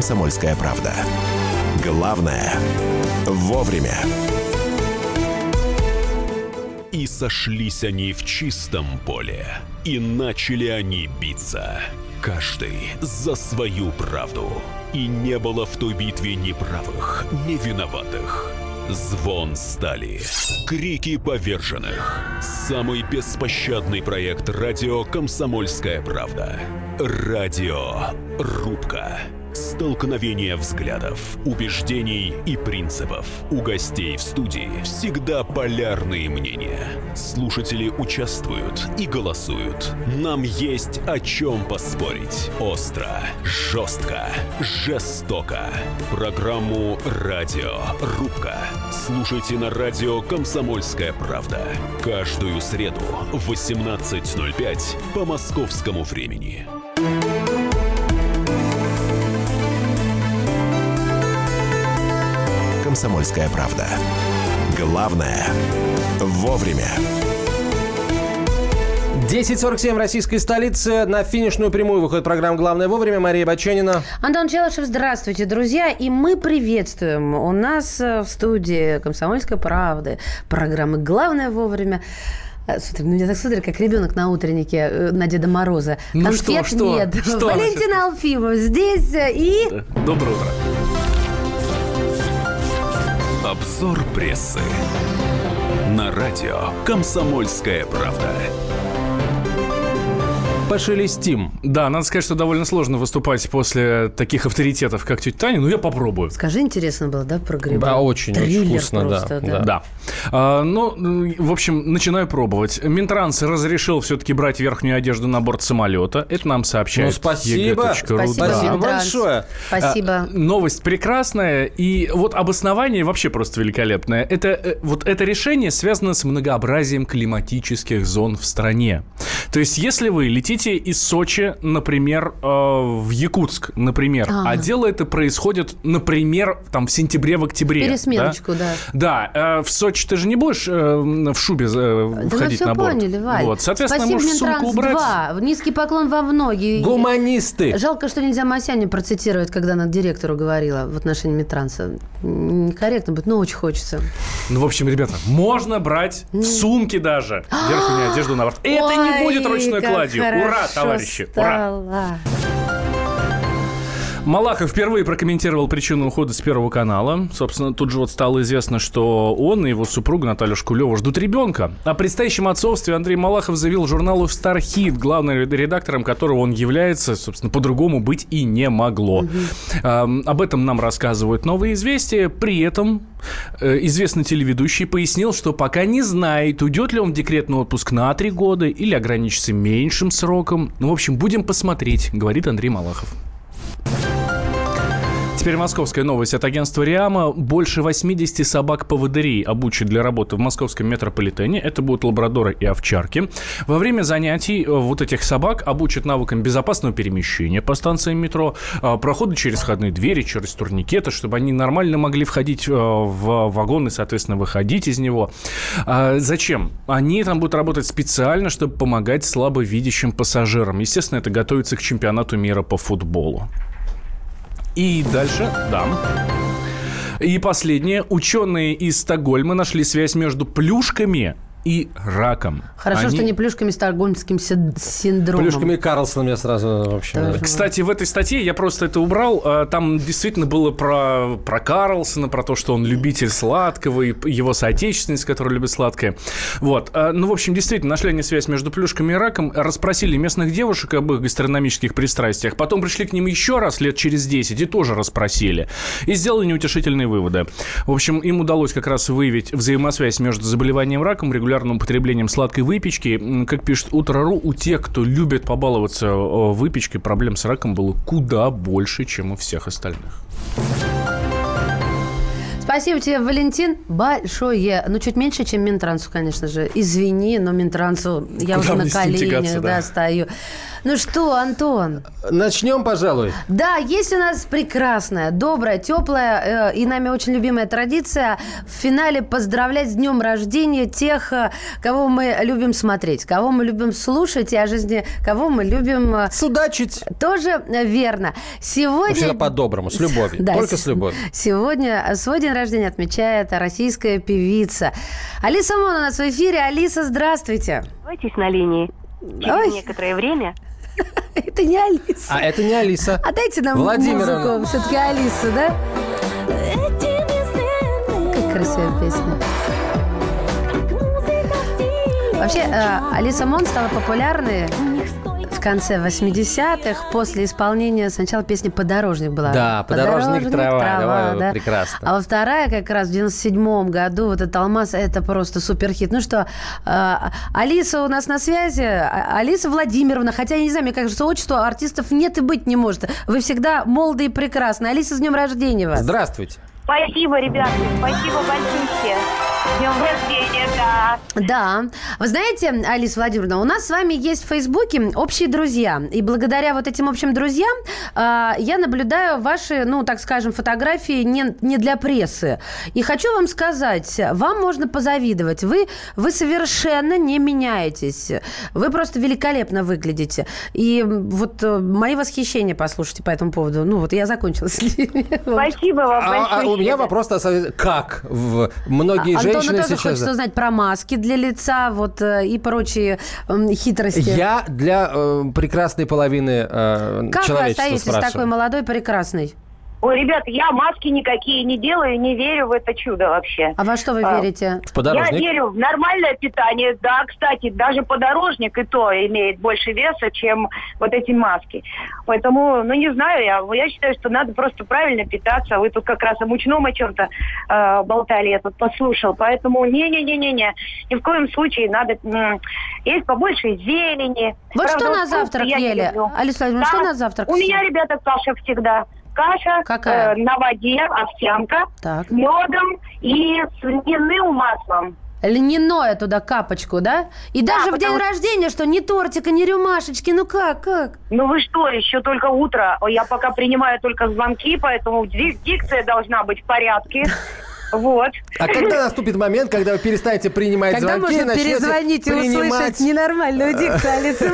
S11: «Комсомольская правда». Главное – вовремя.
S20: И сошлись они в чистом поле, и начали они биться. Каждый за свою правду. И не было в той битве ни правых, ни виноватых. Звон стали, крики поверженных. Самый беспощадный проект радио «Комсомольская правда». Радиорубка. Столкновение взглядов, убеждений и принципов. У гостей в студии всегда полярные мнения. Слушатели участвуют и голосуют. Нам есть о чем поспорить. Остро, жестко, жестоко. Программу «Радиорубка» слушайте на радио «Комсомольская правда». Каждую среду в восемнадцать ноль пять по московскому времени.
S11: «Комсомольская правда». Главное – вовремя.
S3: десять сорок семь в российской столице. На финишную прямую выходит программа «Главное вовремя». Мария Баченина.
S2: Антон Челышев, здравствуйте, друзья. И мы приветствуем у нас в студии «Комсомольской правды» программы «Главное вовремя». Смотри, на меня так смотрят, как ребенок на утреннике на Деда Мороза.
S13: Ну
S2: конфет
S13: что, что?
S2: нет.
S13: Что?
S2: Валентин Алфимов здесь и...
S13: Доброе утро.
S20: Обзор прессы на радио «Комсомольская правда».
S3: Пошелестим.
S13: Да, надо сказать, что довольно сложно выступать после таких авторитетов, как тетя Таня, но я попробую.
S2: Скажи, интересно было, да, про грибы?
S3: Да, очень,
S2: Триллер
S3: очень вкусно,
S2: просто,
S3: да.
S2: да.
S3: да.
S13: Да. А, ну, в общем, начинаю пробовать. Минтранс разрешил все-таки брать верхнюю одежду на борт самолета. Это нам сообщает.
S3: Ну, спасибо.
S2: Спасибо,
S3: Спасибо
S2: Минтранс.
S3: большое.
S2: Спасибо.
S13: А, новость прекрасная. И вот обоснование вообще просто великолепное. Это, вот это решение связано с многообразием климатических зон в стране. То есть, если вы летите из Сочи, например, э, в Якутск, например, а. а дело это происходит, например, там в сентябре, в октябре.
S2: Пересменочку, да.
S13: Да, да э, в Сочи ты же не будешь э, в шубе э,
S2: да
S13: входить на борт.
S2: Мы все поняли, Валь.
S13: Вот. Соответственно,
S2: Спасибо,
S13: можешь сумку убрать.
S2: два. Низкий поклон вам в ноги.
S3: Гуманисты.
S2: Жалко, что нельзя Масяню процитировать, когда она к директору говорила в отношении Минтранса. Некорректно будет, но очень хочется.
S13: Ну, в общем, ребята, можно брать в сумке даже верхнюю одежду на борт. И это не будет ручной кладью. Ура, товарищи!
S2: Стало.
S13: Ура! Малахов впервые прокомментировал причину ухода с Первого канала. Собственно, тут же вот стало известно, что он и его супруга Наталья Шкулева ждут ребенка. О предстоящем отцовстве Андрей Малахов заявил журналу «Стархит», главным редактором которого он является. Собственно, по-другому быть и не могло. Угу. А, об этом нам рассказывают «Новые известия». При этом э, известный телеведущий пояснил, что пока не знает, уйдет ли он в декретный отпуск на три года или ограничится меньшим сроком. Ну, в общем, будем посмотреть, говорит Андрей Малахов. Теперь московская новость от агентства «Риама». Больше восемьдесят собак-поводырей обучат для работы в московском метрополитене. Это будут лабрадоры и овчарки. Во время занятий вот этих собак обучат навыкам безопасного перемещения по станциям метро, прохода через входные двери, через турникеты, чтобы они нормально могли входить в вагон и, соответственно, выходить из него. Зачем? Они там будут работать специально, чтобы помогать слабовидящим пассажирам. Естественно, это готовится к чемпионату мира по футболу. И дальше, да. И последнее. Ученые из Стокгольма нашли связь между плюшками и раком.
S2: Хорошо,
S13: Они...
S2: что не плюшками стокгольмским синдромом.
S3: Плюшками Карлсоном я сразу вообще...
S2: Тоже.
S13: Кстати, в этой статье я просто это убрал. Там действительно было про, про Карлсона, про то, что он любитель сладкого, и его соотечественница, которая любит сладкое. Вот. Ну, в общем, действительно, нашли они связь между плюшками и раком, расспросили местных девушек об их гастрономических пристрастиях, потом пришли к ним еще раз лет через десять и тоже расспросили. И сделали неутешительные выводы. В общем, им удалось как раз выявить взаимосвязь между заболеванием раком, регулярным употреблением сладкой выпечки. Как пишет Утро.ру, у тех, кто любит побаловаться выпечкой, проблем с раком было куда больше, чем у всех остальных.
S2: Спасибо тебе, Валентин, большое. Ну, чуть меньше, чем Минтрансу, конечно же. Извини, но Минтрансу я
S3: Куда
S2: уже на коленях
S3: да.
S2: да, стою. Ну что, Антон?
S3: Начнем, пожалуй.
S2: Да, есть у нас прекрасная, добрая, теплая э, и нами очень любимая традиция в финале поздравлять с днем рождения тех, э, кого мы любим смотреть, кого мы любим слушать и о жизни, кого мы любим... Э,
S3: судачить.
S2: Тоже э, верно. Сегодня...
S3: Всегда по-доброму, с любовью,
S2: да,
S3: только с любовью.
S2: Сегодня свой день рождения отмечает российская певица Алиса Мон у нас в эфире. Алиса, здравствуйте.
S14: Оставайтесь на линии. Через Ой. некоторое время...
S2: Это не Алиса.
S3: А это не Алиса.
S2: А дайте нам музыку. Все-таки Алиса, да? Как красивая песня. Вообще, Алиса Мон стала популярной в конце восьмидесятых после исполнения сначала песни «Подорожник» была.
S3: Да, «Подорожник,
S2: «Подорожник
S3: трава».
S2: трава»
S3: Давай,
S2: да.
S3: прекрасно.
S2: А вот вторая как раз в девяносто седьмом году, вот этот «Алмаз», это просто суперхит. Ну что, Алиса у нас на связи. Алиса Владимировна, хотя, я не знаю, мне кажется, отчества артистов нет и быть не может. Вы всегда молоды и прекрасны. Алиса, с днем рождения вас.
S3: Здравствуйте.
S14: Спасибо, ребята, спасибо большое. С днем рождения, да.
S2: Да. Вы знаете, Алиса Владимировна, у нас с вами есть в Фейсбуке общие друзья. И благодаря вот этим общим друзьям э, я наблюдаю ваши, ну, так скажем, фотографии не, не для прессы. И хочу вам сказать, вам можно позавидовать. Вы, вы совершенно не меняетесь. Вы просто великолепно выглядите. И вот э, мои восхищения послушайте по этому поводу. Ну, вот я закончила с ними.
S14: Спасибо вам большое.
S3: А, а у меня вопрос, как в многие
S2: а,
S3: женщины
S2: Антону тоже
S3: сейчас...
S2: хочется узнать про маски для лица вот, и прочие э, хитрости.
S3: Я для э, прекрасной половины э,
S2: как
S3: человечества
S2: вы остаетесь
S3: спрашиваю.
S2: такой молодой, прекрасной?
S14: Ой, ребята, я маски никакие не делаю, не верю в это чудо вообще.
S2: А во что вы
S14: а,
S2: верите?
S3: В подорожник?
S14: Я верю в нормальное питание. Да, кстати, даже подорожник и то имеет больше веса, чем вот эти маски. Поэтому, ну, не знаю, я, я считаю, что надо просто правильно питаться. Вы тут как раз о мучном о чем-то э, болтали, я тут послушал. Поэтому не-не-не-не-не, ни в коем случае надо м- есть побольше зелени.
S2: Вот
S14: Правда,
S2: что на
S14: вот
S2: завтрак ели? Алиса Владимировна,
S14: да,
S2: что на завтрак?
S14: У меня, ребята, каша всегда. Каша э, на воде, овсянка,
S2: так.
S14: медом и с льняным маслом.
S2: Льняное туда капочку, да? И да, даже в день рождения, что ни тортика, ни рюмашечки, ну как, как?
S14: Ну вы что, еще только утро. Я пока принимаю только звонки, поэтому дикция должна быть в порядке. Вот.
S3: А когда наступит момент, когда вы перестанете принимать
S2: когда
S3: звонки,
S2: можно перезвонить и
S3: принимать...
S2: услышать ненормальную дикцию Алисы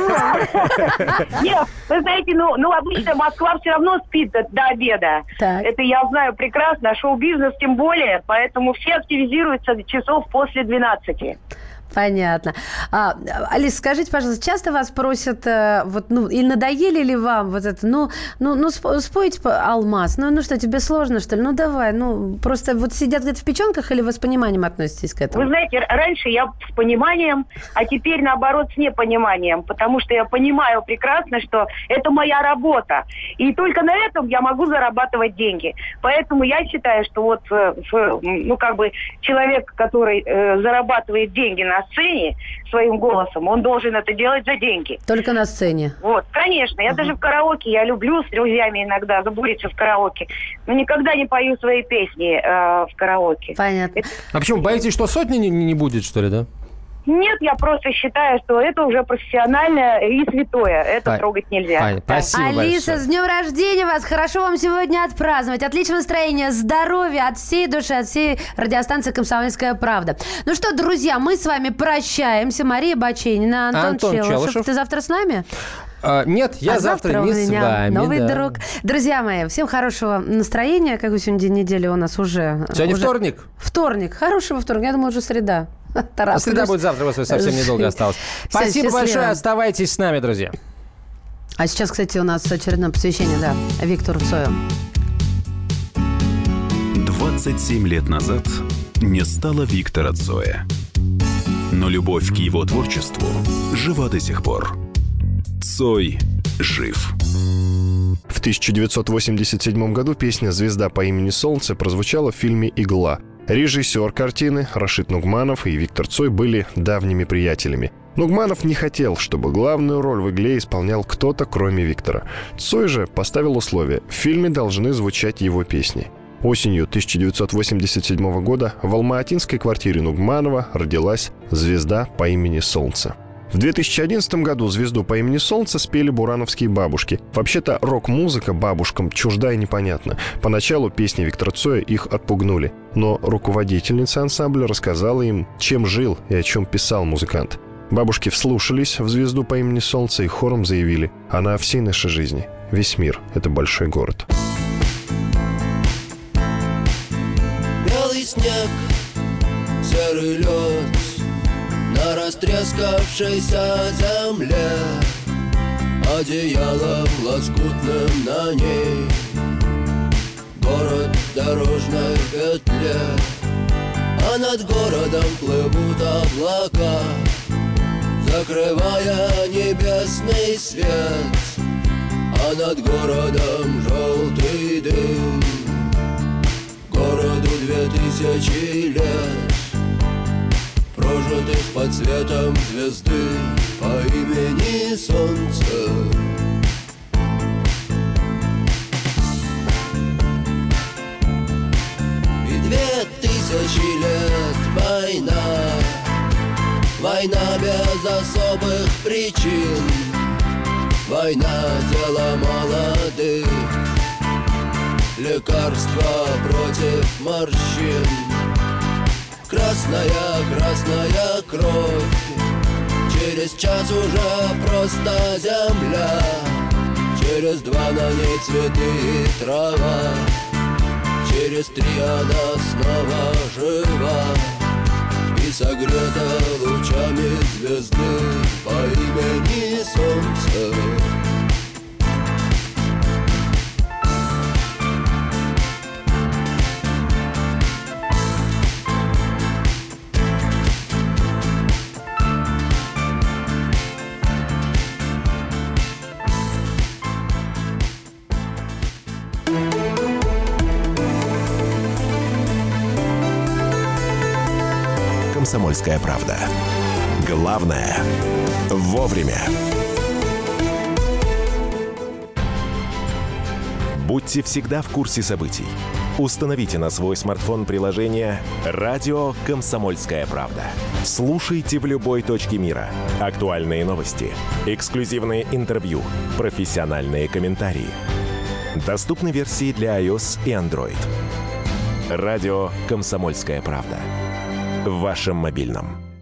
S2: Мон?
S14: Нет, вы знаете, ну, ну обычно Москва все равно спит до, до обеда.
S2: Так.
S14: Это я знаю прекрасно, а шоу-бизнес тем более, поэтому все активизируются часов после двенадцати.
S2: Понятно. А, Алис, скажите, пожалуйста, часто вас просят, вот, ну, или надоели ли вам вот это, ну, ну, ну спойте «Алмаз», ну, ну что, тебе сложно, что ли? Ну, давай, ну, просто вот сидят где-то в печенках или вы с пониманием относитесь к этому?
S14: Вы знаете, раньше я с пониманием, а теперь, наоборот, с непониманием, потому что я понимаю прекрасно, что это моя работа, и только на этом я могу зарабатывать деньги. Поэтому я считаю, что вот, ну, как бы, человек, который э, зарабатывает деньги на сцене своим голосом, он должен это делать за деньги.
S2: Только на сцене?
S14: Вот, конечно. Я uh-huh. даже в караоке, я люблю с друзьями иногда забуриться в караоке, но никогда не пою свои песни э, в караоке.
S2: Понятно.
S14: Это...
S3: А почему, боитесь, что сотни не, не будет, что ли, да?
S14: Нет, я просто считаю, что это уже профессионально и святое. Это Ай. трогать нельзя.
S3: Ай, спасибо
S2: Алиса,
S3: большое.
S2: С днем рождения вас! Хорошо вам сегодня отпраздновать. Отличного настроения, здоровья от всей души, от всей радиостанции «Комсомольская правда». Ну что, друзья, мы с вами прощаемся. Мария Баченина, Антон,
S3: Антон
S2: Челышев.
S3: Челышев.
S2: Ты завтра с нами?
S3: А, нет, я
S2: а
S3: завтра,
S2: завтра
S3: не с вами.
S2: Новый
S3: да.
S2: друг. Друзья мои, всем хорошего настроения. Какой сегодня день недели у нас уже?
S3: Сегодня
S2: уже...
S3: вторник.
S2: Вторник. Хорошего вторника. Я думаю, уже среда.
S3: Тарас, а среда будет завтра, у вас совсем недолго осталось. Спасибо большое, оставайтесь с нами, друзья.
S2: А сейчас, кстати, у нас очередное посвящение, да, Виктору Цою.
S20: двадцать семь лет назад не стало Виктора Цоя. Но любовь к его творчеству жива до сих пор. Цой жив.
S21: В тысяча девятьсот восемьдесят седьмом году песня «Звезда по имени Солнце» прозвучала в фильме «Игла». Режиссер картины Рашид Нугманов и Виктор Цой были давними приятелями. Нугманов не хотел, чтобы главную роль в «Игле» исполнял кто-то, кроме Виктора. Цой же поставил условие – в фильме должны звучать его песни. Осенью тысяча девятьсот восемьдесят седьмого года в алматинской квартире Нугманова родилась звезда по имени Солнце. В две тысячи одиннадцатом году звезду по имени Солнце спели бурановские бабушки. Вообще-то рок-музыка бабушкам чужда и непонятна. Поначалу песни Виктора Цоя их отпугнули. Но руководительница ансамбля рассказала им, чем жил и о чем писал музыкант. Бабушки вслушались в звезду по имени Солнце и хором заявили: «Она всей нашей жизни. Весь мир — это большой город».
S15: Белый снег, серый лед на растрескавшейся земле, одеялом лоскутным на ней город в дорожной петле, а над городом плывут облака, закрывая небесный свет, а над городом желтый дым. Городу две тысячи лет, прожитых под светом звезды по имени Солнце. И две тысячи лет война, война без особых причин, война дело молодых, лекарства против морщин. Красная, красная кровь, через час уже просто земля, через два на ней цветы и трава, через три она снова жива и согрета лучами звезды по имени Солнце.
S11: «Комсомольская правда». Главное – вовремя. Будьте всегда в курсе событий. Установите на свой смартфон приложение «Радио Комсомольская правда». Слушайте в любой точке мира. Актуальные новости, эксклюзивные интервью, профессиональные комментарии. Доступны версии для iOS и Android. «Радио Комсомольская правда». В вашем мобильном.